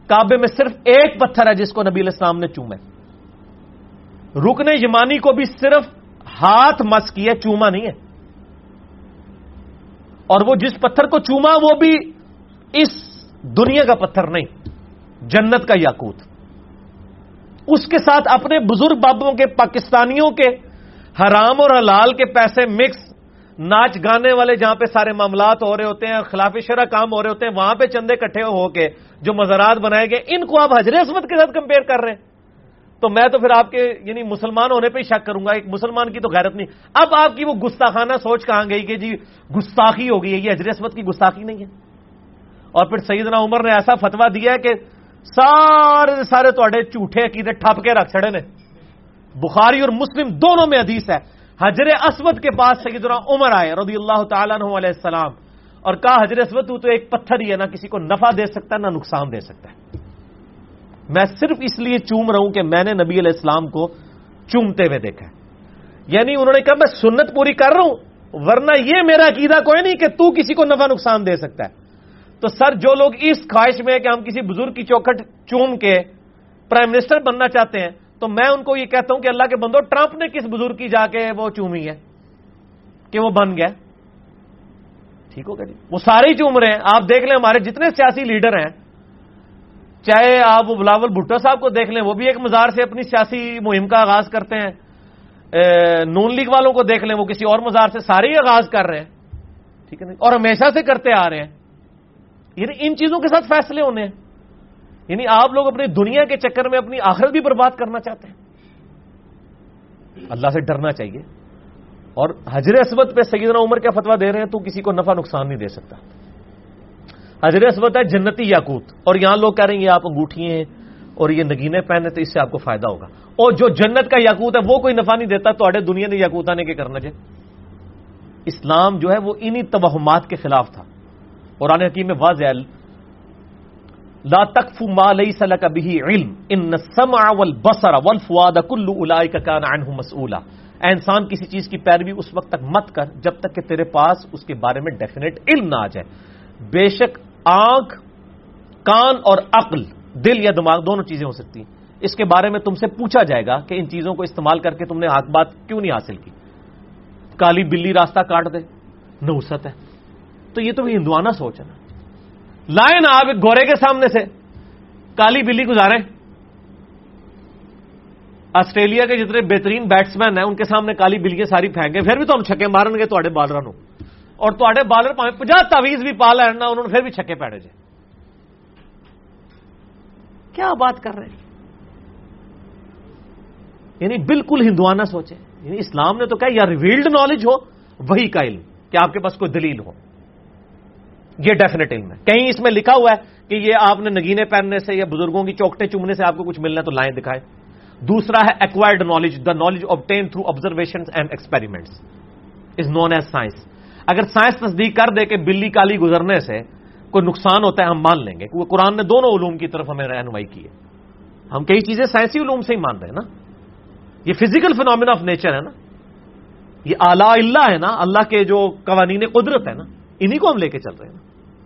کعبے میں صرف ایک پتھر ہے جس کو نبی علیہ السلام نے چوما ہے. رکن یمانی کو بھی صرف ہاتھ مس کیا، چوما نہیں ہے. اور وہ جس پتھر کو چوما وہ بھی اس دنیا کا پتھر نہیں، جنت کا یاقوت. اس کے ساتھ اپنے بزرگ بابوں کے پاکستانیوں کے حرام اور حلال کے پیسے مکس، ناچ گانے والے جہاں پہ سارے معاملات ہو رہے ہوتے ہیں، خلاف شرع کام ہو رہے ہوتے ہیں، وہاں پہ چندے اکٹھے ہو کے جو مزارات بنائے گئے، ان کو آپ حجر اسود کے ساتھ کمپیئر کر رہے ہیں. تو میں تو پھر آپ کے یعنی مسلمان ہونے پہ ہی شک کروں گا. ایک مسلمان کی تو غیرت نہیں. اب آپ کی وہ گستاخانہ سوچ کہاں گئی کہ جی گستاخی ہو گئی ہے، یہ حجر اسود کی گستاخی نہیں ہے. اور پھر سیدنا عمر نے ایسا فتویٰ دیا ہے کہ سارے سارے تواڈے جھوٹے عقیدے ٹھپ کے رکھ چھڑے نے. بخاری اور مسلم دونوں میں حدیث ہے، حجر اسود کے پاس سیدنا عمر آئے رضی اللہ تعالیٰ عنہ علیہ السلام اور کہا حجر اسود تو, تو ایک پتھر ہی ہے، نہ کسی کو نفع دے سکتا ہے نہ نقصان دے سکتا ہے. میں صرف اس لیے چوم رہا ہوں کہ میں نے نبی علیہ السلام کو چومتے ہوئے دیکھا ہے. یعنی انہوں نے کہا میں سنت پوری کر رہا ہوں، ورنہ یہ میرا عقیدہ کوئی نہیں کہ تو کسی کو نفع نقصان دے سکتا ہے. تو سر جو لوگ اس خواہش میں ہے کہ ہم کسی بزرگ کی چوکھٹ چوم کے پرائم منسٹر بننا چاہتے ہیں، تو میں ان کو یہ کہتا ہوں کہ اللہ کے بندو، ٹرمپ نے کس بزرگ کی جا کے وہ چومی ہے کہ وہ بن گیا؟ ٹھیک ہوگا جی، وہ سارے ہی چوم رہے ہیں. آپ دیکھ لیں ہمارے جتنے سیاسی لیڈر ہیں، چاہے آپ وہ بلاول بھٹو صاحب کو دیکھ لیں، وہ بھی ایک مزار سے اپنی سیاسی مہم کا آغاز کرتے ہیں. نون لیگ والوں کو دیکھ لیں، وہ کسی اور مزار سے سارے ہی آغاز کر رہے ہیں. ٹھیک ہے نا، اور ہمیشہ سے کرتے آ رہے ہیں. یعنی ان چیزوں کے ساتھ فیصلے ہونے ہیں. یعنی آپ لوگ اپنی دنیا کے چکر میں اپنی آخرت بھی برباد کرنا چاہتے ہیں. اللہ سے ڈرنا چاہیے. اور حجر اسود پہ سیدنا عمر کیا فتویٰ دے رہے ہیں؟ تو کسی کو نفع نقصان نہیں دے سکتا. حجر اسود ہے جنتی یاقوت، اور یہاں لوگ کہہ رہے ہیں یہ آپ انگوٹھی ہیں اور یہ نگینے پہنے تو اس سے آپ کو فائدہ ہوگا. اور جو جنت کا یاقوت ہے وہ کوئی نفع نہیں دیتا، تو اڑے دنیا نے یاقوت آنے کے کرنا چاہیے. اسلام جو ہے وہ انہی توہمات کے خلاف تھا. قرآن حکیم میں واضح ہے، لا تقف ما ليس لك به علم ان السمع والبصر والفؤاد كل اولئك كان عنه مسؤولا. اے انسان کسی چیز کی پیروی اس وقت تک مت کر جب تک کہ تیرے پاس اس کے بارے میں ڈیفینیٹ علم نہ آ جائے. بے شک آنکھ، کان اور عقل، دل یا دماغ دونوں چیزیں ہو سکتی ہیں. اس کے بارے میں تم سے پوچھا جائے گا کہ ان چیزوں کو استعمال کر کے تم نے حق بات کیوں نہیں حاصل کی. کالی بلی راستہ کاٹ دے، نحوست ہے. تو یہ تو ہندوانہ سوچ ہے نا. لائے نا آپ ایک گورے کے سامنے سے کالی بلی گزارے. آسٹریلیا کے جتنے بہترین بیٹسمین ہیں ان کے سامنے کالی بلیاں ساری پھینکیں، پھر بھی تو ہم چھکے مارن گے تواڈے بالراں نوں. اور تواڈے بالر پاویں پچاس تعویذ بھی پا لین نا، انہوں نے پھر بھی چھکے پیڑے جے. کیا بات کر رہے ہیں؟ یعنی بالکل ہندوانہ سوچے. یعنی اسلام نے تو کہا یا ریویلڈ نالج ہو، وہی کا علم کہ آپ کے پاس کوئی دلیل ہو، یہ ڈیفینیٹ علم ہے. کہیں اس میں لکھا ہوا ہے کہ یہ آپ نے نگینے پہننے سے یا بزرگوں کی چوکٹیں چومنے سے آپ کو کچھ ملنا ہے تو لائیں دکھائے. دوسرا ہے acquired knowledge, the knowledge obtained through observations and experiments is known as science. اگر سائنس تصدیق کر دے کہ بلی کالی گزرنے سے کوئی نقصان ہوتا ہے، ہم مان لیں گے. کیونکہ قرآن نے دونوں علوم کی طرف ہمیں رہنمائی کی ہے. ہم کئی چیزیں سائنسی علوم سے ہی مان رہے ہیں نا. یہ فزیکل فینومینا آف نیچر ہے نا، یہ اعلیٰ اللہ ہے نا، اللہ کے جو قوانین قدرت ہے نا، انہی کو ہم لے کے چل رہے ہیں نا.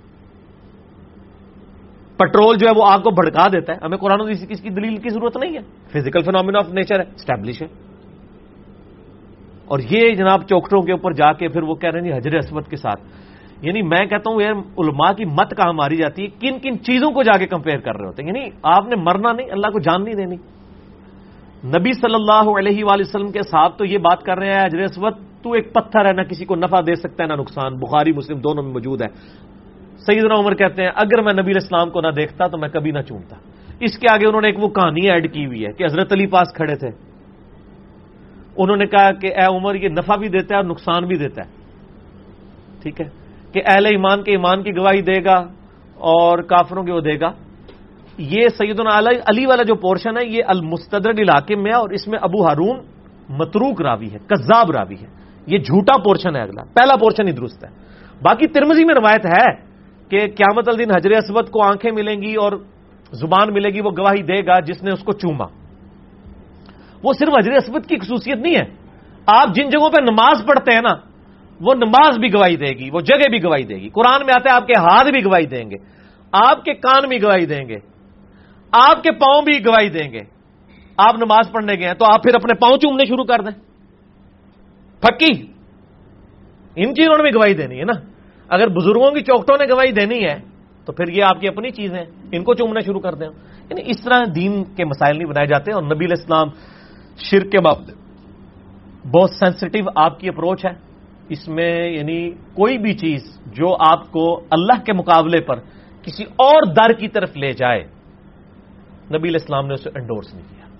پٹرول جو ہے وہ آگ کو بھڑکا دیتا ہے، ہمیں قرآن و حدیث کی دلیل کی ضرورت نہیں ہے. فزیکل فینومینا آف نیچر ہے، اسٹیبلش ہے. اور یہ جناب چوکٹوں کے اوپر جا کے پھر وہ کہہ رہے ہیں حجر اسود کے ساتھ. یعنی میں کہتا ہوں یہ علماء کی مت کہاں ماری جاتی ہے، کن کن چیزوں کو جا کے کمپیئر کر رہے ہوتے ہیں. یعنی آپ نے مرنا نہیں، اللہ کو جان نہیں دینی. نبی صلی اللہ علیہ وآلہ وسلم کے صاحب تو یہ بات کر رہے ہیں حجر اسود تو ایک پتھر ہے، نہ کسی کو نفع دے سکتا ہے نہ نقصان. بخاری مسلم دونوں میں موجود ہے. سیدنا عمر کہتے ہیں اگر میں نبی علیہ السلام کو نہ دیکھتا تو میں کبھی نہ چومتا. اس کے آگے انہوں نے ایک وہ کہانی ایڈ کی ہوئی ہے کہ حضرت علی پاس کھڑے تھے، انہوں نے کہا کہ اے عمر یہ نفع بھی دیتا ہے اور نقصان بھی دیتا ہے. ٹھیک ہے کہ اہل ایمان کے ایمان کی گواہی دے گا اور کافروں کی وہ دے گا. یہ سیدنا علی والا جو پورشن ہے یہ المستدرک الحاکم میں ہے، اور اس میں ابو ہارون متروک راوی ہے، کذاب راوی ہے. یہ جھوٹا پورشن ہے. اگلا پہلا پورشن ہی درست ہے. باقی ترمذی میں روایت ہے کہ قیامت الدین حجر اسود کو آنکھیں ملیں گی اور زبان ملے گی، وہ گواہی دے گا جس نے اس کو چوما. وہ صرف حجر اسود کی خصوصیت نہیں ہے. آپ جن جگہوں پہ نماز پڑھتے ہیں نا، وہ نماز بھی گواہی دے گی، وہ جگہ بھی گواہی دے گی. قرآن میں آتا ہے آپ کے ہاتھ بھی گواہی دیں گے، آپ کے کان بھی گواہی دیں گے، آپ کے پاؤں بھی گواہی دیں گے. آپ نماز پڑھنے گئے ہیں تو آپ پھر اپنے پاؤں چومنے شروع کر دیں. پھکی ان چیزوں نے بھی گواہی دینی ہے نا. اگر بزرگوں کی چوکٹوں نے گواہی دینی ہے تو پھر یہ آپ کی اپنی چیز ہے, ان کو چومنا شروع کر دیں. یعنی اس طرح دین کے مسائل نہیں بنائے جاتے. اور نبی علیہ السلام شرک کے معاملے بہت سینسٹیو آپ کی اپروچ ہے. اس میں یعنی کوئی بھی چیز جو آپ کو اللہ کے مقابلے پر کسی اور در کی طرف لے جائے, نبی علیہ السلام نے اسے انڈورس نہیں کیا.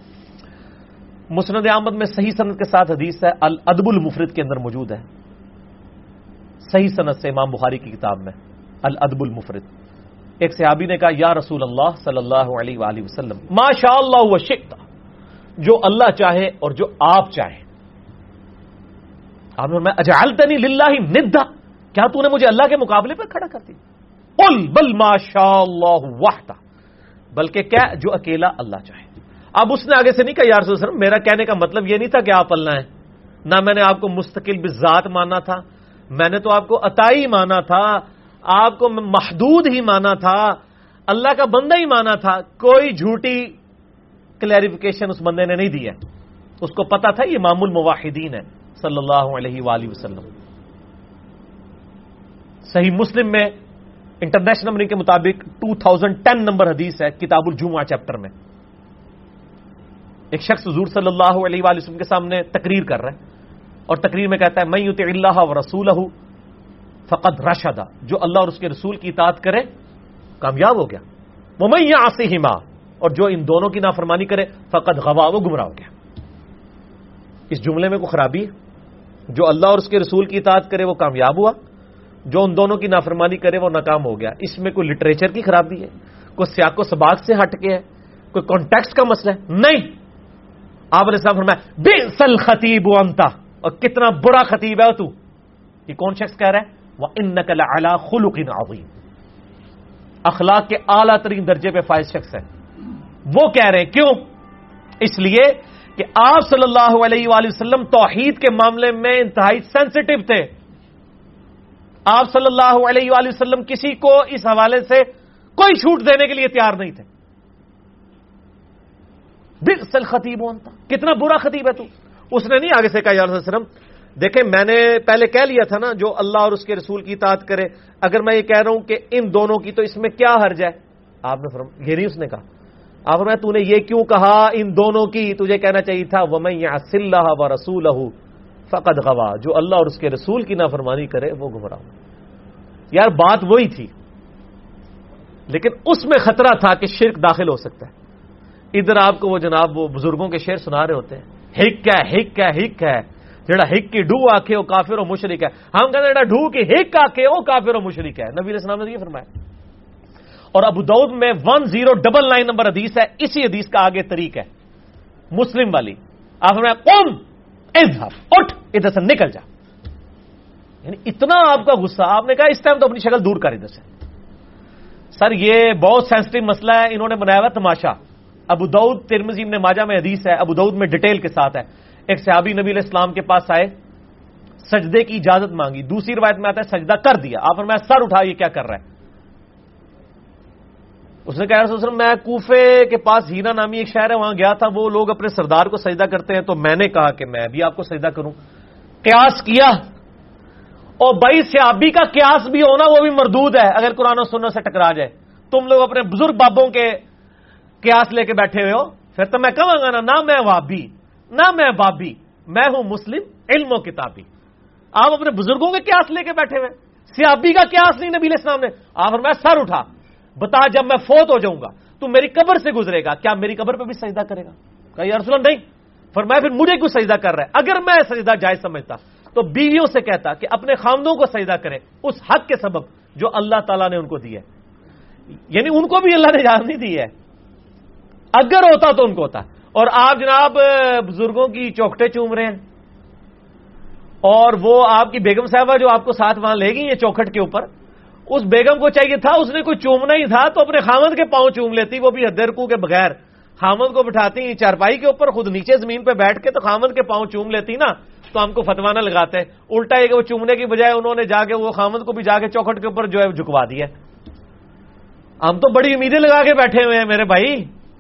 مسند احمد میں صحیح سند کے ساتھ حدیث ہے, الادب المفرد کے اندر موجود ہے, صحیح سند سے امام بخاری کی کتاب میں الادب المفرد. ایک صحابی نے کہا یا رسول اللہ صلی اللہ علیہ وآلہ وسلم ما شاء اللہ و شئت, جو اللہ چاہے اور جو آپ چاہیں. آپ نے فرمایا اجعلتنی للہ ندا, کیا تو نے مجھے اللہ کے مقابلے پر کھڑا کر دیا؟ قل بل ما شاء اللہ وحدہ, بلکہ کیا جو اکیلا اللہ چاہے. اب اس نے آگے سے نہیں کہا یا رسول اللہ, میرا کہنے کا مطلب یہ نہیں تھا کہ آپ اللہ ہیں, نہ میں نے آپ کو مستقل بذات مانا تھا, میں نے تو آپ کو عطائی مانا تھا, آپ کو محدود ہی مانا تھا, اللہ کا بندہ ہی مانا تھا. کوئی جھوٹی کلیریفیکیشن اس بندے نے نہیں دی ہے. اس کو پتا تھا یہ امام الموحدین ہے صلی اللہ علیہ وآلہ وسلم. صحیح مسلم میں انٹرنیشنل نمبرنگ کے مطابق دو ہزار دس نمبر حدیث ہے کتاب الجمعہ چیپٹر میں. ایک شخص حضور صلی اللہ علیہ وآلہ وسلم کے سامنے تقریر کر رہا ہے اور تقریر میں کہتا ہے من یطع اللہ ورسولہ فقد رشد, جو اللہ اور اس کے رسول کی اطاعت کرے کامیاب ہو گیا. ومن یعصہما, اور جو ان دونوں کی نافرمانی کرے فقد غوا, وہ گمراہ ہو گیا. اس جملے میں کوئی خرابی ہے؟ جو اللہ اور اس کے رسول کی اطاعت کرے وہ کامیاب ہوا, جو ان دونوں کی نافرمانی کرے وہ ناکام ہو گیا. اس میں کوئی لٹریچر کی خرابی ہے, کوئی سیاق و سباق سے ہٹ کے ہے, کوئی کانٹیکسٹ کا مسئلہ ہے؟ نہیں. آپ علیہ السلام فرمایا بئس الخطیب انت, اور کتنا برا خطیب ہے تو. یہ کون شخص کہہ رہا ہے؟ وَإِنَّكَ لَعَلَىٰ خُلُقٍ عَظِيمٍ, اخلاق کے اعلیٰ ترین درجے پہ فائز شخص ہے. وہ کہہ رہے ہیں کیوں؟ اس لیے کہ آپ صلی اللہ علیہ وآلہ وسلم توحید کے معاملے میں انتہائی سینسٹیو تھے. آپ صلی اللہ علیہ وآلہ وسلم کسی کو اس حوالے سے کوئی چھوٹ دینے کے لیے تیار نہیں تھے. بئس الخطیب انت, کتنا برا خطیب ہے تو. اس نے نہیں آگے سے کہا یا رسول اللہ صلی اللہ علیہ وسلم دیکھیں میں نے پہلے کہہ لیا تھا نا جو اللہ اور اس کے رسول کی اطاعت کرے, اگر میں یہ کہہ رہا ہوں کہ ان دونوں کی تو اس میں کیا حرج ہے؟ آپ نے فرمایا یہ نہیں اس نے کہا. آپ نے تو نے یہ کیوں کہا ان دونوں کی؟ تجھے کہنا چاہیے تھا وَمَن يَعْصِ اللَّهَ وَرَسُولَهُ فَقَدْ غَوَىٰ, جو اللہ اور اس کے رسول کی نافرمانی کرے وہ گمراہ ہو. یار بات وہی تھی, لیکن اس میں خطرہ تھا کہ شرک داخل ہو سکتا ہے. ادھر آپ کو وہ جناب وہ بزرگوں کے شعر سنا رہے ہوتے ہیں, ہک ہے ہک ہے ہک ہے, جڑا ہک کی ڈو آکھے وہ کافر و مشرک ہے. ہم کہتے ہیں جڑا ڈو کی ہک آکھے وہ کافر و مشرک ہے. نبی علیہ السلام نے یہ فرمایا. اور ابو داؤد میں one zero double nine number حدیث ہے, اسی حدیث کا آگے طریق ہے مسلم والی. آپ فرمایا قم اذهب, اٹھ ادھر سے نکل جا. یعنی اتنا آپ کا غصہ, آپ نے کہا اس ٹائم تو اپنی شکل دور کر ادھر سے. سر یہ بہت سینسٹیو مسئلہ ہے, انہوں نے بنایا ہوا تماشا. ابو داؤد ترمذی ابن ماجہ میں حدیث ہے, ابو داؤد میں ڈیٹیل کے ساتھ ہے. ایک صحابی نبی علیہ السلام کے پاس آئے, سجدے کی اجازت مانگی. دوسری روایت میں آتا ہے سجدہ کر دیا. آپ فرمایا سر اٹھا, یہ کیا کر رہا ہے؟ اس نے کہا رسول اللہ میں کوفے کے پاس ہیرا نامی ایک شہر ہے وہاں گیا تھا, وہ لوگ اپنے سردار کو سجدہ کرتے ہیں تو میں نے کہا کہ میں بھی آپ کو سجدہ کروں. قیاس کیا, اور بھائی صحابی کا قیاس بھی ہونا وہ بھی مردود ہے اگر قرآن و سنت سے ٹکرا جائے. تم لوگ اپنے بزرگ بابوں کے قیاس لے کے بیٹھے ہوئے ہو, پھر تو میں کہوں گا نا نہ میں وابی نہ میں بابی, میں ہوں مسلم علم و کتابی. آپ اپنے بزرگوں کے قیاس لے کے بیٹھے ہوئے, صحابی کا قیاس نہیں نبی علیہ السلام نے. آپ اور میں سر اٹھا, بتا جب میں فوت ہو جاؤں گا تو میری قبر سے گزرے گا, کیا میری قبر پہ بھی سجدہ کرے گا؟ کہا یا رسول اللہ نہیں. فرمایا پھر مجھے کیوں سجدہ کر رہا ہے؟ اگر میں سجدہ جائز سمجھتا تو بیویوں سے کہتا کہ اپنے خامدوں کو سجدہ کرے اس حق کے سبب جو اللہ تعالیٰ نے ان کو دی ہے. یعنی ان کو بھی اللہ نے اجازت نہیں دی ہے, اگر ہوتا تو ان کو ہوتا. اور آپ جناب بزرگوں کی چوکٹے چوم رہے ہیں, اور وہ آپ کی بیگم صاحبہ جو آپ کو ساتھ وہاں لے گئی ہیں چوکھٹ کے اوپر, اس بیگم کو چاہیے تھا اس نے کوئی چومنا ہی تھا تو اپنے خامد کے پاؤں چوم لیتی, وہ بھی حد رکوع کے بغیر. خامد کو بٹھاتی چارپائی کے اوپر, خود نیچے زمین پہ بیٹھ کے تو خامد کے پاؤں چوم لیتی نا, تو ہم کو فتوا نہ لگاتے. الٹا ہے کہ وہ چومنے کی بجائے انہوں نے جا کے وہ خامد کو بھی جا کے چوکھٹ کے اوپر جو ہے جھکوا دیا. ہم تو بڑی امیدیں لگا کے بیٹھے ہوئے ہیں میرے بھائی،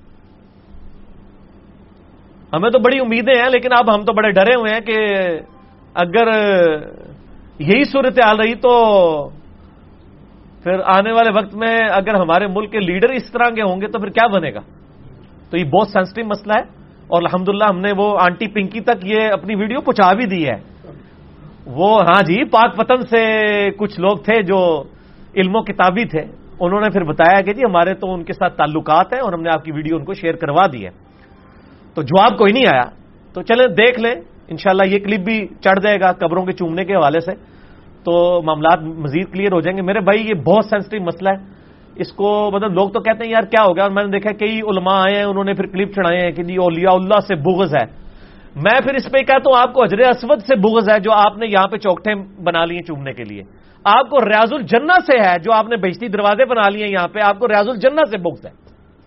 ہمیں تو بڑی امیدیں ہیں، لیکن اب ہم تو بڑے ڈرے ہوئے ہیں کہ اگر یہی صورتحال رہی تو پھر آنے والے وقت میں اگر ہمارے ملک کے لیڈر اس طرح کے ہوں گے تو پھر کیا بنے گا. تو یہ بہت سینسٹیو مسئلہ ہے، اور الحمدللہ ہم نے وہ آنٹی پنکی تک یہ اپنی ویڈیو پہنچا بھی دی ہے. وہ ہاں جی پاک پتن سے کچھ لوگ تھے جو علم و کتابی تھے، انہوں نے پھر بتایا کہ جی ہمارے تو ان کے ساتھ تعلقات ہیں اور ہم نے آپ کی ویڈیو ان کو شیئر کروا دی ہے. تو جواب کوئی نہیں آیا. تو چلیں دیکھ لیں، انشاءاللہ یہ کلپ بھی چڑھ جائے گا قبروں کے چومنے کے حوالے سے، تو معاملات مزید کلیئر ہو جائیں گے. میرے بھائی یہ بہت سینسٹیو مسئلہ ہے، اس کو مطلب لوگ تو کہتے ہیں یار کیا ہو گیا، اور میں نے دیکھا کئی علماء آئے ہیں انہوں نے پھر کلپ چڑھائے ہیں کہ جی اولیاء اللہ سے بغض ہے. میں پھر اس پہ کہتا ہوں آپ کو حجر اسود سے بغض ہے جو آپ نے یہاں پہ چوکٹیں بنا لی ہیں چومنے کے لیے. آپ کو ریاض الجنہ سے ہے جو آپ نے بہشتی دروازے بنا لیے ہیں یہاں پہ، آپ کو ریاض الجنہ سے بغض ہے.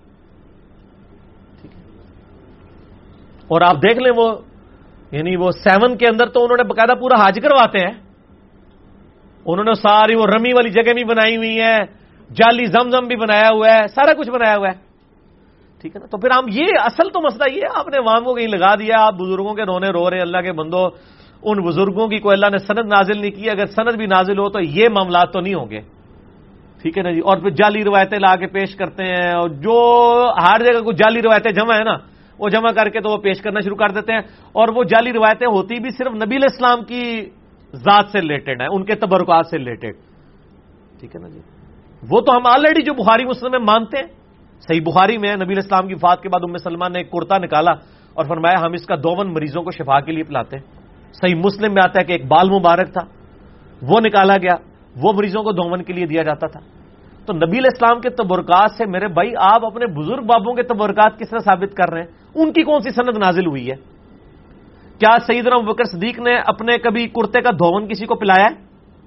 اور آپ دیکھ لیں وہ یعنی وہ سیون کے اندر تو انہوں نے باقاعدہ پورا حج کرواتے ہیں، انہوں نے ساری وہ رمی والی جگہ بھی بنائی ہوئی ہے، جعلی زمزم بھی بنایا ہوا ہے، سارا کچھ بنایا ہوا ہے. ٹھیک ہے نا. تو پھر ہم یہ اصل تو مسئلہ یہ آپ نے عوام کو کہیں لگا دیا، آپ بزرگوں کے رونے رو رہے ہیں. اللہ کے بندو، ان بزرگوں کی کوئی اللہ نے سند نازل نہیں کی، اگر سند بھی نازل ہو تو یہ معاملات تو نہیں ہوں گے. ٹھیک ہے نا جی. اور پھر جعلی روایتیں لا کے پیش کرتے ہیں، اور جو ہر جگہ کو جعلی روایتیں جمع ہے نا وہ جمع کر کے تو وہ پیش کرنا شروع کر دیتے ہیں. اور وہ جعلی روایتیں ہوتی بھی صرف نبی علیہ السلام کی ذات سے ریلیٹڈ ہیں، ان کے تبرکات سے ریلیٹڈ. ٹھیک ہے نا جی. وہ تو ہم آلریڈی جو بخاری مسلم میں مانتے ہیں. صحیح بخاری میں نبی علیہ السلام کی وفات کے بعد ام سلمہ نے ایک کرتا نکالا اور فرمایا ہم اس کا دوون مریضوں کو شفا کے لیے پلاتے ہیں. صحیح مسلم میں آتا ہے کہ ایک بال مبارک تھا، وہ نکالا گیا، وہ مریضوں کو دوون کے لیے دیا جاتا تھا. تو نبی علیہ السلام کے تبرکات سے میرے بھائی آپ اپنے بزرگ بابوں کے تبرکات کس طرح ثابت کر رہے ہیں؟ ان کی کون سی سند نازل ہوئی ہے؟ کیا سیدنا ابوبکر صدیق نے اپنے کبھی کرتے کا دھون کسی کو پلایا ہے؟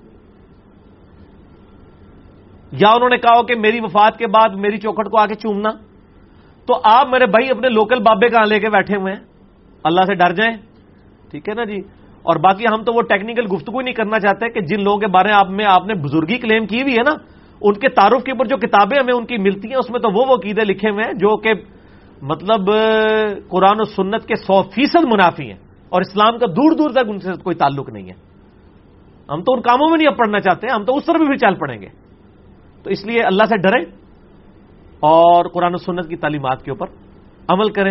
یا انہوں نے کہا کہ میری وفات کے بعد میری چوکھٹ کو آ کے چومنا؟ تو آپ میرے بھائی اپنے لوکل بابے کہاں لے کے بیٹھے ہوئے ہیں؟ اللہ سے ڈر جائیں. ٹھیک ہے نا جی. اور باقی ہم تو وہ ٹیکنیکل گفتگو نہیں کرنا چاہتے کہ جن لوگوں کے بارے آپ میں آپ نے بزرگی کلیم کی ہوئی ہے نا، ان کے تعارف کے اوپر جو کتابیں ہمیں ان کی ملتی ہیں اس میں تو وہ وہ عقیدے لکھے ہوئے ہیں جو کہ مطلب قرآن و سنت کے سو فیصد منافی ہیں، اور اسلام کا دور دور تک ان سے کوئی تعلق نہیں ہے. ہم تو ان کاموں میں نہیں اب پڑھنا چاہتے، ہم تو اس طرف بھی چل پڑیں گے. تو اس لیے اللہ سے ڈریں اور قرآن و سنت کی تعلیمات کے اوپر عمل کریں.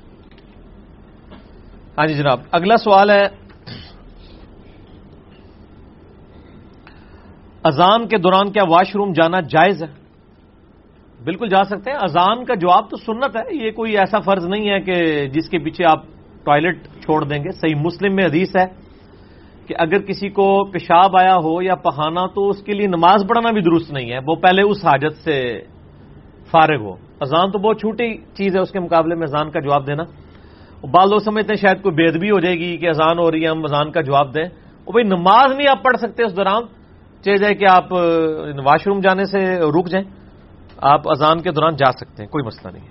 ہاں جی جناب، اگلا سوال ہے اذان کے دوران کیا واش روم جانا جائز ہے؟ بالکل جا سکتے ہیں. اذان کا جواب تو سنت ہے، یہ کوئی ایسا فرض نہیں ہے کہ جس کے پیچھے آپ ٹوائلٹ چھوڑ دیں گے. صحیح مسلم میں حدیث ہے کہ اگر کسی کو پیشاب آیا ہو یا پخانا تو اس کے لیے نماز پڑھنا بھی درست نہیں ہے، وہ پہلے اس حاجت سے فارغ ہو. اذان تو بہت چھوٹی چیز ہے اس کے مقابلے میں اذان کا جواب دینا. بعض لوگ سمجھتے ہیں شاید کوئی بے ادبی ہو جائے گی کہ اذان ہو رہی ہے ہم اذان کا جواب دیں. وہ بھائی نماز نہیں آپ پڑھ سکتے اس دوران، چاہے جائے کہ آپ واش روم جانے سے رک جائیں، آپ اذان کے دوران جا سکتے ہیں، کوئی مسئلہ نہیں ہے.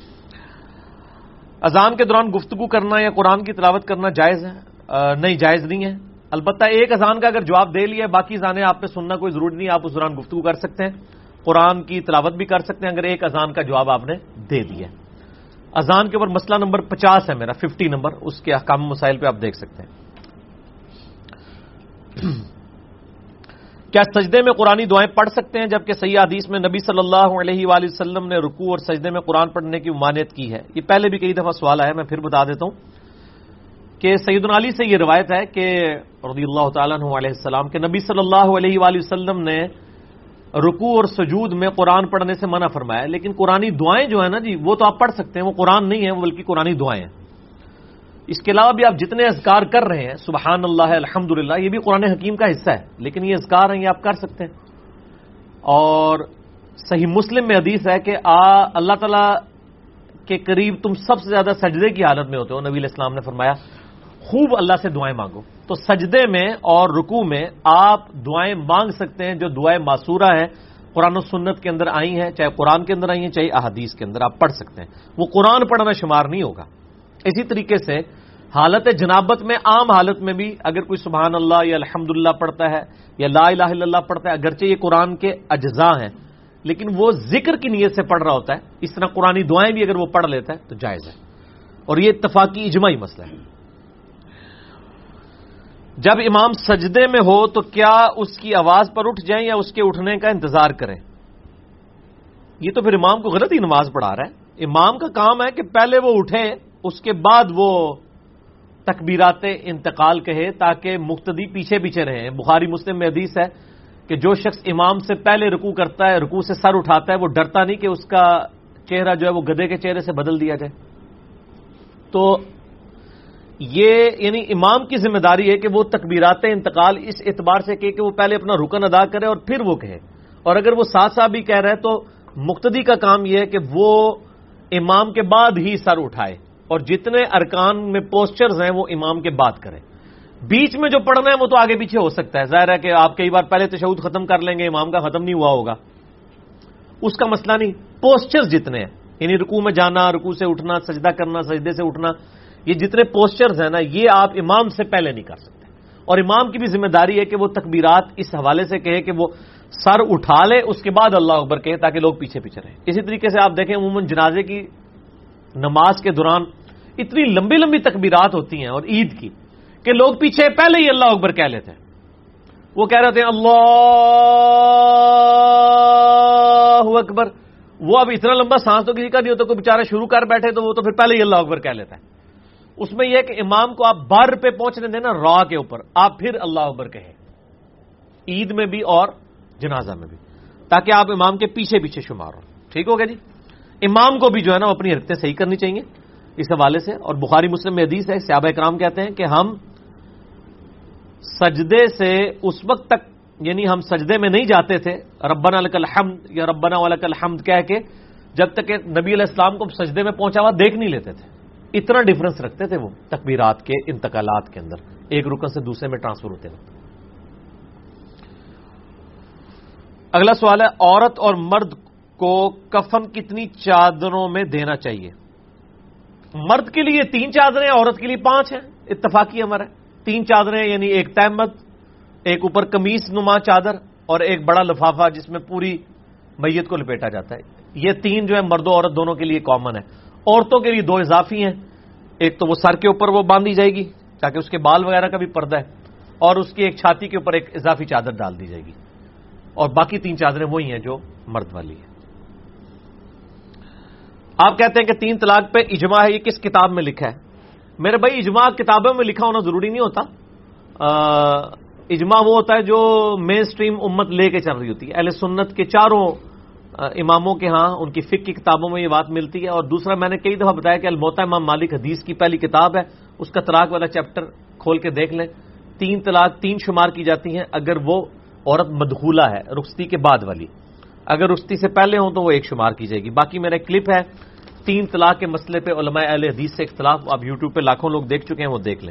اذان کے دوران گفتگو کرنا یا قرآن کی تلاوت کرنا جائز ہے؟ نہیں، جائز نہیں ہے. البتہ ایک اذان کا اگر جواب دے لیا، باقی اذانیں آپ پہ سننا کوئی ضروری نہیں، آپ اس دوران گفتگو کر سکتے ہیں، قرآن کی تلاوت بھی کر سکتے ہیں اگر ایک اذان کا جواب آپ نے دے دیا. اذان کے اوپر مسئلہ نمبر پچاس ہے میرا، ففٹی نمبر، اس کے احکام مسائل پہ آپ دیکھ سکتے ہیں. کیا سجدے میں قرآنی دعائیں پڑھ سکتے ہیں جبکہ صحیح حدیث میں نبی صلی اللہ علیہ وآلہ وسلم نے رکوع اور سجدے میں قرآن پڑھنے کی ممانعت کی ہے؟ یہ پہلے بھی کئی دفعہ سوال آیا، میں پھر بتا دیتا ہوں کہ سیدنا علی سے یہ روایت ہے کہ رضی اللہ تعالیٰ عنہ علیہ السلام کہ نبی صلی اللہ علیہ وآلہ وسلم نے رکوع اور سجود میں قرآن پڑھنے سے منع فرمایا. لیکن قرآنی دعائیں جو ہیں نا جی وہ تو آپ پڑھ سکتے ہیں، وہ قرآن نہیں ہے، وہ بلکہ قرآنی دعائیں ہیں. اس کے علاوہ بھی آپ جتنے اذکار کر رہے ہیں، سبحان اللہ، الحمدللہ، یہ بھی قرآن حکیم کا حصہ ہے، لیکن یہ اذکار ہیں یہ آپ کر سکتے ہیں. اور صحیح مسلم میں حدیث ہے کہ آ اللہ تعالیٰ کے قریب تم سب سے زیادہ سجدے کی حالت میں ہوتے ہو. نبی علیہ السلام نے فرمایا خوب اللہ سے دعائیں مانگو. تو سجدے میں اور رکوع میں آپ دعائیں مانگ سکتے ہیں جو دعائیں معصورہ ہیں، قرآن و سنت کے اندر آئی ہیں، چاہے قرآن کے اندر آئی ہیں چاہے احادیث کے اندر، آپ پڑھ سکتے ہیں. وہ قرآن پڑھنا شمار نہیں ہوگا. اسی طریقے سے حالت جنابت میں، عام حالت میں بھی اگر کوئی سبحان اللہ یا الحمدللہ پڑھتا ہے یا لا الہ الا اللہ پڑھتا ہے، اگرچہ یہ قرآن کے اجزاء ہیں لیکن وہ ذکر کی نیت سے پڑھ رہا ہوتا ہے. اس طرح قرآنی دعائیں بھی اگر وہ پڑھ لیتا ہے تو جائز ہے، اور یہ اتفاقی اجماعی مسئلہ ہے. جب امام سجدے میں ہو تو کیا اس کی آواز پر اٹھ جائیں یا اس کے اٹھنے کا انتظار کریں؟ یہ تو پھر امام کو غلط ہی نماز پڑھا رہا ہے. امام کا کام ہے کہ پہلے وہ اٹھے، اس کے بعد وہ تکبیرات انتقال کہے تاکہ مقتدی پیچھے پیچھے رہیں. بخاری مسلم میں حدیث ہے کہ جو شخص امام سے پہلے رکوع کرتا ہے، رکوع سے سر اٹھاتا ہے، وہ ڈرتا نہیں کہ اس کا چہرہ جو ہے وہ گدھے کے چہرے سے بدل دیا جائے. تو یہ یعنی امام کی ذمہ داری ہے کہ وہ تکبیرات انتقال اس اعتبار سے کہ وہ پہلے اپنا رکن ادا کرے اور پھر وہ کہے. اور اگر وہ ساتھ ساتھ بھی کہہ رہا ہے تو مقتدی کا کام یہ ہے کہ وہ امام کے بعد ہی سر اٹھائے، اور جتنے ارکان میں پوسچرز ہیں وہ امام کے بعد کریں. بیچ میں جو پڑھنا ہے وہ تو آگے پیچھے ہو سکتا ہے. ظاہر ہے کہ آپ کئی بار پہلے تشہد ختم کر لیں گے، امام کا ختم نہیں ہوا ہوگا، اس کا مسئلہ نہیں. پوسچرز جتنے ہیں، یعنی رکوع میں جانا، رکوع سے اٹھنا، سجدہ کرنا، سجدے سے اٹھنا، یہ جتنے پوسچرز ہیں نا، یہ آپ امام سے پہلے نہیں کر سکتے. اور امام کی بھی ذمہ داری ہے کہ وہ تکبیرات اس حوالے سے کہے کہ وہ سر اٹھا لے، اس کے بعد اللہ اکبر کہے تاکہ لوگ پیچھے پیچھے رہیں. اسی طریقے سے آپ دیکھیں عموماً جنازے کی نماز کے دوران اتنی لمبی لمبی تکبیرات ہوتی ہیں اور عید کی کہ لوگ پیچھے پہلے ہی اللہ اکبر کہہ لیتے ہیں. وہ کہہ رہے ہیں اللہ اکبر، وہ اب اتنا لمبا سانس تو کسی کا نہیں ہوتا، کوئی بیچارہ شروع کر بیٹھے تو وہ تو پھر پہلے ہی اللہ اکبر کہہ لیتا ہے. اس میں یہ ہے کہ امام کو آپ بر پہ پہنچنے دینا را کے اوپر، آپ پھر اللہ اکبر کہیں، عید میں بھی اور جنازہ میں بھی، تاکہ آپ امام کے پیچھے پیچھے شمار ہو. ٹھیک ہو گیا جی. امام کو بھی جو ہے نا اپنی حرکتیں صحیح کرنی چاہیے اس حوالے سے. اور بخاری مسلم میں حدیث ہے، صحابہ کرام کہتے ہیں کہ ہم سجدے سے اس وقت تک، یعنی ہم سجدے میں نہیں جاتے تھے ربنا لک الحمد یا ربنا ولک الحمد کہہ کے، جب تک کہ نبی علیہ السلام کو سجدے میں پہنچا ہوا دیکھ نہیں لیتے تھے. اتنا ڈفرنس رکھتے تھے وہ تکبیرات کے انتقالات کے اندر، ایک رکن سے دوسرے میں ٹرانسفر ہوتے ہیں. اگلا سوال ہے، عورت اور مرد کو کفن کتنی چادروں میں دینا چاہیے؟ مرد کے لیے تین چادریں، عورت کے لیے پانچ ہیں، اتفاقی امر ہے. تین چادریں یعنی ایک تہمت، ایک اوپر قمیص نما چادر، اور ایک بڑا لفافہ جس میں پوری میت کو لپیٹا جاتا ہے. یہ تین جو ہے مرد و عورت دونوں کے لیے کامن ہے. عورتوں کے لیے دو اضافی ہیں، ایک تو وہ سر کے اوپر وہ باندھی جائے گی تاکہ اس کے بال وغیرہ کا بھی پردہ ہے، اور اس کی ایک چھاتی کے اوپر ایک اضافی چادر ڈال دی جائے گی، اور باقی تین چادریں وہی ہیں جو مرد والی ہیں. آپ کہتے ہیں کہ تین طلاق پہ اجماع ہے، یہ کس کتاب میں لکھا ہے؟ میرے بھائی اجماع کتابوں میں لکھا ہونا ضروری نہیں ہوتا. اجماع وہ ہوتا ہے جو مین سٹریم امت لے کے چل رہی ہوتی ہے. اہل سنت کے چاروں اماموں کے ہاں ان کی فقہ کی کتابوں میں یہ بات ملتی ہے. اور دوسرا میں نے کئی دفعہ بتایا کہ الموطا امام مالک حدیث کی پہلی کتاب ہے، اس کا طلاق والا چیپٹر کھول کے دیکھ لیں. تین طلاق تین شمار کی جاتی ہیں اگر وہ عورت مدخولہ ہے، رخصتی کے بعد والی. اگر رخصتی سے پہلے ہوں تو وہ ایک شمار کی جائے گی. باقی میرا کلپ ہے تین طلاق کے مسئلے پہ علماء اہل حدیث سے اختلاف، آپ یوٹیوب پہ لاکھوں لوگ دیکھ چکے ہیں، وہ دیکھ لیں.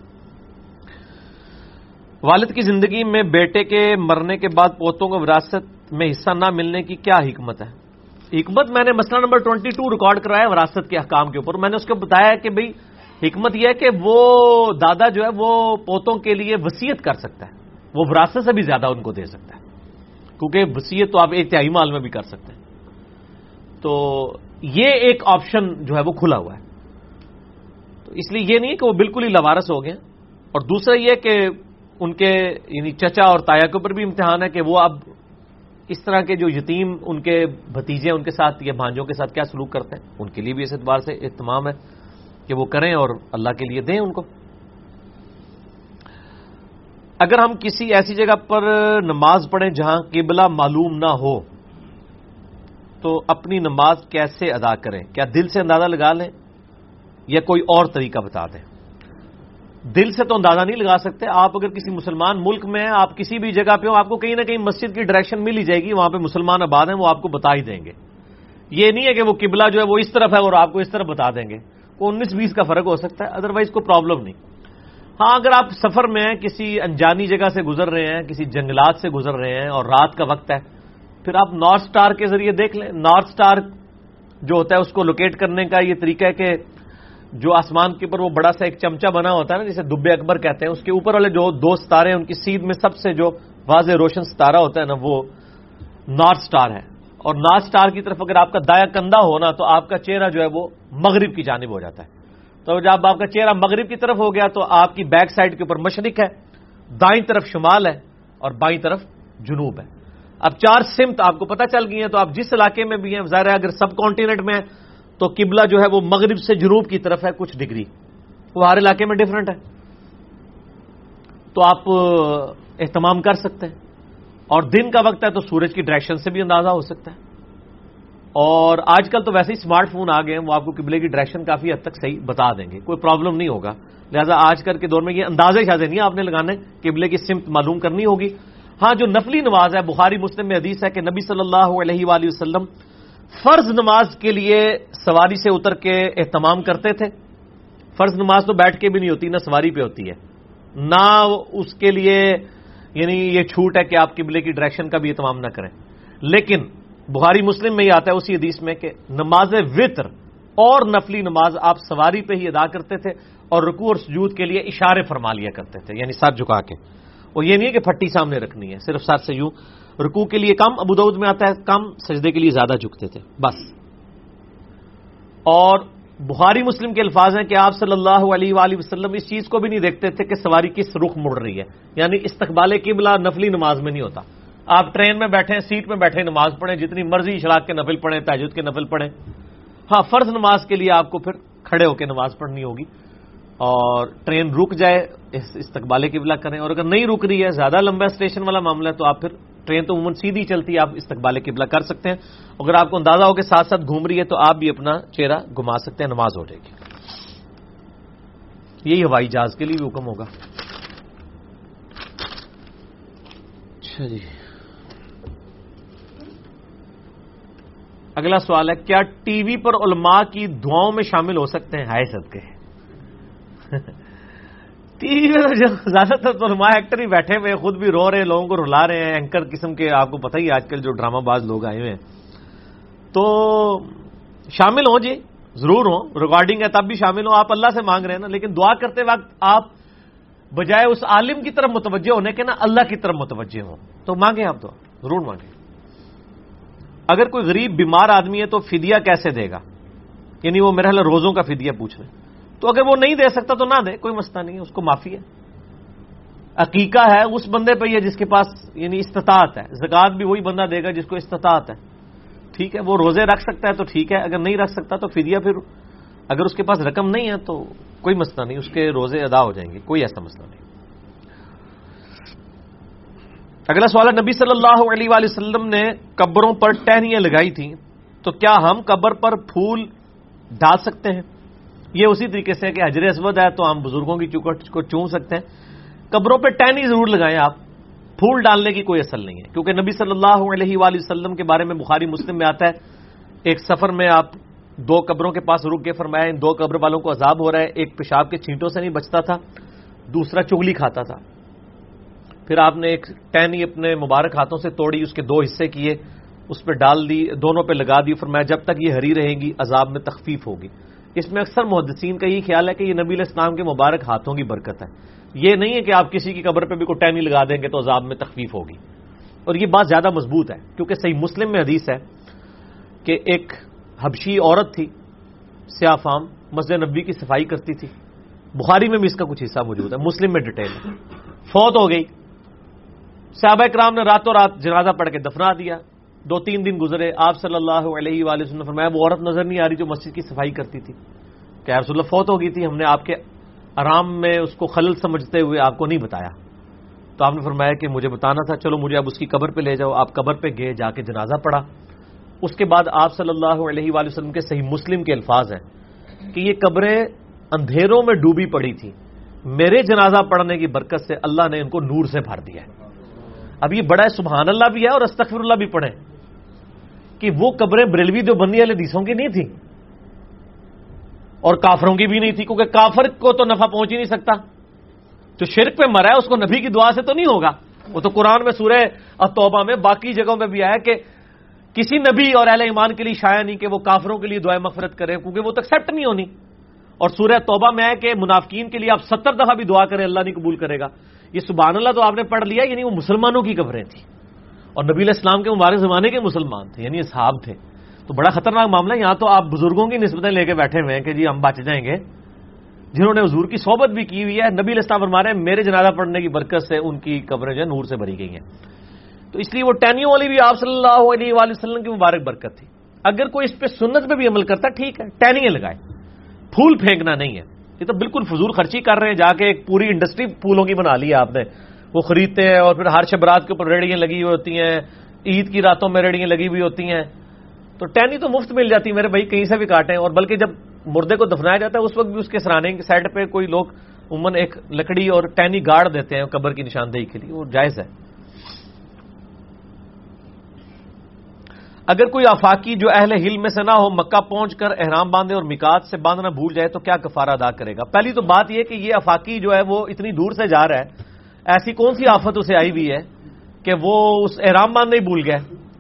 والد کی زندگی میں بیٹے کے مرنے کے بعد پوتوں کو وراثت میں حصہ نہ ملنے کی کیا حکمت ہے؟ حکمت میں نے مسئلہ نمبر بائیس ریکارڈ کرایا وراثت کے احکام کے اوپر. میں نے اس کو بتایا کہ بھئی حکمت یہ ہے کہ وہ دادا جو ہے وہ پوتوں کے لیے وصیت کر سکتا ہے، وہ وراثت سے بھی زیادہ ان کو دے سکتا ہے، کیونکہ وصیت تو آپ ایک تہائی مال میں بھی کر سکتے ہیں. تو یہ ایک آپشن جو ہے وہ کھلا ہوا ہے. تو اس لیے یہ نہیں ہے کہ وہ بالکل ہی لوارث ہو گئے. اور دوسرا یہ کہ ان کے یعنی چچا اور تایا کے اوپر بھی امتحان ہے کہ وہ اب اس طرح کے جو یتیم ان کے بھتیجے ان کے ساتھ یا بھانجوں کے ساتھ کیا سلوک کرتے ہیں. ان کے لیے بھی اس اعتبار سے اہتمام ہے کہ وہ کریں اور اللہ کے لیے دیں ان کو. اگر ہم کسی ایسی جگہ پر نماز پڑھیں جہاں قبلہ معلوم نہ ہو تو اپنی نماز کیسے ادا کریں؟ کیا دل سے اندازہ لگا لیں یا کوئی اور طریقہ بتا دیں؟ دل سے تو اندازہ نہیں لگا سکتے. آپ اگر کسی مسلمان ملک میں ہیں، آپ کسی بھی جگہ پہ ہو، آپ کو کہیں نہ کہیں مسجد کی ڈائریکشن مل ہی جائے گی، وہاں پہ مسلمان آباد ہیں، وہ آپ کو بتا ہی دیں گے. یہ نہیں ہے کہ وہ قبلہ جو ہے وہ اس طرف ہے اور آپ کو اس طرف بتا دیں گے. وہ انیس بیس کا فرق ہو سکتا ہے، ادروائز کوئی پرابلم نہیں. ہاں اگر آپ سفر میں ہیں، کسی انجانی جگہ سے گزر رہے ہیں، کسی جنگلات سے گزر رہے ہیں اور رات کا وقت ہے، پھر آپ نارتھ سٹار کے ذریعے دیکھ لیں. نارتھ سٹار جو ہوتا ہے اس کو لوکیٹ کرنے کا یہ طریقہ ہے کہ جو آسمان کے اوپر وہ بڑا سا ایک چمچہ بنا ہوتا ہے نا، جسے دبے اکبر کہتے ہیں، اس کے اوپر والے جو دو ستارے ہیں ان کی سیدھ میں سب سے جو واضح روشن ستارہ ہوتا ہے نا، وہ نارتھ سٹار ہے. اور نارتھ اسٹار کی طرف اگر آپ کا دایاں کندھا ہونا تو آپ کا چہرہ جو ہے وہ مغرب کی جانب ہو جاتا ہے. تو جب آپ کا چہرہ مغرب کی طرف ہو گیا تو آپ کی بیک سائڈ کے اوپر مشرق ہے، دائیں طرف شمال ہے اور بائیں طرف جنوب ہے. اب چار سمت آپ کو پتہ چل گئی ہیں، تو آپ جس علاقے میں بھی ہیں، ظاہر ہے اگر سب کانٹیننٹ میں ہے تو قبلہ جو ہے وہ مغرب سے جنوب کی طرف ہے کچھ ڈگری، وہ ہر علاقے میں ڈفرنٹ ہے. تو آپ اہتمام کر سکتے ہیں. اور دن کا وقت ہے تو سورج کی ڈائریکشن سے بھی اندازہ ہو سکتا ہے. اور آج کل تو ویسے ہی اسمارٹ فون آ گئے ہیں، وہ آپ کو قبلے کی ڈائریکشن کافی حد تک صحیح بتا دیں گے، کوئی پرابلم نہیں ہوگا. لہٰذا آج کل کے دور میں یہ اندازے شازے نہیں آپ نے لگانے، قبلے کی سمت معلوم کرنی ہوگی. ہاں جو نفلی نماز ہے، بخاری مسلم میں حدیث ہے کہ نبی صلی اللہ علیہ وآلہ وسلم فرض نماز کے لیے سواری سے اتر کے اہتمام کرتے تھے. فرض نماز تو بیٹھ کے بھی نہیں ہوتی، نہ سواری پہ ہوتی ہے، نہ اس کے لیے یعنی یہ چھوٹ ہے کہ آپ قبلے کی ڈائریکشن کا بھی اہتمام نہ کریں. لیکن بخاری مسلم میں یہ آتا ہے اسی حدیث میں کہ نماز وطر اور نفلی نماز آپ سواری پہ ہی ادا کرتے تھے اور رکوع اور سجود کے لیے اشارے فرما لیا کرتے تھے، یعنی سر جھکا کے. اور یہ نہیں ہے کہ پھٹی سامنے رکھنی ہے، صرف سر سے یوں. رکوع کے لیے کم، ابو داؤد میں آتا ہے کم، سجدے کے لیے زیادہ جھکتے تھے بس. اور بخاری مسلم کے الفاظ ہیں کہ آپ صلی اللہ علیہ وآلہ وسلم اس چیز کو بھی نہیں دیکھتے تھے کہ سواری کس رخ مڑ رہی ہے، یعنی استقبال قبلہ نفلی نماز میں نہیں ہوتا. آپ ٹرین میں بیٹھے سیٹ میں بیٹھے نماز پڑھیں، جتنی مرضی اشراق کے نفل پڑھیں، تہجد کے نفل پڑھیں. ہاں فرض نماز کے لیے آپ کو پھر کھڑے ہو کے نماز پڑھنی ہوگی، اور ٹرین رک جائے استقبال قبلہ کریں. اور اگر نہیں رک رہی ہے، زیادہ لمبا اسٹیشن والا معاملہ ہے، تو آپ پھر ٹرین تو عموماً سیدھی چلتی ہے، آپ استقبال قبلہ کر سکتے ہیں. اگر آپ کو اندازہ ہو کہ ساتھ ساتھ گھوم رہی ہے تو آپ بھی اپنا چہرہ گھما سکتے ہیں، نماز ہو جائے گی. یہی ہوائی جہاز کے لیے بھی حکم ہوگا. اچھا جی، اگلا سوال ہے کیا ٹی وی پر علماء کی دعاؤں میں شامل ہو سکتے ہیں؟ ہائے صدقے ٹی وی میں زیادہ تر تو علماء ایکٹر ہی بیٹھے ہوئے، خود بھی رو رہے ہیں، لوگوں کو رلا رہے ہیں. اینکر قسم کے آپ کو پتہ ہی آج کل جو ڈرامہ باز لوگ آئے ہوئے ہیں، تو شامل ہوں جی، ضرور ہوں. ریکارڈنگ ہے تب بھی شامل ہوں، آپ اللہ سے مانگ رہے ہیں نا. لیکن دعا کرتے وقت آپ بجائے اس عالم کی طرف متوجہ ہونے کے نا اللہ کی طرف متوجہ ہوں، تو مانگیں، آپ دعا ضرور مانگیں. اگر کوئی غریب بیمار آدمی ہے تو فدیہ کیسے دے گا؟ یعنی وہ میرے خیال روزوں کا فدیہ پوچھ رہے ہیں. تو اگر وہ نہیں دے سکتا تو نہ دے، کوئی مسئلہ نہیں ہے، اس کو معافی ہے. عقیقہ ہے اس بندے پہ ہی ہے جس کے پاس یعنی استطاعت ہے. زکوٰۃ بھی وہی بندہ دے گا جس کو استطاعت ہے. ٹھیک ہے، وہ روزے رکھ سکتا ہے تو ٹھیک ہے، اگر نہیں رکھ سکتا تو فدیہ پھر اگر اس کے پاس رقم نہیں ہے تو کوئی مسئلہ نہیں، اس کے روزے ادا ہو جائیں گے، کوئی ایسا مسئلہ نہیں. اگلا سوال ہے نبی صلی اللہ علیہ وآلہ وسلم نے قبروں پر ٹہنیاں لگائی تھیں، تو کیا ہم قبر پر پھول ڈال سکتے ہیں؟ یہ اسی طریقے سے کہ حجر اسود ہے تو ہم بزرگوں کی چوکٹ کو چوم سکتے ہیں. قبروں پہ ٹہنی ضرور لگائیں آپ، پھول ڈالنے کی کوئی اصل نہیں ہے، کیونکہ نبی صلی اللہ علیہ وآلہ وسلم کے بارے میں بخاری مسلم میں آتا ہے ایک سفر میں آپ دو قبروں کے پاس رک کے فرمایا ان دو قبر والوں کو عذاب ہو رہا ہے، ایک پیشاب کے چھینٹوں سے نہیں بچتا تھا، دوسرا چگلی کھاتا تھا. پھر آپ نے ایک ٹہنی اپنے مبارک ہاتھوں سے توڑی، اس کے دو حصے کیے، اس پہ ڈال دی، دونوں پہ لگا دی، فرمایا جب تک یہ ہری رہیں گی عذاب میں تخفیف ہوگی. اس میں اکثر محدثین کا یہ خیال ہے کہ یہ نبی علیہ السلام کے مبارک ہاتھوں کی برکت ہے. یہ نہیں ہے کہ آپ کسی کی قبر پہ بھی کوئی ٹہنی لگا دیں گے تو عذاب میں تخفیف ہوگی. اور یہ بات زیادہ مضبوط ہے کیونکہ صحیح مسلم میں حدیث ہے کہ ایک حبشی عورت تھی سیاہ فام، مسجد نبوی کی صفائی کرتی تھی. بخاری میں بھی اس کا کچھ حصہ موجود ہے، مسلم میں ڈیٹیل ہے. فوت ہو گئی، صحابہ کرام نے راتوں رات جنازہ پڑھ کے دفنا دیا. دو تین دن گزرے، آپ صلی اللہ علیہ وآلہ وسلم نے فرمایا وہ عورت نظر نہیں آ رہی جو مسجد کی صفائی کرتی تھی. کہ یا رسول اللہ فوت ہو گئی تھی، ہم نے آپ کے آرام میں اس کو خلل سمجھتے ہوئے آپ کو نہیں بتایا. تو آپ نے فرمایا کہ مجھے بتانا تھا، چلو مجھے اب اس کی قبر پہ لے جاؤ. آپ قبر پہ گئے، جا کے جنازہ پڑھا. اس کے بعد آپ صلی اللہ علیہ وآلہ وسلم کے صحیح مسلم کے الفاظ ہیں کہ یہ قبریں اندھیروں میں ڈوبی پڑی تھیں، میرے جنازہ پڑھنے کی برکت سے اللہ نے ان کو نور سے بھر دیا ہے. اب یہ بڑا سبحان اللہ بھی ہے اور استغفر اللہ بھی پڑھیں کہ وہ قبریں بریلوی دیوبندی والے حدیثوں کی نہیں تھیں اور کافروں کی بھی نہیں تھی، کیونکہ کافر کو تو نفع پہنچ ہی نہیں سکتا. جو شرک پہ مرا ہے اس کو نبی کی دعا سے تو نہیں ہوگا. وہ تو قرآن میں سورہ التوبہ میں باقی جگہوں میں بھی آیا کہ کسی نبی اور اہل ایمان کے لیے شایع نہیں کہ وہ کافروں کے لیے دعائیں مغفرت کرے، کیونکہ وہ تو ایکسیپٹ نہیں ہونی. اور سورہ توبہ میں ہے کہ منافقین کے لیے آپ ستر دفعہ بھی دعا کریں اللہ نہیں قبول کرے گا. یہ سبحان اللہ تو آپ نے پڑھ لیا، یعنی وہ مسلمانوں کی قبریں تھیں اور نبی علیہ السلام کے مبارک زمانے کے مسلمان تھے، یعنی اصحاب تھے. تو بڑا خطرناک معاملہ ہے. یہاں تو آپ بزرگوں کی نسبتیں لے کے بیٹھے ہوئے ہیں کہ جی ہم بچ جائیں گے، جنہوں نے حضور کی صحبت بھی کی ہوئی ہے. نبی علیہ السلام فرما رہے ہیں میرے جنازہ پڑھنے کی برکت سے ان کی قبریں جو ہے نور سے بھری گئی ہیں. تو اس لیے وہ ٹہنیوں والی بھی آپ صلی اللہ علیہ وآلہ وسلم کی مبارک برکت تھی. اگر کوئی اس پہ سنت پہ بھی عمل کرتا ٹھیک ہے، ٹہنیاں لگائے، پھول پھینکنا نہیں ہے. یہ تو بالکل فضول خرچی کر رہے ہیں. جا کے ایک پوری انڈسٹری پھولوں کی بنا لی ہے آپ نے، وہ خریدتے ہیں اور پھر ہر شب رات کے اوپر ریڑیاں لگی ہوئی ہوتی ہیں، عید کی راتوں میں ریڑیاں لگی ہوئی ہوتی ہیں. تو ٹہنی تو مفت مل جاتی ہے میرے بھائی، کہیں سے بھی کاٹیں. اور بلکہ جب مردے کو دفنایا جاتا ہے اس وقت بھی اس کے سرانے کے سائڈ پہ کوئی لوگ عموماً ایک لکڑی اور ٹہنی گاڑ دیتے ہیں قبر کی نشاندہی کے لیے، وہ جائز ہے. اگر کوئی آفاقی جو اہل حل میں سے نہ ہو مکہ پہنچ کر احرام باندھے اور میقات سے باندھنا بھول جائے تو کیا کفارہ ادا کرے گا؟ پہلی تو بات یہ کہ یہ آفاقی جو ہے وہ اتنی دور سے جا رہا ہے، ایسی کون سی آفت اسے آئی ہوئی ہے کہ وہ اس احرام باندھنا ہی بھول گیا؟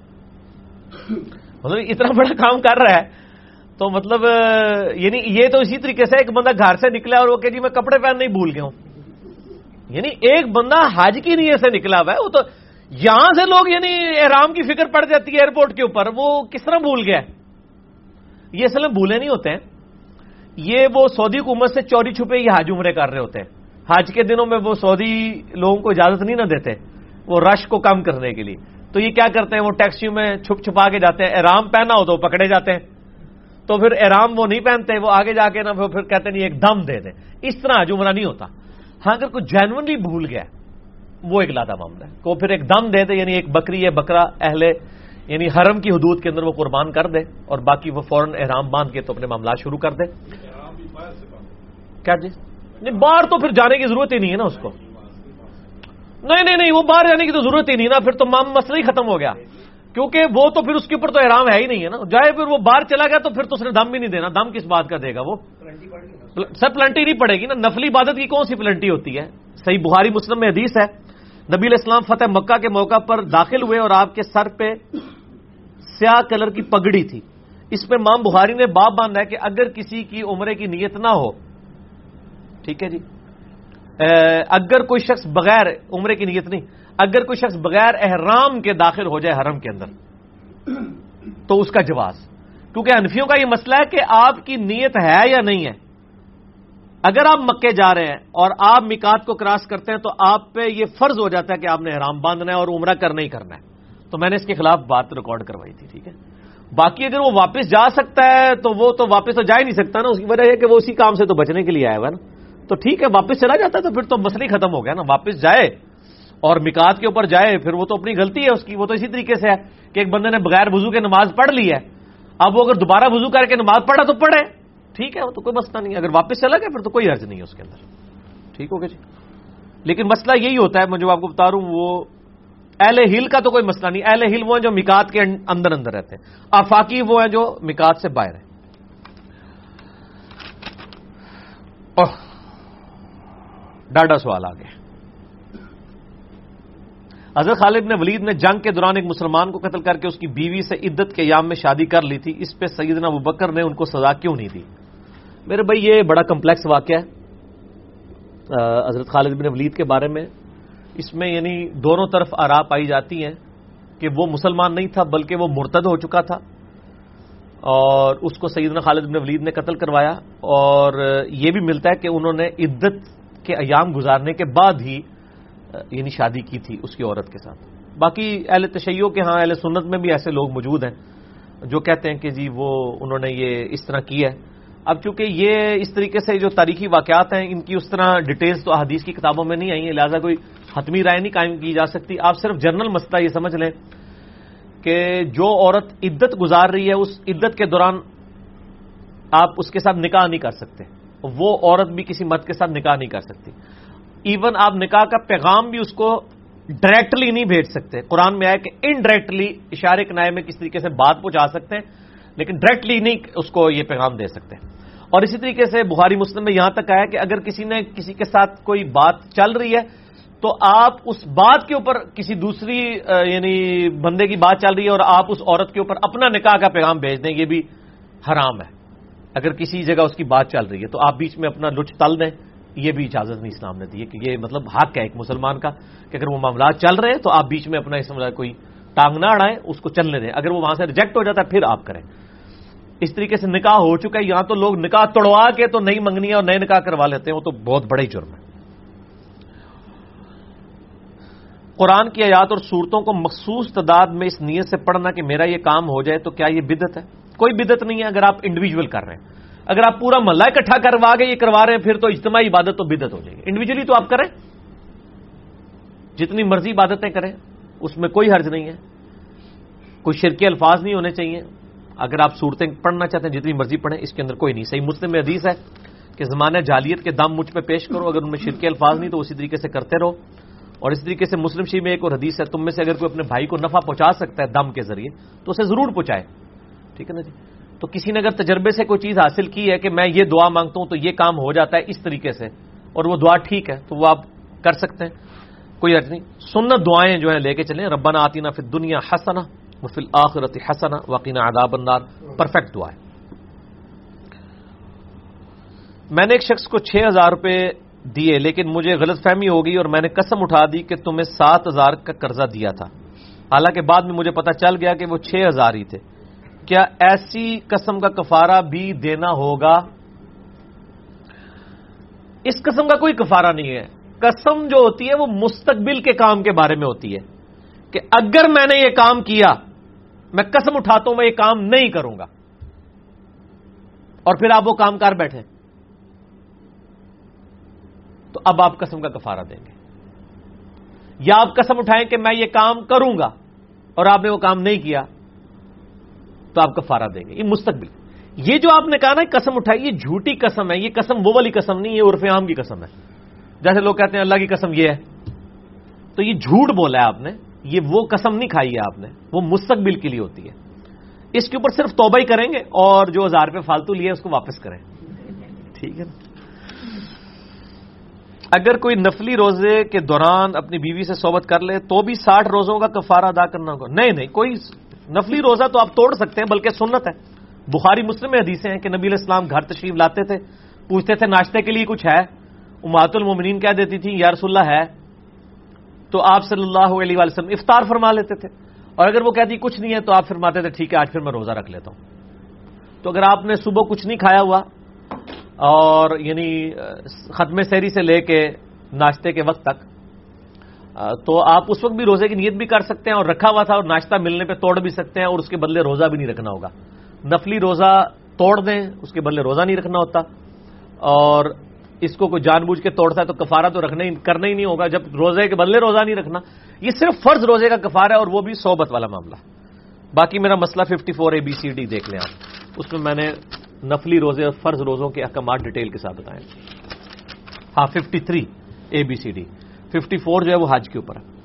مطلب اتنا بڑا کام کر رہا ہے تو مطلب یعنی یہ تو اسی طریقے سے ایک بندہ گھر سے نکلا اور وہ کہ جی میں کپڑے پہننا ہی بھول گیا ہوں. یعنی ایک بندہ حج کی نیت سے نکلا ہوا ہے، وہ تو یہاں سے لوگ یعنی احرام کی فکر پڑ جاتی ہے ایئرپورٹ کے اوپر، وہ کس طرح بھول گیا؟ یہ اصل میں بھولے نہیں ہوتے ہیں، یہ وہ سعودی حکومت سے چوری چھپے یہ حج عمرے کر رہے ہوتے ہیں. حج کے دنوں میں وہ سعودی لوگوں کو اجازت نہیں نہ دیتے وہ رش کو کم کرنے کے لیے. تو یہ کیا کرتے ہیں، وہ ٹیکسیوں میں چھپ چھپا کے جاتے ہیں. احرام پہنا ہو تو پکڑے جاتے ہیں، تو پھر احرام وہ نہیں پہنتے، وہ آگے جا کے نا پھر کہتے ہیں ایک دم دے دیں. اس طرح حج عمرہ نہیں ہوتا. ہاں اگر کوئی جینونلی بھول گیا وہ ایک لادا معاملہ ہے، کو پھر ایک دم دے دے، یعنی ایک بکری یا بکرا اہل یعنی حرم کی حدود کے اندر وہ قربان کر دے اور باقی وہ فوراً احرام باندھ کے تو اپنے معاملات شروع کر دے. کیا جی نہیں، باہر تو پھر جانے کی ضرورت ہی نہیں ہے نا اس کو. نہیں نہیں نہیں وہ باہر جانے کی تو ضرورت ہی نہیں نا، پھر تو مسئلہ ہی ختم ہو گیا، کیونکہ وہ تو پھر اس کے اوپر تو احرام ہے ہی نہیں ہے نا. جائے پھر وہ باہر چلا گیا تو پھر تو اس نے دم بھی نہیں دینا. دم کس بات کا دے گا؟ وہ سر پلنٹی نہیں پڑے گی نا. نفلی عبادت کی کون سی پلنٹی ہوتی ہے؟ صحیح بخاری مسلم میں حدیث ہے، نبی علیہ السلام فتح مکہ کے موقع پر داخل ہوئے اور آپ کے سر پہ سیاہ کلر کی پگڑی تھی. اس پہ امام بخاری نے باب باندھا ہے کہ اگر کسی کی عمرے کی نیت نہ ہو، ٹھیک ہے جی، اگر کوئی شخص بغیر عمرے کی نیت نہیں، اگر کوئی شخص بغیر احرام کے داخل ہو جائے حرم کے اندر تو اس کا جواز. کیونکہ حنفیوں کا یہ مسئلہ ہے کہ آپ کی نیت ہے یا نہیں ہے. اگر آپ مکے جا رہے ہیں اور آپ میقات کو کراس کرتے ہیں تو آپ پہ یہ فرض ہو جاتا ہے کہ آپ نے احرام باندھنا ہے اور عمرہ کرنا ہی کرنا ہے. تو میں نے اس کے خلاف بات ریکارڈ کروائی تھی، ٹھیک ہے. باقی اگر وہ واپس جا سکتا ہے تو وہ تو واپس تو جا ہی نہیں سکتا نا، اس کی وجہ ہے کہ وہ اسی کام سے تو بچنے کے لیے آیا ہوا ہے نا. تو ٹھیک ہے واپس چلا جاتا ہے تو پھر تو مسئلہ ختم ہو گیا نا. واپس جائے اور میقات کے اوپر جائے پھر وہ تو اپنی غلطی ہے اس کی. وہ تو اسی طریقے سے ہے کہ ایک بندے نے بغیر وضو کے نماز پڑھ لی ہے، اب وہ اگر دوبارہ وضو کر کے نماز پڑھا تو پڑھے، ٹھیک ہے، وہ تو کوئی مسئلہ نہیں ہے. اگر واپس چلا گیا پھر تو کوئی حرج نہیں ہے اس کے اندر، ٹھیک ہو گیا جی. لیکن مسئلہ یہی ہوتا ہے، میں جو آپ کو بتا رہا ہوں، وہ اہل ہل کا تو کوئی مسئلہ نہیں. اہل ہل وہ ہیں جو میقات کے اندر اندر رہتے ہیں، آفاقی وہ ہیں جو میقات سے باہر ہیں. ڈاڈا سوال آگے. حضرت خالد بن ولید نے جنگ کے دوران ایک مسلمان کو قتل کر کے اس کی بیوی سے عدت کے ایام میں شادی کر لی تھی، اس پہ سیدنا ابوبکر نے ان کو سزا کیوں نہیں دی؟ میرے بھائی یہ بڑا کمپلیکس واقعہ ہے حضرت خالد بن ولید کے بارے میں. اس میں یعنی دونوں طرف آراء پائی جاتی ہیں کہ وہ مسلمان نہیں تھا بلکہ وہ مرتد ہو چکا تھا اور اس کو سیدنا خالد بن ولید نے قتل کروایا. اور یہ بھی ملتا ہے کہ انہوں نے عدت کے ایام گزارنے کے بعد ہی یعنی شادی کی تھی اس کی عورت کے ساتھ. باقی اہل تشیع کے ہاں اہل سنت میں بھی ایسے لوگ موجود ہیں جو کہتے ہیں کہ جی وہ انہوں نے یہ اس طرح کی ہے. اب چونکہ یہ اس طریقے سے جو تاریخی واقعات ہیں ان کی اس طرح ڈیٹیلز تو احادیث کی کتابوں میں نہیں آئی ہیں، لہٰذا کوئی حتمی رائے نہیں قائم کی جا سکتی. آپ صرف جنرل مسئلہ یہ سمجھ لیں کہ جو عورت عدت گزار رہی ہے اس عدت کے دوران آپ اس کے ساتھ نکاح نہیں کر سکتے، وہ عورت بھی کسی مرد کے ساتھ نکاح نہیں کر سکتی. ایون آپ نکاح کا پیغام بھی اس کو ڈائریکٹلی نہیں بھیج سکتے. قرآن میں آیا کہ انڈائریکٹلی اشارے کنائے میں کس طریقے سے بات پہنچا سکتے ہیں لیکن ڈائریکٹلی نہیں اس کو یہ پیغام دے سکتے. اور اسی طریقے سے بخاری مسلم میں یہاں تک آیا کہ اگر کسی نے کسی کے ساتھ کوئی بات چل رہی ہے تو آپ اس بات کے اوپر کسی دوسری یعنی بندے کی بات چل رہی ہے اور آپ اس عورت کے اوپر اپنا نکاح کا پیغام بھیج دیں، یہ بھی حرام ہے. اگر کسی جگہ اس کی بات چل رہی ہے تو آپ بیچ میں اپنا لچ تل دیں، یہ بھی اجازت نہیں اسلام نے دی ہے. کہ یہ مطلب حق ہے ایک مسلمان کا کہ اگر وہ معاملات چل رہے ہیں تو آپ بیچ میں اپنا اس کوئی ٹانگ نہ اڑائیں، اس کو چلنے دیں، اگر وہ وہاں سے ریجیکٹ ہو جاتا ہے پھر آپ کریں. اس طریقے سے نکاح ہو چکا ہے، یہاں تو لوگ نکاح توڑوا کے تو نئی منگنی اور نئے نکاح کروا لیتے ہیں، وہ تو بہت بڑا ہی جرم ہے. قرآن کی آیات اور صورتوں کو مخصوص تعداد میں اس نیت سے پڑھنا کہ میرا یہ کام ہو جائے، تو کیا یہ بدعت ہے؟ کوئی بدعت نہیں ہے اگر آپ انڈیویجول کر رہے ہیں. اگر آپ پورا محلہ اکٹھا کروا کے یہ کروا رہے ہیں پھر تو اجتماعی عبادت تو بدعت ہو جائے گی. انڈیویجولی تو آپ کریں، جتنی مرضی عبادتیں کریں، اس میں کوئی حرج نہیں ہے، کوئی شرکی الفاظ نہیں ہونے چاہیے. اگر آپ صورتیں پڑھنا چاہتے ہیں جتنی مرضی پڑھیں، اس کے اندر کوئی نہیں. صحیح مسلم میں حدیث ہے کہ زمانہ جاہلیت کے دم مجھ پہ پیش کرو، اگر ان میں شرکی الفاظ نہیں تو اسی طریقے سے کرتے رہو. اور اس طریقے سے مسلم شریف میں ایک اور حدیث ہے، تم میں سے اگر کوئی اپنے بھائی کو نفع پہنچا سکتا ہے دم کے ذریعے تو اسے ضرور پہنچائے. ٹھیک ہے نا جی. تو کسی نے اگر تجربے سے کوئی چیز حاصل کی ہے کہ میں یہ دعا مانگتا ہوں تو یہ کام ہو جاتا ہے اس طریقے سے، اور وہ دعا ٹھیک ہے، تو وہ آپ کر سکتے ہیں، کوئی حرج نہیں. سنت دعائیں جو ہیں لے کے چلیں، ربنا آتینا فی الدنیا حسنہ وفی الآخرۃ حسنہ وقنا عذاب النار، پرفیکٹ دعا ہے. میں نے ایک شخص کو چھ ہزار روپے دیے لیکن مجھے غلط فہمی ہو گئی اور میں نے قسم اٹھا دی کہ تمہیں سات ہزار کا قرضہ دیا تھا، حالانکہ بعد میں مجھے پتا چل گیا کہ وہ چھ ہزار ہی تھے. کیا ایسی قسم کا کفارہ بھی دینا ہوگا؟ اس قسم کا کوئی کفارہ نہیں ہے. قسم جو ہوتی ہے وہ مستقبل کے کام کے بارے میں ہوتی ہے کہ اگر میں نے یہ کام کیا، میں قسم اٹھاتا ہوں میں یہ کام نہیں کروں گا، اور پھر آپ وہ کام کر بیٹھے تو اب آپ قسم کا کفارہ دیں گے. یا آپ قسم اٹھائیں کہ میں یہ کام کروں گا اور آپ نے وہ کام نہیں کیا تو آپ کفارہ دیں گے. یہ مستقبل. یہ جو آپ نے کہا نا قسم اٹھائی، یہ جھوٹی قسم ہے. یہ قسم وہ والی قسم نہیں، یہ عرف عام کی قسم ہے. جیسے لوگ کہتے ہیں اللہ کی قسم یہ ہے، تو یہ جھوٹ بولا ہے آپ نے. یہ وہ قسم نہیں کھائی ہے آپ نے، وہ مستقبل کے لیے ہوتی ہے. اس کے اوپر صرف توبہ ہی کریں گے اور جو ہزار روپے فالتو لیے اس کو واپس کریں. ٹھیک ہے نا. اگر کوئی نفلی روزے کے دوران اپنی بیوی سے صحبت کر لے تو بھی ساٹھ روزوں کا کفارہ ادا کرنا ہوگا؟ نہیں نہیں، کوئی نفلی روزہ تو آپ توڑ سکتے ہیں، بلکہ سنت ہے. بخاری مسلم میں حدیثیں ہیں کہ نبی علیہ السلام گھر تشریف لاتے تھے، پوچھتے تھے ناشتے کے لیے کچھ ہے؟ امہات المومنین کہہ دیتی تھی یا رسول اللہ ہے، تو آپ صلی اللہ علیہ وآلہ وسلم افطار فرما لیتے تھے. اور اگر وہ کہتی کچھ نہیں ہے تو آپ فرماتے تھے ٹھیک ہے آج پھر میں روزہ رکھ لیتا ہوں. تو اگر آپ نے صبح کچھ نہیں کھایا ہوا اور یعنی ختم سحری سے لے کے ناشتے کے وقت تک، تو آپ اس وقت بھی روزے کی نیت بھی کر سکتے ہیں، اور رکھا ہوا تھا اور ناشتہ ملنے پہ توڑ بھی سکتے ہیں، اور اس کے بدلے روزہ بھی نہیں رکھنا ہوگا. نفلی روزہ توڑ دیں، اس کے بدلے روزہ نہیں رکھنا ہوتا. اور اس کو کوئی جان بوجھ کے توڑتا ہے تو کفارہ تو رکھنا ہی کرنا ہی نہیں ہوگا، جب روزے کے بدلے روزہ نہیں رکھنا. یہ صرف فرض روزے کا کفارہ ہے، اور وہ بھی صحبت والا معاملہ. باقی میرا مسئلہ fifty four A B C D دیکھ لیں آپ، اس میں میں نے نفلی روزے اور فرض روزوں کے احکامات ڈیٹیل کے ساتھ بتائیں. ہاں fifty three A B C D, fifty four جو ہے وہ حج کے اوپر ہے.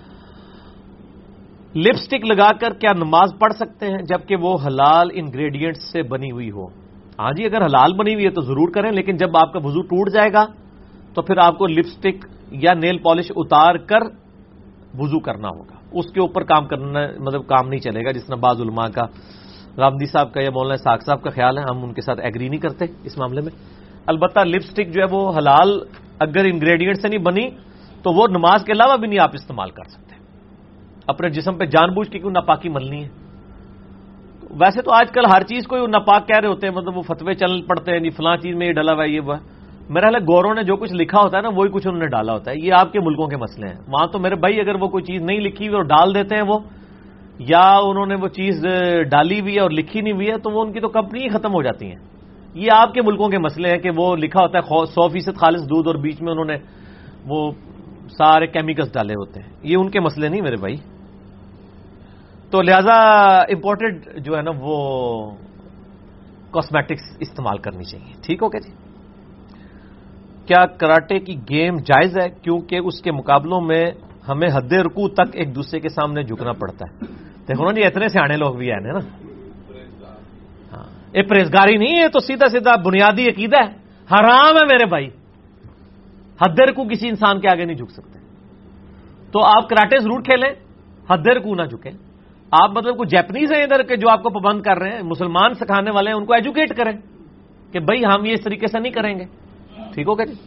لپسٹک لگا کر کیا نماز پڑھ سکتے ہیں جبکہ وہ حلال انگریڈینٹ سے بنی ہوئی ہو؟ ہاں جی، اگر حلال بنی ہوئی ہے تو ضرور کریں، لیکن جب آپ کا وضو ٹوٹ جائے گا تو پھر آپ کو لپسٹک یا نیل پالش اتار کر وضو کرنا ہوگا. اس کے اوپر کام کرنا مطلب کام نہیں چلے گا، جس طرح بعض علماء کا، غامدی صاحب کا یا مولانا ساق صاحب کا خیال ہے. ہم ان کے ساتھ ایگری نہیں کرتے اس معاملے میں. البتہ لپسٹک جو ہے وہ حلال اگر انگریڈینٹ سے نہیں بنی تو وہ نماز کے علاوہ بھی نہیں آپ استعمال کر سکتے. اپنے جسم پہ جان بوجھ کے کیوں ناپاکی ملنی ہے؟ ویسے تو آج کل ہر چیز کو ناپاک کہہ رہے ہوتے ہیں، مطلب وہ فتوے چل پڑتے ہیں، نہیں فلاں چیز میں یہ ڈلا ہوا ہے یہ وہ. میرا خیال ہے گوروں نے جو کچھ لکھا ہوتا ہے نا وہی کچھ انہوں نے ڈالا ہوتا ہے. یہ آپ کے ملکوں کے مسئلے ہیں. وہاں تو میرے بھائی اگر وہ کوئی چیز نہیں لکھی ہوئی اور ڈال دیتے ہیں وہ، یا انہوں نے وہ چیز ڈالی ہوئی ہے اور لکھی نہیں ہوئی ہے، تو وہ ان کی تو کمپنی ہی ختم ہو جاتی ہیں. یہ آپ کے ملکوں کے مسئلے ہیں کہ وہ لکھا ہوتا ہے سو فیصد خالص دودھ اور بیچ میں انہوں نے وہ سارے کیمیکلز ڈالے ہوتے ہیں. یہ ان کے مسئلے نہیں میرے بھائی. تو لہذا امپورٹڈ جو ہے نا وہ کاسمیٹکس استعمال کرنی چاہیے. ٹھیک ہو گیا جی. کیا کراٹے کی گیم جائز ہے کیونکہ اس کے مقابلوں میں ہمیں حد رکوع تک ایک دوسرے کے سامنے جھکنا پڑتا ہے؟ دیکھو نا جی، اتنے سیانے لوگ بھی ہیں نا. ہاں یہ پرہیزگاری نہیں ہے، تو سیدھا سیدھا بنیادی عقیدہ ہے. حرام ہے میرے بھائی، حد رکوع کسی انسان کے آگے نہیں جھک سکتے. تو آپ کراٹے ضرور کھیلیں، حد رکوع نہ جھکیں. آپ مطلب کوئی جیپنیز ہیں ادھر کے جو آپ کو پابند کر رہے ہیں، مسلمان سکھانے والے ہیں، ان کو ایجوکیٹ کریں کہ بھائی ہم یہ اس طریقے سے نہیں کریں گے. ٹھیک ہوگا جی،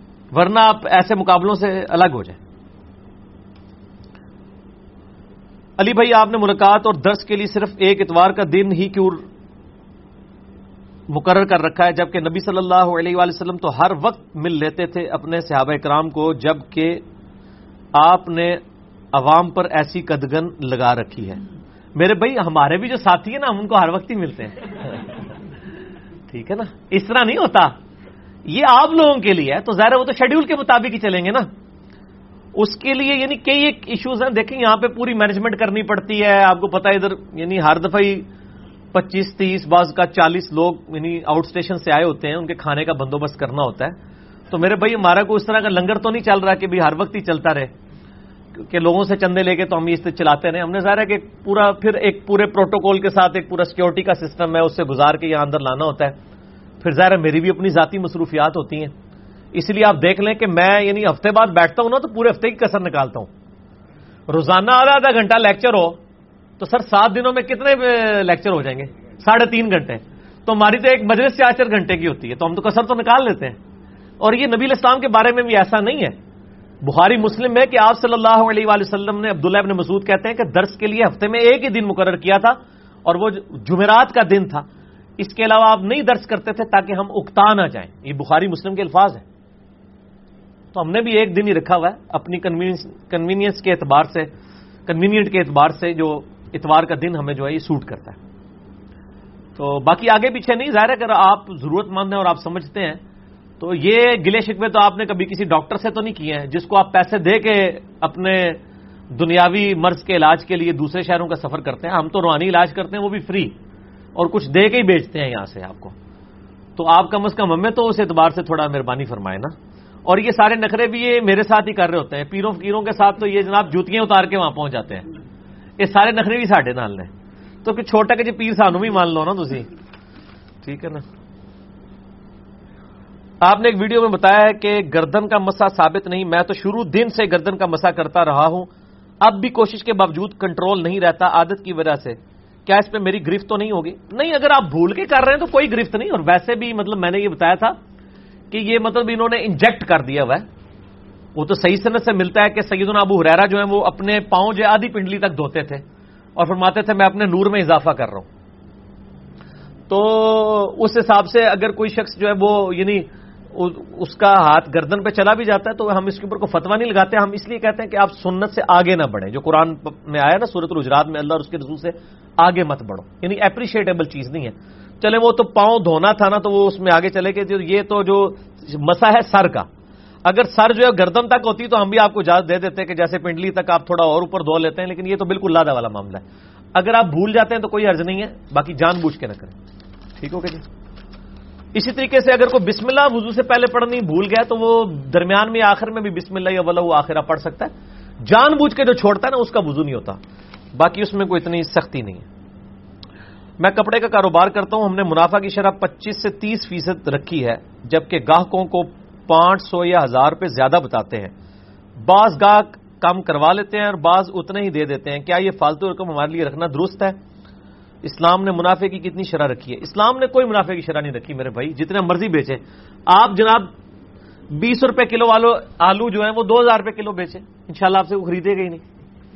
ورنہ آپ ایسے مقابلوں سے الگ ہو جائیں. علی بھائی آپ نے ملاقات اور درس کے لیے صرف ایک اتوار کا دن ہی کیوں مقرر کر رکھا ہے، جبکہ نبی صلی اللہ علیہ وآلہ وسلم تو ہر وقت مل لیتے تھے اپنے صحابہ کرام کو، جبکہ آپ نے عوام پر ایسی قدغن لگا رکھی ہے؟ میرے بھائی ہمارے بھی جو ساتھی ہیں نا، ہم ان کو ہر وقت ہی ملتے ہیں ٹھیک ہے نا، اس طرح نہیں ہوتا، یہ آپ لوگوں کے لیے ہے تو ظاہر ہے وہ تو شیڈیول کے مطابق ہی چلیں گے نا، اس کے لیے یعنی کئی ایک ایشوز ہیں، دیکھیں یہاں پہ پوری مینجمنٹ کرنی پڑتی ہے، آپ کو پتا ہے ادھر یعنی ہر دفعہ ہی پچیس تیس بعض کا چالیس لوگ یعنی آؤٹ اسٹیشن سے آئے ہوتے ہیں، ان کے کھانے کا بندوبست کرنا ہوتا ہے، تو میرے بھائی ہمارا کوئی اس طرح کا لنگر تو نہیں چل رہا کہ ہر وقت ہی چلتا رہے کہ لوگوں سے چندے لے کے تو ہم اس سے چلاتے رہے، ہم نے ظاہر ہے کہ پورا پھر ایک پورے پروٹوکول کے ساتھ ایک پورا سیکورٹی کا سسٹم ہے، اس سے گزار کے یہاں اندر لانا ہوتا ہے، پھر ظاہر ہے میری بھی اپنی ذاتی مصروفیات ہوتی ہیں، اس لیے آپ دیکھ لیں کہ میں یعنی ہفتے بعد بیٹھتا ہوں نا تو پورے ہفتے کی کسر نکالتا ہوں، روزانہ آدھا آدھا گھنٹہ لیکچر ہو تو سر سات دنوں میں کتنے لیکچر ہو جائیں گے؟ ساڑھے تین گھنٹے، تو ہماری تو ایک مجلس چار چار گھنٹے کی ہوتی ہے، تو ہم تو کسر تو نکال لیتے ہیں، اور یہ نبی علیہ السلام کے بارے میں بھی ایسا نہیں ہے، بخاری مسلم میں کہ آپ صلی اللہ علیہ وآلہ وسلم نے عبداللہ ابن مسعود کہتے ہیں کہ درس کے لیے ہفتے میں ایک ہی دن مقرر کیا تھا اور وہ جمعرات کا دن تھا، اس کے علاوہ آپ نہیں درس کرتے تھے تاکہ ہم اکتا نہ جائیں، یہ بخاری مسلم کے الفاظ ہیں، تو ہم نے بھی ایک دن ہی رکھا ہوا ہے اپنی کنوینئنس کے اعتبار سے، کنوینئنٹ کے اعتبار سے، جو اتوار کا دن ہمیں جو ہے یہ سوٹ کرتا ہے، تو باقی آگے پیچھے نہیں، ظاہر ہے اگر آپ ضرورت مند ہیں اور آپ سمجھتے ہیں تو یہ گلے شکوے تو آپ نے کبھی کسی ڈاکٹر سے تو نہیں کیے ہیں جس کو آپ پیسے دے کے اپنے دنیاوی مرض کے علاج کے لیے دوسرے شہروں کا سفر کرتے ہیں، ہم تو روحانی علاج کرتے ہیں وہ بھی فری اور کچھ دے کے ہی بیچتے ہیں یہاں سے آپ کو، تو آپ کم از کم ہمیں تو اس اعتبار سے تھوڑا مہربانی فرمائے نا، اور یہ سارے نخرے بھی یہ میرے ساتھ ہی کر رہے ہوتے ہیں، پیروں فقیروں کے ساتھ تو یہ جناب جوتیاں اتار کے وہاں پہنچ جاتے ہیں، یہ سارے نخرے بھی ساڈے نال نے، تو کہ چھوٹا کہ جی پیر سانو بھی مان لو نا تسی، ٹھیک ہے نا۔ آپ نے ایک ویڈیو میں بتایا ہے کہ گردن کا مسا ثابت نہیں، میں تو شروع دن سے گردن کا مسا کرتا رہا ہوں، اب بھی کوشش کے باوجود کنٹرول نہیں رہتا عادت کی وجہ سے، کیا اس پہ میری گرفت تو نہیں ہوگی؟ نہیں، اگر آپ بھول کے کر رہے ہیں تو کوئی گرفت نہیں، اور ویسے بھی مطلب میں نے یہ بتایا تھا کہ یہ مطلب انہوں نے انجیکٹ کر دیا ہوا ہے، وہ تو صحیح سند سے ملتا ہے کہ سیدنا ابو ہریرہ جو ہیں وہ اپنے پاؤں جو آدھی پنڈلی تک دھوتے تھے اور فرماتے تھے میں اپنے نور میں اضافہ کر رہا ہوں، تو اس حساب سے اگر کوئی شخص جو ہے وہ یعنی اس کا ہاتھ گردن پہ چلا بھی جاتا ہے تو ہم اس کے اوپر کو فتوا نہیں لگاتے، ہم اس لیے کہتے ہیں کہ آپ سنت سے آگے نہ بڑھیں، جو قرآن میں آیا نا سورۃ الحجرات میں، اللہ اور اس کے رسول سے آگے مت بڑھو، یعنی اپریشیٹیبل چیز نہیں ہے، چلے وہ تو پاؤں دھونا تھا نا تو وہ اس میں آگے چلے گئے، یہ تو جو مسا ہے سر کا، اگر سر جو ہے گردن تک ہوتی تو ہم بھی آپ کو اجازت دے دیتے کہ جیسے پنڈلی تک آپ تھوڑا اور اوپر دھو لیتے ہیں، لیکن یہ تو بالکل لادہ والا معاملہ ہے، اگر آپ بھول جاتے ہیں تو کوئی حرج نہیں ہے، باقی جان بوجھ کے نہ کریں، ٹھیک ہو گیا جی۔ اسی طریقے سے اگر کوئی بسم اللہ وضو سے پہلے پڑھنی بھول گیا تو وہ درمیان میں آخر میں بھی بسم اللہ یا ولہ آخرہ پڑھ سکتا ہے، جان بوجھ کے جو چھوڑتا ہے نا اس کا وضو نہیں ہوتا، باقی اس میں کوئی اتنی سختی نہیں ہے۔ میں کپڑے کا کاروبار کرتا ہوں، ہم نے منافع کی شرح پچیس سے تیس فیصد رکھی ہے، جبکہ گاہکوں کو پانچ سو یا ہزار روپے زیادہ بتاتے ہیں، بعض گاہک کم کروا لیتے ہیں اور بعض اتنے ہی دے دیتے ہیں، کیا یہ فالتو رقم ہمارے لیے رکھنا درست ہے؟ اسلام نے منافع کی کتنی شرح رکھی ہے؟ اسلام نے کوئی منافع کی شرح نہیں رکھی میرے بھائی، جتنا مرضی بیچے آپ، جناب بیس روپے کلو والو آلو جو ہیں وہ دو ہزار روپے کلو بیچے، انشاءاللہ آپ سے وہ خریدے گا ہی نہیں،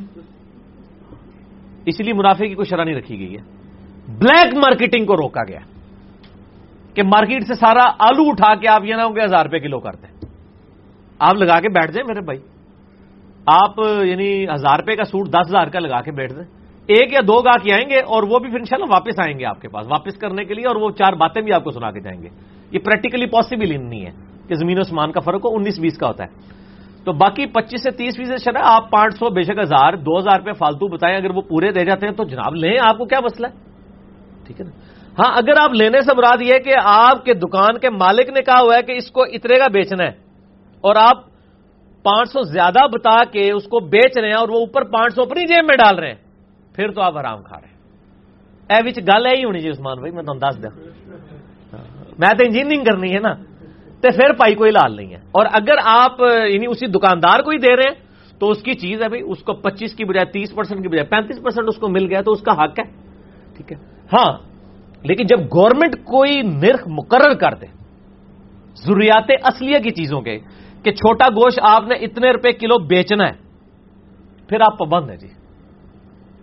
اس لیے منافع کی کوئی شرح نہیں رکھی گئی ہے۔ بلیک مارکیٹنگ کو روکا گیا کہ مارکیٹ سے سارا آلو اٹھا کے آپ یہ نہ ہو کہ ہزار روپے کلو کرتے ہیں، آپ لگا کے بیٹھ جائیں میرے بھائی، آپ یعنی ہزار روپے کا سوٹ دس ہزار کا لگا کے بیٹھ دیں، ایک یا دو گاہک آئیں گے اور وہ بھی پھر انشاءاللہ واپس آئیں گے آپ کے پاس واپس کرنے کے لیے، اور وہ چار باتیں بھی آپ کو سنا کے جائیں گے، یہ پریکٹیکلی پاسبل نہیں ہے کہ زمین و آسمان کا فرق ہو، انیس بیس کا ہوتا ہے، تو باقی پچیس سے تیس فیصد شرح آپ پانچ سو بے شک ہزار دو ہزار روپے فالتو بتائیں، اگر وہ پورے دے جاتے ہیں تو جناب لیں، آپ کو کیا مسئلہ ہے، ٹھیک ہے نا۔ ہاں اگر آپ لینے سے مراد یہ کہ آپ کے دکان کے مالک نے کہا ہوا ہے کہ اس کو اتنے کا بیچنا ہے اور آپ پانچ سو زیادہ بتا کے اس کو بیچ رہے ہیں اور وہ اوپر پانچ سو اپنی جیب میں ڈال رہے ہیں، پھر تو آپ حرام کھا رہے ہیں، اے وچ گل ہے ہی ہونی چاہیے عثمان بھائی، میں تمہیں دس دیا، میں تو انجینئرنگ کرنی ہے نا، تو پھر پائی کوئی لال نہیں ہے، اور اگر آپ یعنی اسی دکاندار کو ہی دے رہے ہیں تو اس کی چیز ہے بھائی، اس کو پچیس کی بجائے تیس پرسینٹ کی بجائے پینتیس پرسینٹ اس کو مل گیا تو اس کا حق ہے، ٹھیک ہے۔ ہاں لیکن جب گورنمنٹ کوئی نرخ مقرر کر دے ضروریات اصلیہ کی چیزوں کے کہ چھوٹا گوشت آپ نے اتنے روپے کلو بیچنا ہے، پھر آپ پابند ہیں جی،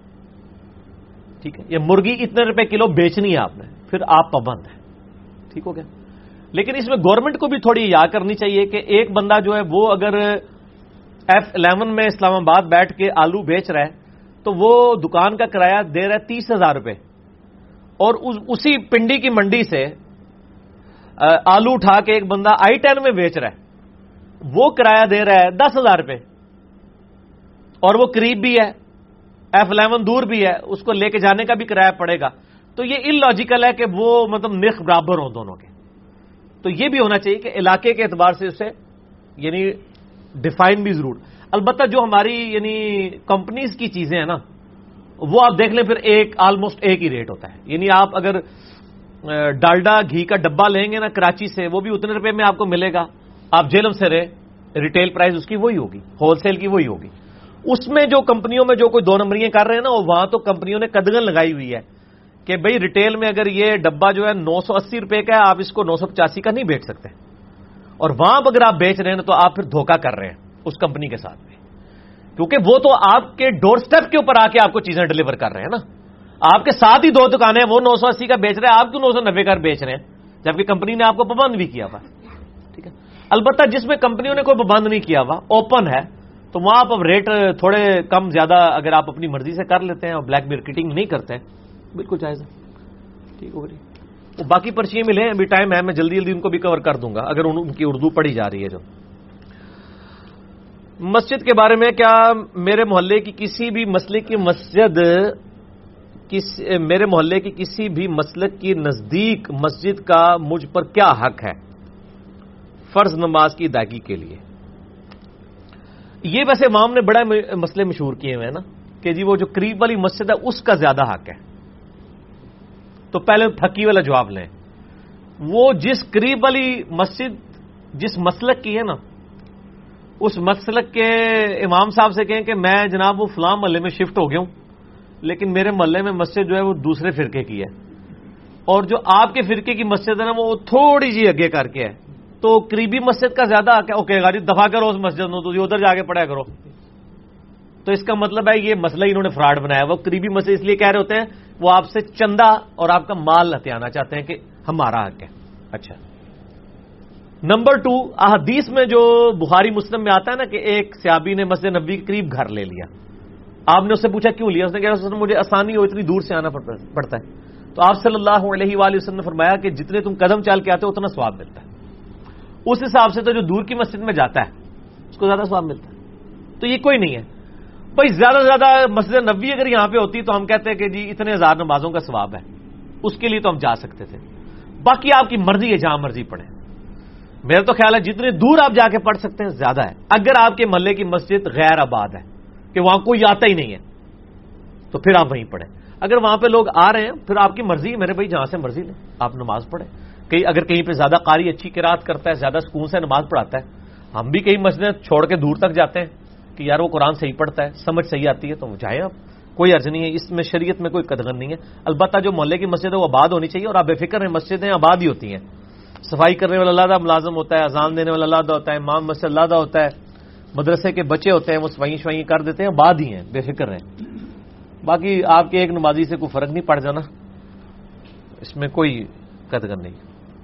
ٹھیک ہے، یہ مرغی اتنے روپے کلو بیچنی ہے آپ نے، پھر آپ پابند ہیں، ٹھیک ہو گیا. لیکن اس میں گورنمنٹ کو بھی تھوڑی یاد کرنی چاہیے کہ ایک بندہ جو ہے وہ اگر ایف الیون میں اسلام آباد بیٹھ کے آلو بیچ رہا ہے تو وہ دکان کا کرایہ دے رہا ہے تیس ہزار روپے، اور اسی پنڈی کی منڈی سے آلو اٹھا کے ایک بندہ آئی ٹین میں بیچ رہا ہے، وہ کرایہ دے رہا ہے دس ہزار روپے، اور وہ قریب بھی ہے، ایف الیون دور بھی ہے، اس کو لے کے جانے کا بھی کرایہ پڑے گا. تو یہ ان لاجیکل ہے کہ وہ مطلب نرخ برابر ہوں دونوں کے. تو یہ بھی ہونا چاہیے کہ علاقے کے اعتبار سے اسے یعنی ڈیفائن بھی ضرور. البتہ جو ہماری یعنی کمپنیز کی چیزیں ہیں نا، وہ آپ دیکھ لیں پھر ایک آلموسٹ ایک ہی ریٹ ہوتا ہے. یعنی آپ اگر ڈالڈا گھی کا ڈبہ لیں گے نا کراچی سے، وہ بھی اتنے روپے میں آپ کو ملے گا. آپ جیلم سے رہے، ریٹیل پرائز اس کی وہی ہوگی، ہول سیل کی وہی ہوگی. اس میں جو کمپنیوں میں جو کوئی دو نمبریاں کر رہے ہیں نا، وہاں تو کمپنیوں نے قدغن لگائی ہوئی ہے کہ بھئی ریٹیل میں اگر یہ ڈبہ جو ہے نو سو اسی روپے کا ہے، آپ اس کو نو سو پچاسی کا نہیں بیچ سکتے. اور وہاں اگر آپ بیچ رہے ہیں تو آپ پھر دھوکہ کر رہے ہیں اس کمپنی کے ساتھ بھی، کیونکہ وہ تو آپ کے ڈور سٹیپ کے اوپر آ کے آپ کو چیزیں ڈلیور کر رہے ہیں نا. آپ کے ساتھ ہی دو دکانیں، وہ نو سو اسی کا بیچ رہے ہیں، آپ کیوں نو سو نبے کا بیچ رہے ہیں جبکہ کمپنی نے آپ کو پابند بھی کیا ہوا. ٹھیک ہے. البتہ جس میں کمپنیوں نے کوئی پابند نہیں کیا ہوا، اوپن ہے، تو وہاں آپ اب ریٹ تھوڑے کم زیادہ اگر آپ اپنی مرضی سے کر لیتے ہیں اور بلیک مارکیٹنگ نہیں کرتے ہیں، بالکل جائز ہے. ٹھیک ہو گئی. وہ باقی پرچیاں ملیں، ابھی ٹائم ہے، میں جلدی جلدی ان کو بھی کور کر دوں گا اگر ان کی اردو پڑھی جا رہی ہے. جو مسجد کے بارے میں، کیا میرے محلے کی کسی بھی مسلک کی مسجد کس میرے محلے کی کسی بھی مسلک کی نزدیک مسجد کا مجھ پر کیا حق ہے فرض نماز کی ادائیگی کے لیے؟ یہ ویسے امام نے بڑا مسئلے مشہور کیے ہوئے ہیں نا کہ جی وہ جو قریب والی مسجد ہے اس کا زیادہ حق ہے. تو پہلے پھکی والا جواب لیں. وہ جس قریب والی مسجد جس مسلک کی ہے نا، اس مسلک کے امام صاحب سے کہیں کہ میں جناب وہ فلاں محلے میں شفٹ ہو گیا ہوں، لیکن میرے محلے میں مسجد جو ہے وہ دوسرے فرقے کی ہے، اور جو آپ کے فرقے کی مسجد ہے نا وہ تھوڑی جی آگے کر کے ہے، تو قریبی مسجد کا زیادہ حق ہے. اوکے گاڑی دفاع کرو اس مسجد میں، تو ادھر جا کے پڑھا کرو. تو اس کا مطلب ہے یہ مسئلہ انہوں نے فراڈ بنایا. وہ قریبی مسجد اس لیے کہہ رہے ہوتے ہیں وہ آپ سے چندہ اور آپ کا مال ہتھیانا چاہتے ہیں کہ ہمارا حق ہے. اچھا، نمبر ٹو، احادیث میں جو بخاری مسلم میں آتا ہے نا کہ ایک صحابی نے مسجد نبوی کے قریب گھر لے لیا. آپ نے اس سے پوچھا کیوں لیا؟ اس نے کہا مجھے آسانی ہو، اتنی دور سے آنا پڑتا ہے. تو آپ صلی اللہ علیہ وآلہ وسلم نے فرمایا کہ جتنے تم قدم چل کے آتے ہو اتنا ثواب ملتا ہے. اس حساب سے تو جو دور کی مسجد میں جاتا ہے اس کو زیادہ ثواب ملتا ہے. تو یہ کوئی نہیں ہے بھائی. زیادہ سے زیادہ مسجد نبوی اگر یہاں پہ ہوتی تو ہم کہتے ہیں کہ جی اتنے ہزار نمازوں کا ثواب ہے، اس کے لیے تو ہم جا سکتے تھے. باقی آپ کی مرضی ہے، جہاں مرضی پڑھیں. میرا تو خیال ہے جتنے دور آپ جا کے پڑھ سکتے ہیں زیادہ ہے. اگر آپ کے محلے کی مسجد غیر آباد ہے کہ وہاں کوئی آتا ہی نہیں ہے تو پھر آپ وہیں پڑھیں. اگر وہاں پہ لوگ آ رہے ہیں پھر آپ کی مرضی ہے میرے بھائی، جہاں سے مرضی لیں آپ نماز پڑھیں. کہیں اگر کہیں پہ زیادہ قاری اچھی قرات کرتا ہے، زیادہ سکون سے نماز پڑھاتا ہے، ہم بھی کئی مسجدیں چھوڑ کے دور تک جاتے ہیں کہ یار وہ قرآن صحیح پڑھتا ہے، سمجھ صحیح آتی ہے، تو جائیں آپ، کوئی عرض نہیں ہے. اس میں شریعت میں کوئی قدغن نہیں ہے. البتہ جو محلے کی مسجد ہے وہ آباد ہونی چاہیے، اور آپ بے فکر ہیں مسجدیں آباد ہی ہوتی ہیں. صفائی کرنے والا علیحدہ ملازم ہوتا ہے، اذان دینے والا علیحدہ ہوتا ہے، امام مسجد علیحدہ ہوتا ہے، مدرسے کے بچے ہوتے ہیں وہ صفائی شفائی کر دیتے ہیں، آباد ہی ہیں، بے فکر ہیں. باقی آپ کے ایک نمازی سے کوئی فرق نہیں پڑ جانا، اس میں کوئی قدغن نہیں.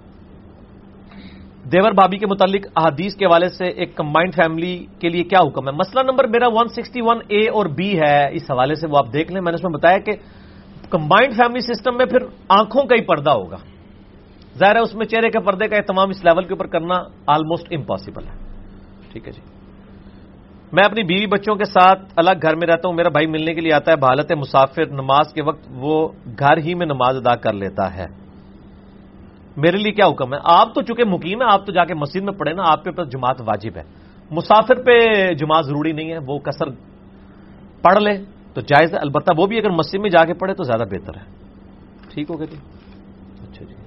دیور بھابھی کے متعلق احادیث کے حوالے سے ایک کمبائنڈ فیملی کے لیے کیا حکم ہے؟ مسئلہ نمبر میرا ایک سو اکسٹھ اے اور بی ہے، اس حوالے سے وہ آپ دیکھ لیں. میں نے اس میں بتایا کہ کمبائنڈ فیملی سسٹم میں پھر آنکھوں کا ہی پردہ ہوگا. ظاہر ہے اس میں چہرے کے پردے کا اہتمام اس لیول کے اوپر کرنا آلموسٹ امپاسبل ہے. ٹھیک ہے جی. میں اپنی بیوی بچوں کے ساتھ الگ گھر میں رہتا ہوں. میرا بھائی ملنے کے لیے آتا ہے، بحالت مسافر نماز کے وقت وہ گھر ہی میں نماز ادا کر لیتا ہے. میرے لیے کیا حکم ہے؟ آپ تو چونکہ مقیم ہے، آپ تو جا کے مسجد میں پڑھیں نا، آپ پہ جماعت واجب ہے. مسافر پہ جماعت ضروری نہیں ہے، وہ کثر پڑھ لے تو جائز ہے. البتہ وہ بھی اگر مسجد میں جا کے پڑھے تو زیادہ بہتر ہے. ٹھیک ہو گیا جی. اچھا جی.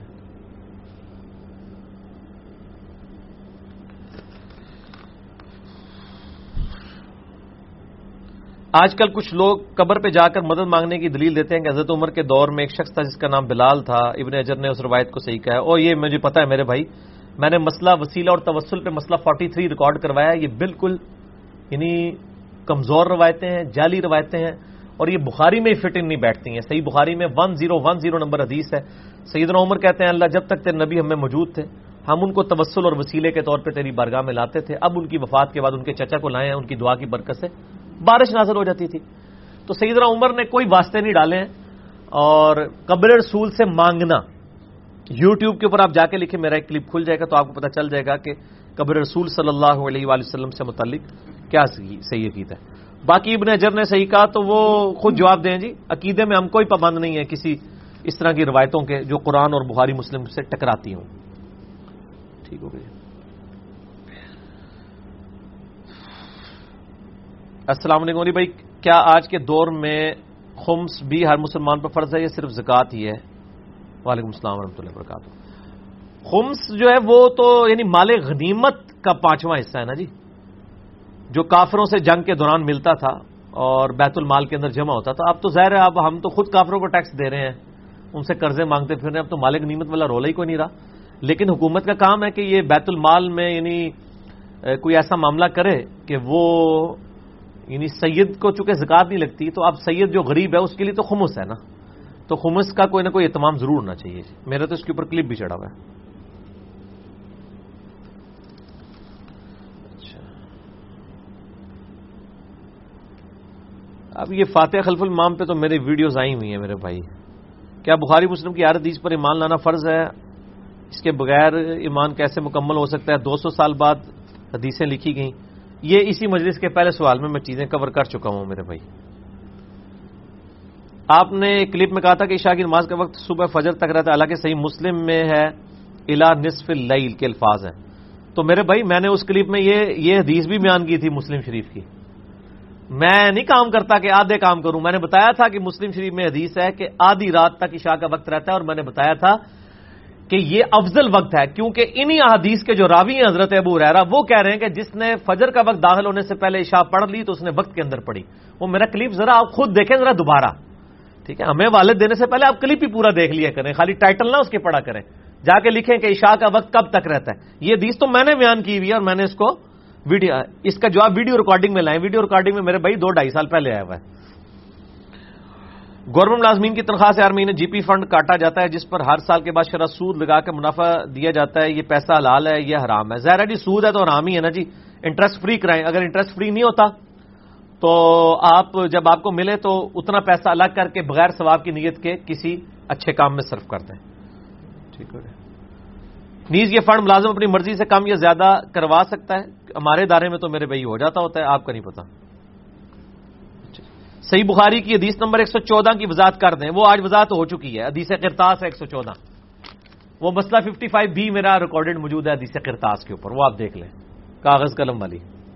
آج کل کچھ لوگ قبر پہ جا کر مدد مانگنے کی دلیل دیتے ہیں کہ حضرت عمر کے دور میں ایک شخص تھا جس کا نام بلال تھا. ابن حجر نے اس روایت کو صحیح کہا ہے. اور یہ مجھے پتا ہے میرے بھائی، میں نے مسئلہ وسیلہ اور توسل پہ مسئلہ تینتالیس ریکارڈ کروایا. یہ بالکل یعنی کمزور روایتیں ہیں، جعلی روایتیں ہیں، اور یہ بخاری میں ہی فٹ ان نہیں بیٹھتی ہیں. صحیح بخاری میں one zero one zero number حدیث ہے. سیدنا عمر کہتے ہیں اللہ جب تک تیرے نبی ہمیں موجود تھے ہم ان کو توسل اور وسیلے کے طور پہ تیری بارگاہ میں لاتے تھے. اب ان کی وفات کے بعد ان کے چچا کو لائے ہیں, ان کی دعا کی برکت سے بارش نازل ہو جاتی تھی. تو سیدنا عمر نے کوئی واسطے نہیں ڈالے ہیں. اور قبر رسول سے مانگنا, یوٹیوب کے اوپر آپ جا کے لکھیں, میرا ایک کلپ کھل جائے گا تو آپ کو پتہ چل جائے گا کہ قبر رسول صلی اللہ علیہ وآلہ وسلم سے متعلق کیا صحیح عقیدہ ہے. باقی ابن حجر نے صحیح کہا تو وہ خود جواب دیں. جی عقیدے میں ہم کوئی پابند نہیں ہے کسی اس طرح کی روایتوں کے جو قرآن اور بخاری مسلم سے ٹکراتی ہوں. ٹھیک ہو گئی. السلام علیکم علی بھائی, کیا آج کے دور میں خمس بھی ہر مسلمان پر فرض ہے یا صرف زکوٰۃ ہی ہے؟ وعلیکم السلام ورحمۃ اللہ وبرکاتہ. خمس جو ہے وہ تو یعنی مال غنیمت کا پانچواں حصہ ہے نا جی, جو کافروں سے جنگ کے دوران ملتا تھا اور بیت المال کے اندر جمع ہوتا تھا. اب تو ظاہر ہے اب ہم تو خود کافروں کو ٹیکس دے رہے ہیں, ان سے قرضے مانگتے پھر رہے ہیں, اب تو مال غنیمت والا رولا ہی کوئی نہیں رہا. لیکن حکومت کا کام ہے کہ یہ بیت المال میں یعنی کوئی ایسا معاملہ کرے کہ وہ یعنی سید کو چونکہ زکوٰۃ نہیں لگتی تو اب سید جو غریب ہے اس کے لیے تو خمس ہے نا, تو خمس کا کوئی نہ کوئی اہتمام ضرور ہونا چاہیے. میرا تو اس کے اوپر کلپ بھی چڑھا ہوا ہے. اب یہ فاتح خلف الامام پہ تو میرے ویڈیوز آئی ہوئی ہیں میرے بھائی. کیا بخاری مسلم کی ہر حدیث پر ایمان لانا فرض ہے؟ اس کے بغیر ایمان کیسے مکمل ہو سکتا ہے؟ دو سو سال بعد حدیثیں لکھی گئیں. یہ اسی مجلس کے پہلے سوال میں میں چیزیں کور کر چکا ہوں میرے بھائی. آپ نے کلپ میں کہا تھا کہ عشاء کی نماز کا وقت صبح فجر تک رہتا ہے, حالانکہ صحیح مسلم میں ہے الا نصف اللیل کے الفاظ ہیں. تو میرے بھائی میں نے اس کلپ میں یہ یہ حدیث بھی بیان کی تھی مسلم شریف کی. میں نہیں کام کرتا کہ آدھے کام کروں. میں نے بتایا تھا کہ مسلم شریف میں حدیث ہے کہ آدھی رات تک عشاء کا وقت رہتا ہے, اور میں نے بتایا تھا کہ یہ افضل وقت ہے کیونکہ انہی احادیث کے جو راوی ہیں حضرت ابو ہریرہ وہ کہہ رہے ہیں کہ جس نے فجر کا وقت داخل ہونے سے پہلے عشاء پڑھ لی تو اس نے وقت کے اندر پڑھی. وہ میرا کلپ ذرا آپ خود دیکھیں ذرا دوبارہ, ٹھیک ہے؟ ہمیں والد دینے سے پہلے آپ کلپ ہی پورا دیکھ لیا کریں, خالی ٹائٹل نہ اس کے پڑھا کریں. جا کے لکھیں کہ عشاء کا وقت کب تک رہتا ہے. یہ حدیث تو میں نے بیان کی ہوئی ہے اور میں نے اس کو ویڈیو اس کا جواب ویڈیو ریکارڈنگ میں لائیں. ویڈیو ریکارڈنگ میں میرے بھائی دو ڈھائی سال پہلے آیا ہوا ہے. گورنمنٹ ملازمین کی تنخواہ سے ہر مہینے جی پی فنڈ کاٹا جاتا ہے جس پر ہر سال کے بعد شرح سود لگا کے منافع دیا جاتا ہے. یہ پیسہ حلال ہے یا حرام ہے؟ ظاہر ہے جی سود ہے تو حرام ہی ہے نا جی. انٹرسٹ فری کرائیں. اگر انٹرسٹ فری نہیں ہوتا تو آپ جب آپ کو ملے تو اتنا پیسہ الگ کر کے بغیر ثواب کی نیت کے کسی اچھے کام میں صرف کر دیں. ٹھیک ہے. نیز یہ فنڈ ملازم اپنی مرضی سے کم یا زیادہ کروا سکتا ہے؟ ہمارے ادارے میں تو میرے بھائی ہو جاتا ہوتا ہے, آپ کا نہیں پتا. صحیح بخاری کی حدیث نمبر ایک سو چودہ کی وضاحت کر دیں. وہ آج وضاحت ہو چکی ہے. حدیث قرطاس ہے ایک سو چودہ. وہ مسئلہ ففٹی فائیو بھی میرا ریکارڈڈ موجود ہے حدیث قرطاس کے اوپر, وہ آپ دیکھ لیں کاغذ قلم والی.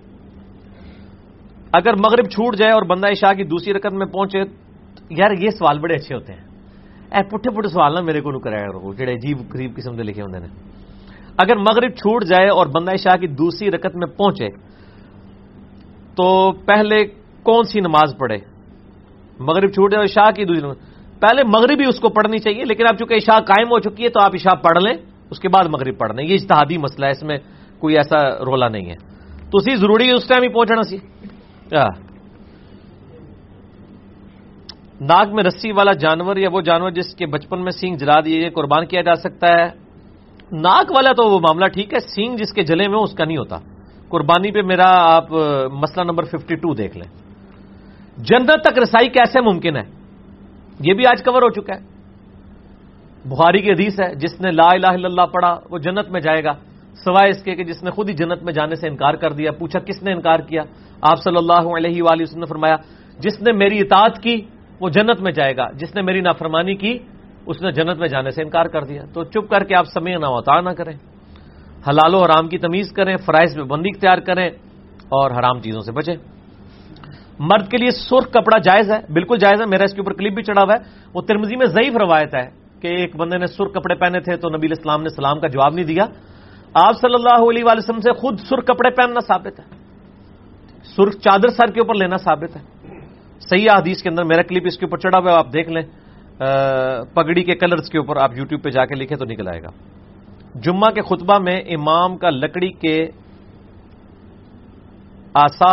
اگر مغرب چھوٹ جائے اور بندہ عشاء کی دوسری رکعت میں پہنچے, یار یہ سوال بڑے اچھے ہوتے ہیں. اے پٹھے پٹھے سوال نہ میرے کو کرایا کرو جڑے عجیب غریب قسم کے لکھے ہوتے ہیں. اگر مغرب چھوٹ جائے اور بندہ عشاء کی دوسری رکعت میں پہنچے تو پہلے کون سی نماز پڑھے؟ مغرب چھوٹ جائے عشاء کی دوسری نماز, پہلے مغرب ہی اس کو پڑھنی چاہیے, لیکن اب چونکہ عشاء قائم ہو چکی ہے تو آپ عشاء پڑھ لیں, اس کے بعد مغرب پڑھ لیں. یہ اجتہادی مسئلہ ہے, اس میں کوئی ایسا رولا نہیں ہے. تو اسی ضروری ہے اس ٹائم ہی پہنچنا سی. ناک میں رسی والا جانور یا وہ جانور جس کے بچپن میں سینگ جلا دیے یہ قربان کیا جا سکتا ہے؟ ناک والا تو وہ معاملہ ٹھیک ہے, سینگ جس کے جلے میں اس کا نہیں ہوتا. قربانی پہ میرا آپ مسئلہ نمبر ففٹی ٹو دیکھ لیں. جنت تک رسائی کیسے ممکن ہے؟ یہ بھی آج کور ہو چکا ہے. بخاری کی حدیث ہے جس نے لا الہ الا اللہ پڑھا وہ جنت میں جائے گا, سوائے اس کے کہ جس نے خود ہی جنت میں جانے سے انکار کر دیا. پوچھا کس نے انکار کیا؟ آپ صلی اللہ علیہ وآلہ وسلم نے فرمایا جس نے میری اطاعت کی وہ جنت میں جائے گا, جس نے میری نافرمانی کی اس نے جنت میں جانے سے انکار کر دیا. تو چپ کر کے آپ سمع نہ اطاع نہ کریں, حلال و حرام کی تمیز کریں, فرائض میں بندی اختیار کریں اور حرام چیزوں سے بچیں. مرد کے لیے سرخ کپڑا جائز ہے؟ بالکل جائز ہے. میرا اس کے اوپر کلپ بھی چڑھا ہوا ہے. وہ ترمذی میں ضعیف روایت ہے کہ ایک بندے نے سرخ کپڑے پہنے تھے تو نبی علیہ السلام نے سلام کا جواب نہیں دیا. آپ صلی اللہ علیہ وآلہ وسلم سے خود سرخ کپڑے پہننا ثابت ہے, سرخ چادر سر کے اوپر لینا ثابت ہے. صحیح حدیث کے اندر میرا کلپ اس کے اوپر چڑھا ہوا ہے, آپ دیکھ لیں. پگڑی کے کلرز کے اوپر آپ یوٹیوب پہ جا کے لکھیں تو نکل آئے گا. جمعہ کے خطبہ میں امام کا لکڑی کے آسا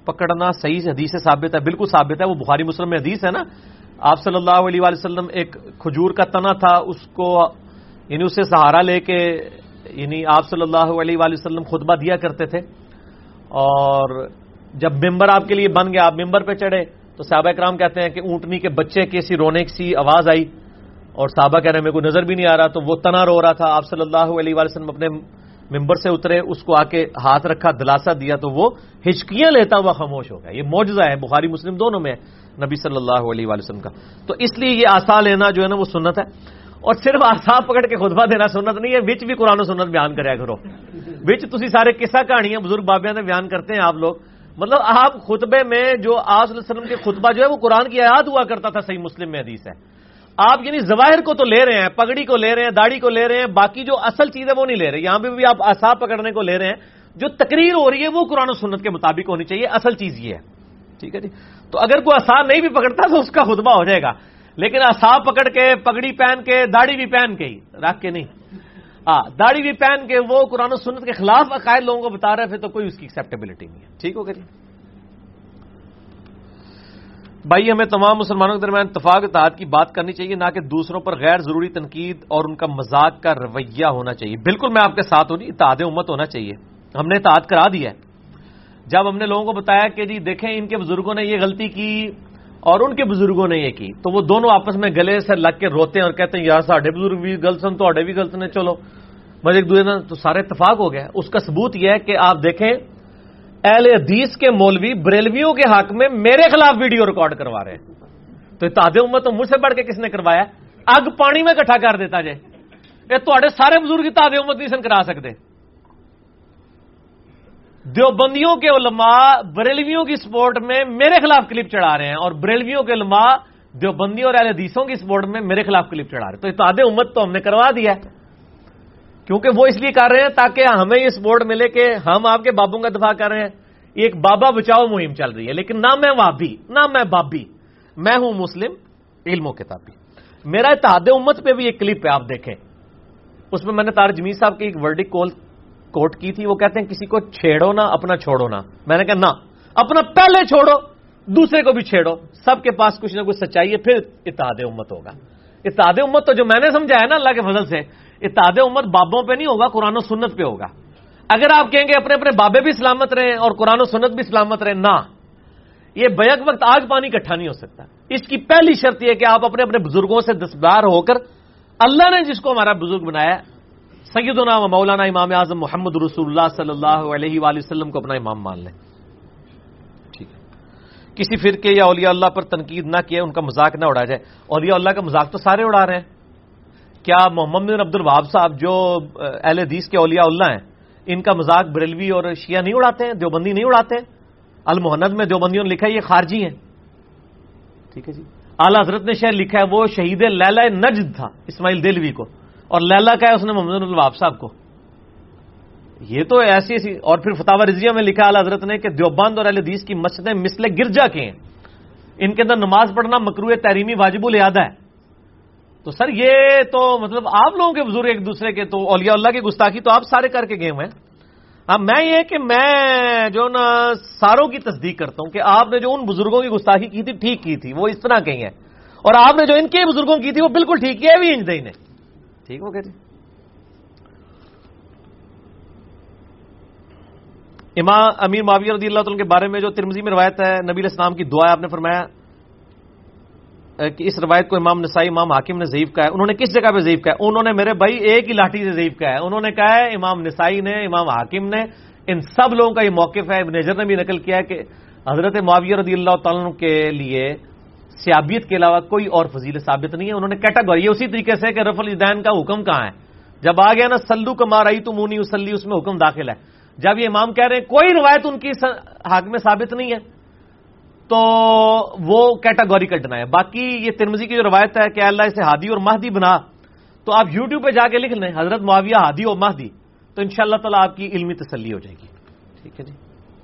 پکڑنا صحیح حدیث سے ثابت ہے، بالکل ثابت ہے، وہ بخاری مسلم میں حدیث ہے نا. آپ صلی اللہ علیہ وآلہ وسلم ایک کھجور کا تنا تھا، اس کو یعنی اسے سہارا لے کے یعنی آپ صلی اللہ علیہ وآلہ وسلم خطبہ دیا کرتے تھے، اور جب ممبر آپ کے لیے بن گیا، آپ ممبر پہ چڑھے تو صحابہ کرام کہتے ہیں کہ اونٹنی کے بچے کی سی رونے سی آواز آئی، اور صحابہ کہہ رہے ہیں میرے کو نظر بھی نہیں آ رہا، تو وہ تنا رو رہا تھا. آپ صلی اللہ علیہ وآلہ وسلم اپنے ممبر سے اترے، اس کو آ کے ہاتھ رکھا، دلاسا دیا، تو وہ ہچکیاں لیتا ہوا خاموش ہو گیا. یہ معجزہ ہے، بخاری مسلم دونوں میں ہے نبی صلی اللہ علیہ وآلہ وسلم کا. تو اس لیے یہ آسا لینا جو ہے نا وہ سنت ہے، اور صرف آسا پکڑ کے خطبہ دینا سنت نہیں ہے، وچ بھی قرآن و سنت بیان کریا کرو. وچ تسی سارے قصہ کہانیاں بزرگ بابیاں نے بیان کرتے ہیں آپ لوگ، مطلب آپ خطبے میں جو آپ صلی اللہ علیہ وسلم کے خطبہ جو ہے وہ قرآن کی آیات ہوا کرتا تھا، صحیح مسلم میں حدیث ہے. آپ یعنی ظواہر کو تو لے رہے ہیں، پگڑی کو لے رہے ہیں، داڑھی کو لے رہے ہیں، باقی جو اصل چیز ہے وہ نہیں لے رہے. یہاں پہ بھی آپ اعصاب پکڑنے کو لے رہے ہیں، جو تقریر ہو رہی ہے وہ قرآن و سنت کے مطابق ہونی چاہیے، اصل چیز یہ ہے. ٹھیک ہے جی. تو اگر کوئی اعصاب نہیں بھی پکڑتا تو اس کا خطبہ ہو جائے گا، لیکن اعصاب پکڑ کے پگڑی پہن کے داڑھی بھی پہن کے ہی رکھ کے نہیں، ہاں داڑھی بھی پہن کے وہ قرآن و سنت کے خلاف عقائد لوگوں کو بتا رہے تھے، تو کوئی اس کی ایکسیپٹیبلٹی نہیں ہے. ٹھیک ہو گیا جی. بھائی ہمیں تمام مسلمانوں کے درمیان اتفاق اتحاد کی بات کرنی چاہیے، نہ کہ دوسروں پر غیر ضروری تنقید اور ان کا مذاق کا رویہ ہونا چاہیے. بالکل میں آپ کے ساتھ ہوں، اتحاد امت ہونا چاہیے. ہم نے اتحاد کرا دیا ہے. جب ہم نے لوگوں کو بتایا کہ جی دیکھیں ان کے بزرگوں نے یہ غلطی کی اور ان کے بزرگوں نے یہ کی، تو وہ دونوں آپس میں گلے سے لگ کے روتے ہیں اور کہتے ہیں یار ساڈے بزرگ بھی غلط سن، تواڈے بھی غلط نے، چلو بس ایک دوسرے تو سارے اتفاق ہو گیا. اس کا ثبوت یہ ہے کہ آپ دیکھیں اہل حدیث کے مولوی بریلویوں کے حق میں میرے خلاف ویڈیو ریکارڈ کروا رہے ہیں. تو اتحاد امت تو مجھ سے بڑھ کے کس نے کروایا؟ اگ پانی میں اکٹھا کر دیتا جائے، یہ تواڈے سارے بزرگ اتحاد امت نہیں سن کرا سکتے. دیوبندیوں کے علماء بریلویوں کی سپورٹ میں میرے خلاف کلپ چڑھا رہے ہیں، اور بریلویوں کے علماء دیوبندیوں اور اہل حدیثوں کی سپورٹ میں میرے خلاف کلپ چڑھا رہے ہیں. تو اتحاد امت تو ہم نے کروا دیا ہے، کیونکہ وہ اس لیے کر رہے ہیں تاکہ ہمیں یہ سپورٹ ملے کہ ہم آپ کے بابوں کا دفاع کر رہے ہیں. ایک بابا بچاؤ مہم چل رہی ہے، لیکن نہ میں وابی نہ میں بابی، میں ہوں مسلم علم و کتابی. میرا اتحاد امت پہ بھی ایک کلپ ہے، آپ دیکھیں. اس میں میں نے طارق جمیل صاحب کی ایک ورڈک کال کوٹ کی تھی. وہ کہتے ہیں کسی کو چھیڑو نہ اپنا چھوڑو نہ. میں نے کہا نہ، اپنا پہلے چھوڑو دوسرے کو بھی چھیڑو. سب کے پاس کچھ نہ کچھ سچائی ہے، پھر اتحاد امت ہوگا. اتحاد امت تو جو میں نے سمجھا ہے نا اللہ کے فضل سے، اتحاد امت بابوں پہ نہیں ہوگا، قرآن و سنت پہ ہوگا. اگر آپ کہیں گے اپنے اپنے بابے بھی سلامت رہیں اور قرآن و سنت بھی سلامت رہیں، نہ، یہ بیک وقت آگ پانی اکٹھا نہیں ہو سکتا. اس کی پہلی شرط یہ کہ آپ اپنے اپنے بزرگوں سے دستبردار ہو کر اللہ نے جس کو ہمارا بزرگ بنایا سیدنا و مولانا امام اعظم محمد رسول اللہ صلی اللہ علیہ وآلہ وسلم کو اپنا امام مان لیں. ٹھیک ہے. کسی فرقے یا اولیاء اللہ پر تنقید نہ کیے، ان کا مذاق نہ اڑا جائے. اولیاء اللہ کا مذاق تو سارے اڑا رہے ہیں. کیا محمد بن عبد الوہاب صاحب جو اہل حدیث کے اولیاء اللہ ہیں، ان کا مذاق بریلوی اور شیعہ نہیں اڑاتے ہیں، دیوبندی نہیں اڑاتے ہیں؟ المحند میں دیوبندیوں نے لکھا ہے یہ خارجی ہیں. ٹھیک ہے جی. اعلیٰ حضرت نے شعر لکھا ہے وہ شہید لیلہ نجد تھا اسماعیل دہلوی کو، اور لیلہ کا ہے اس نے محمد بن الوہاب صاحب کو. یہ تو ایسی ایسی. اور پھر فتاوی رضیہ میں لکھا اعلیٰ حضرت نے کہ دیوبند اور اہل حدیث کی مسجدیں مثل گرجا کے ہیں، ان کے اندر نماز پڑھنا مکروہ تحریمی واجب الاعادہ ہے. تو سر یہ تو مطلب آپ لوگوں کے بزرگ ایک دوسرے کے، تو اولیاء اللہ کی گستاخی تو آپ سارے کر کے گئے ہوئے ہیں. اب میں یہ کہ میں جو نا ساروں کی تصدیق کرتا ہوں کہ آپ نے جو ان بزرگوں کی گستاخی کی تھی ٹھیک کی تھی، وہ اس طرح کہیں ہے، اور آپ نے جو ان کے بزرگوں کی تھی وہ بالکل ٹھیک کیا بھی انج دئی نے. ٹھیک ہو گیا جی. امام امیر معاویہ رضی اللہ تعالیٰ کے بارے میں جو ترمذی میں روایت ہے، نبی علیہ السلام کی دعا ہے، آپ نے فرمایا کہ اس روایت کو امام نسائی امام حاکم نے ضعیف کہا ہے. انہوں نے کس جگہ پہ ضعیف کہا ہے؟ انہوں نے میرے بھائی ایک ہی لاٹھی سے ضعیف کہا ہے. انہوں نے کہا ہے امام نسائی نے، امام حاکم نے، ان سب لوگوں کا یہ موقف ہے. ابن حجر نے بھی نقل کیا ہے کہ حضرت معاویہ رضی اللہ تعالیٰ کے لیے صحابیت کے علاوہ کوئی اور فضیلت ثابت نہیں ہے. انہوں نے کیٹاگوری اسی طریقے سے کہ رفع الیدین کا حکم کہاں ہے؟ جب آ گیا نا سلو کما رأیتمونی اصلی، اس میں حکم داخل ہے. جب یہ امام کہہ رہے ہیں کوئی روایت ان کی حق میں ثابت نہیں ہے، تو وہ کیٹاگوری کٹنا ہے. باقی یہ ترمذی کی جو روایت ہے کہ اللہ اسے ہادی اور مہدی بنا، تو آپ یوٹیوب پہ جا کے لکھ لیں حضرت معاویہ ہادی اور مہدی، تو ان شاء اللہ تعالیٰ آپ کی علمی تسلی ہو جائے گی. ٹھیک ہے جی.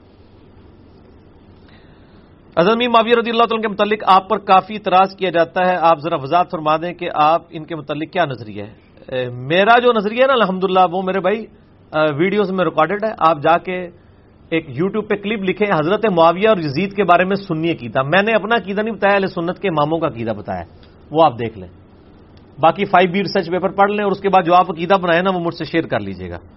حضرت امیر معاویہ رضی اللہ تعالیٰ کے متعلق آپ پر کافی اعتراض کیا جاتا ہے، آپ ذرا وضاحت فرما دیں کہ آپ ان کے متعلق کیا نظریہ ہے. میرا جو نظریہ ہے نا الحمدللہ وہ میرے بھائی ویڈیوز میں ریکارڈڈ ہے، آپ جا کے ایک یوٹیوب پہ کلپ لکھے حضرت معاویہ اور یزید کے بارے میں سنی عقیدہ. میں نے اپنا عقیدہ نہیں بتایا، اہل سنت کے اماموں کا عقیدہ بتایا، وہ آپ دیکھ لیں. باقی فائیو بی ریسرچ پیپر پڑھ لیں اور اس کے بعد جو آپ عقیدہ بنائے نا وہ مجھ سے شیئر کر لیجیے گا.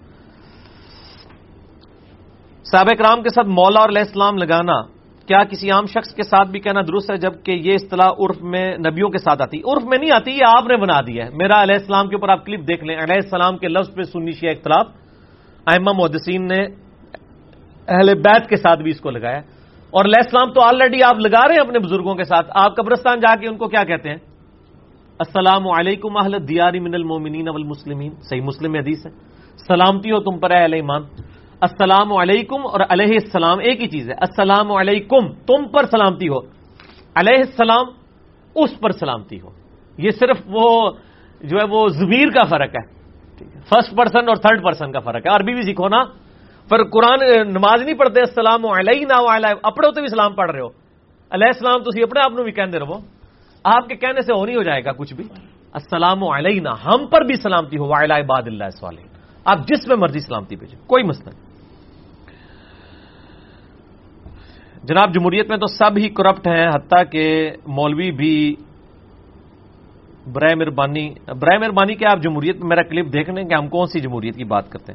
صحابہ کرام کے ساتھ مولا اور علیہ السلام لگانا کیا کسی عام شخص کے ساتھ بھی کہنا درست ہے، جبکہ یہ اصطلاح عرف میں نبیوں کے ساتھ آتی؟ عرف میں نہیں آتی، یہ آپ نے بنا دیا ہے. میرا علیہ السلام کے اوپر آپ کلپ دیکھ لیں، علیہ السلام کے لفظ پہ سنی شیعہ اختلاف. ائمہ محدثین نے اہل بیت کے ساتھ بھی اس کو لگایا، اور علیہ السلام تو آلریڈی آپ لگا رہے ہیں اپنے بزرگوں کے ساتھ. آپ قبرستان جا کے ان کو کیا کہتے ہیں؟ السلام علیکم اہل الدیار من المؤمنین والمسلمین. صحیح مسلم میں حدیث ہے، سلامتی ہو تم پر اے اہل ایمان. السلام علیکم اور علیہ السلام ایک ہی چیز ہے. السلام علیکم تم پر سلامتی ہو، علیہ السلام اس پر سلامتی ہو. یہ صرف وہ جو ہے وہ ضمیر کا فرق ہے، فرسٹ پرسن اور تھرڈ پرسن کا فرق ہے. عربی بھی سیکھو نا. پر قرآن نماز نہیں پڑھتے السلام علینا وعلی، اپنے تو بھی سلام پڑھ رہے ہو. علیہ السلام تسی اپنے آپ بھی کہندے رہو، آپ کے کہنے سے ہو نہیں ہو جائے گا کچھ بھی. السلام علینا ہم پر بھی سلامتی ہو، وعلی عباد اللہ الصالحین. آپ جس میں مرضی سلامتی بھیجیں، کوئی مسئلہ نہیں. جناب جمہوریت میں تو سب ہی کرپٹ ہیں، حتیٰ کہ مولوی بھی. برائے مہربانی برائے مہربانی کہ آپ جمہوریت میں میرا کلپ دیکھ لیں کہ ہم کون سی جمہوریت کی بات کرتے ہیں.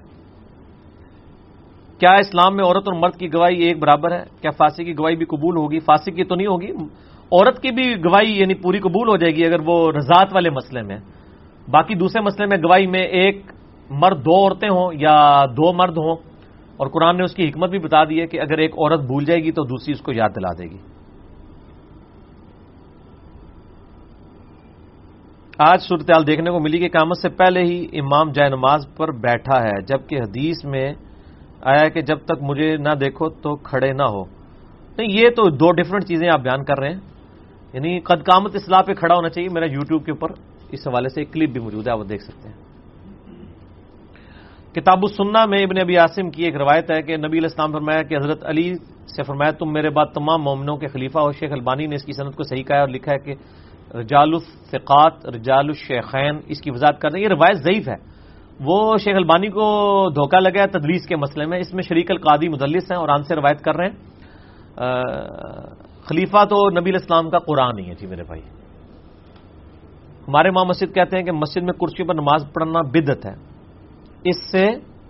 کیا اسلام میں عورت اور مرد کی گواہی ایک برابر ہے؟ کیا فاسق کی گواہی بھی قبول ہوگی؟ فاسق کی تو نہیں ہوگی، عورت کی بھی گواہی یعنی پوری قبول ہو جائے گی اگر وہ رضاعت والے مسئلے میں. باقی دوسرے مسئلے میں گواہی میں ایک مرد دو عورتیں ہوں یا دو مرد ہوں، اور قرآن نے اس کی حکمت بھی بتا دی ہے کہ اگر ایک عورت بھول جائے گی تو دوسری اس کو یاد دلا دے گی. آج صورتحال دیکھنے کو ملی کہ قیامت سے پہلے ہی امام جائے نماز پر بیٹھا ہے، جبکہ حدیث میں آیا کہ جب تک مجھے نہ دیکھو تو کھڑے نہ ہو. نہیں، یہ تو دو ڈیفرنٹ چیزیں آپ بیان کر رہے ہیں. یعنی قد قامت اصلاح پہ کھڑا ہونا چاہیے. میرا یوٹیوب کے اوپر اس حوالے سے ایک کلپ بھی موجود ہے، آپ وہ دیکھ سکتے ہیں. کتاب السنہ میں ابن ابی عاصم کی ایک روایت ہے کہ نبی علیہ السلام فرمایا کہ حضرت علی سے فرمایا تم میرے بعد تمام مومنوں کے خلیفہ ہو. شیخ البانی نے اس کی سند کو صحیح کہا اور لکھا ہے کہ رجال الثقات رجال الشیخین اس کی وضاحت کر رہے ہیں. یہ روایت ضعیف ہے، وہ شیخ البانی کو دھوکہ لگا ہے تدلیس کے مسئلے میں. اس میں شریک القادی مدلس ہیں اور آن سے روایت کر رہے ہیں. خلیفہ تو نبی علیہ السلام کا قرآن نہیں ہے جی میرے بھائی. ہمارے امام مسجد کہتے ہیں کہ مسجد میں کرسی پر نماز پڑھنا بدعت ہے، اس سے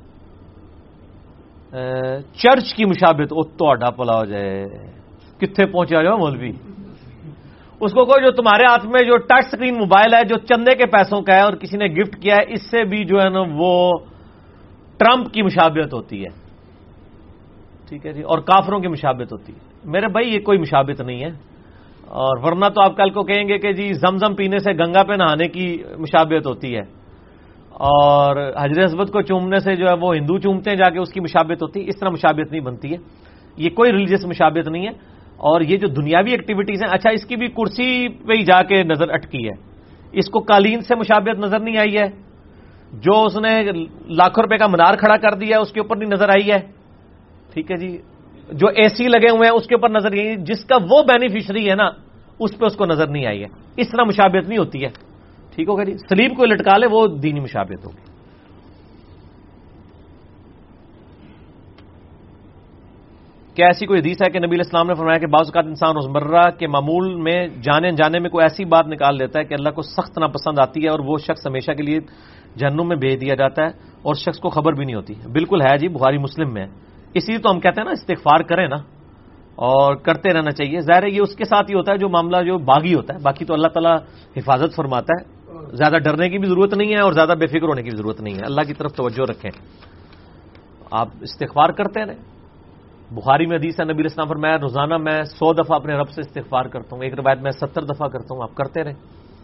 چرچ کی مشابہت. او تو اڈا پلا ہو جائے، کتنے پہنچا جاؤ مولوی. اس کو کوئی جو تمہارے ہاتھ میں جو ٹچ سکرین موبائل ہے جو چندے کے پیسوں کا ہے اور کسی نے گفٹ کیا ہے، اس سے بھی جو ہے نا وہ ٹرمپ کی مشابہت ہوتی ہے. ٹھیک ہے جی، اور کافروں کی مشابہت ہوتی ہے. میرے بھائی یہ کوئی مشابہت نہیں ہے. اور ورنہ تو آپ کل کو کہیں گے کہ جی زمزم پینے سے گنگا پہ نہانے کی مشابہت ہوتی ہے، اور حجر اسود کو چومنے سے جو ہے وہ ہندو چومتے ہیں جا کے، اس کی مشابہت ہوتی ہے. اس طرح مشابہت نہیں بنتی ہے. یہ کوئی ریلیجیس مشابہت نہیں ہے. اور یہ جو دنیاوی ایکٹیویٹیز ہیں، اچھا اس کی بھی کرسی پہ ہی جا کے نظر اٹکی ہے. اس کو قالین سے مشابہت نظر نہیں آئی ہے، جو اس نے لاکھوں روپے کا منار کھڑا کر دیا ہے اس کے اوپر نہیں نظر آئی ہے. ٹھیک ہے جی، جو اے سی لگے ہوئے ہیں اس کے اوپر نظر نہیں آئی. جس کا وہ بینیفیشری ہے نا اس پہ اس کو نظر نہیں آئی ہے. اس طرح مشابہت نہیں ہوتی ہے. ٹھیک ہوگا جی. سلیب کو لٹکا لے وہ دینی مشابہت ہوگی. کیا ایسی کوئی حدیث ہے کہ نبی علیہ السلام نے فرمایا کہ بعض اوقات انسان روزمرہ کے معمول میں جانے جانے میں کوئی ایسی بات نکال لیتا ہے کہ اللہ کو سخت ناپسند آتی ہے اور وہ شخص ہمیشہ کے لیے جہنم میں بھیج دیا جاتا ہے اور شخص کو خبر بھی نہیں ہوتی؟ بالکل ہے جی، بخاری مسلم میں ہے. اسی لیے تو ہم کہتے ہیں نا استغفار کریں نا، اور کرتے رہنا چاہیے. ظاہر ہے یہ اس کے ساتھ ہی ہوتا ہے جو معاملہ جو باغی ہوتا ہے. باقی تو اللہ تعالیٰ حفاظت فرماتا ہے. زیادہ ڈرنے کی بھی ضرورت نہیں ہے اور زیادہ بے فکر ہونے کی بھی ضرورت نہیں ہے. اللہ کی طرف توجہ رکھیں، آپ استغفار کرتے رہیں. بخاری میں حدیث ہے نبی علیہ السلام فرمایا روزانہ میں سو دفعہ اپنے رب سے استغفار کرتا ہوں. ایک روایت میں ستر دفعہ کرتا ہوں. آپ کرتے رہیں.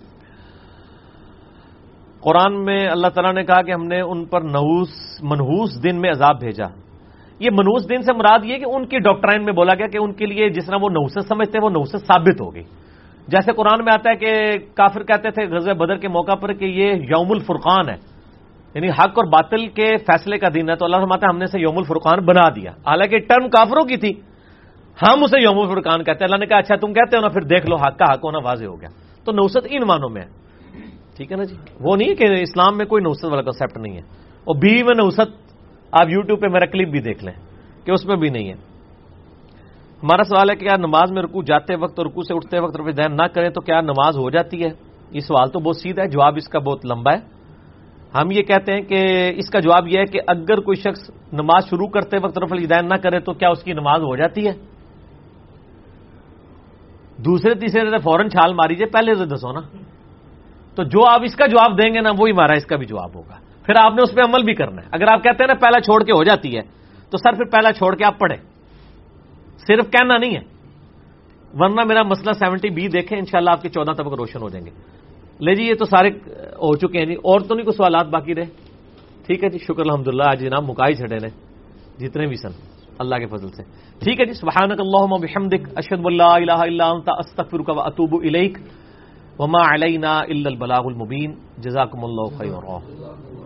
قرآن میں اللہ تعالیٰ نے کہا کہ ہم نے ان پر نحوس منحوس دن میں عذاب بھیجا. یہ منحوس دن سے مراد یہ کہ ان کی ڈاکٹرائن میں بولا گیا کہ ان کے لیے جس طرح وہ نحوست سمجھتے ہیں وہ نحوست ثابت ہو گئی. جیسے قرآن میں آتا ہے کہ کافر کہتے تھے غزوہ بدر کے موقع پر کہ یہ یوم الفرقان ہے، یعنی حق اور باطل کے فیصلے کا دن ہے. تو اللہ فرماتا ہے ہم نے اسے یوم الفرقان بنا دیا. حالانکہ ٹرم کافروں کی تھی، ہم اسے یوم الفرقان کہتے ہیں. اللہ نے کہا اچھا تم کہتے ہو نا، پھر دیکھ لو حق کا حق ہونا واضح ہو گیا. تو نحوست ان معنوں میں ہے. ٹھیک ہے نا جی. وہ نہیں کہ اسلام میں کوئی نحوست والا کنسیپٹ نہیں ہے. اور بیوی میں نحوست آپ یوٹیوب پہ میرا کلپ بھی دیکھ لیں. کہ اس میں بھی نہیں ہے. ہمارا سوال ہے کہ کیا نماز میں رکوع جاتے وقت اور رکوع سے اٹھتے وقت رفع دین نہ کریں تو کیا نماز ہو جاتی ہے؟ یہ سوال تو بہت سیدھا ہے، جواب اس کا بہت لمبا ہے. ہم یہ کہتے ہیں کہ اس کا جواب یہ ہے کہ اگر کوئی شخص نماز شروع کرتے وقت رفع الیدین نہ کرے تو کیا اس کی نماز ہو جاتی ہے؟ دوسرے تیسرے سے فوراً چھال ماری جائے، پہلے سے دسو نا. تو جو آپ اس کا جواب دیں گے نا وہی ہمارا اس کا بھی جواب ہوگا. پھر آپ نے اس پہ عمل بھی کرنا ہے. اگر آپ کہتے ہیں نا پہلا چھوڑ کے ہو جاتی ہے تو سر پھر پہلا چھوڑ کے آپ پڑھیں، صرف کہنا نہیں ہے. ورنہ میرا مسئلہ سیونٹی بی دیکھیں، انشاءاللہ آپ کے چودہ طبق روشن ہو جائیں گے. لے جی یہ تو سارے ہو چکے ہیں جی، اور تو نہیں کوئی سوالات باقی رہے؟ ٹھیک ہے جی، شکر الحمدللہ. آج جناب مکائی چھڑے نے جتنے بھی سن اللہ کے فضل سے. ٹھیک ہے جی، سبحانک اللہم و بحمدک اشہد ان لا الہ الا انت استغفرک و اتوب الیک وما علینا الا البلاغ المبین. جزاکم اللہ خیرا.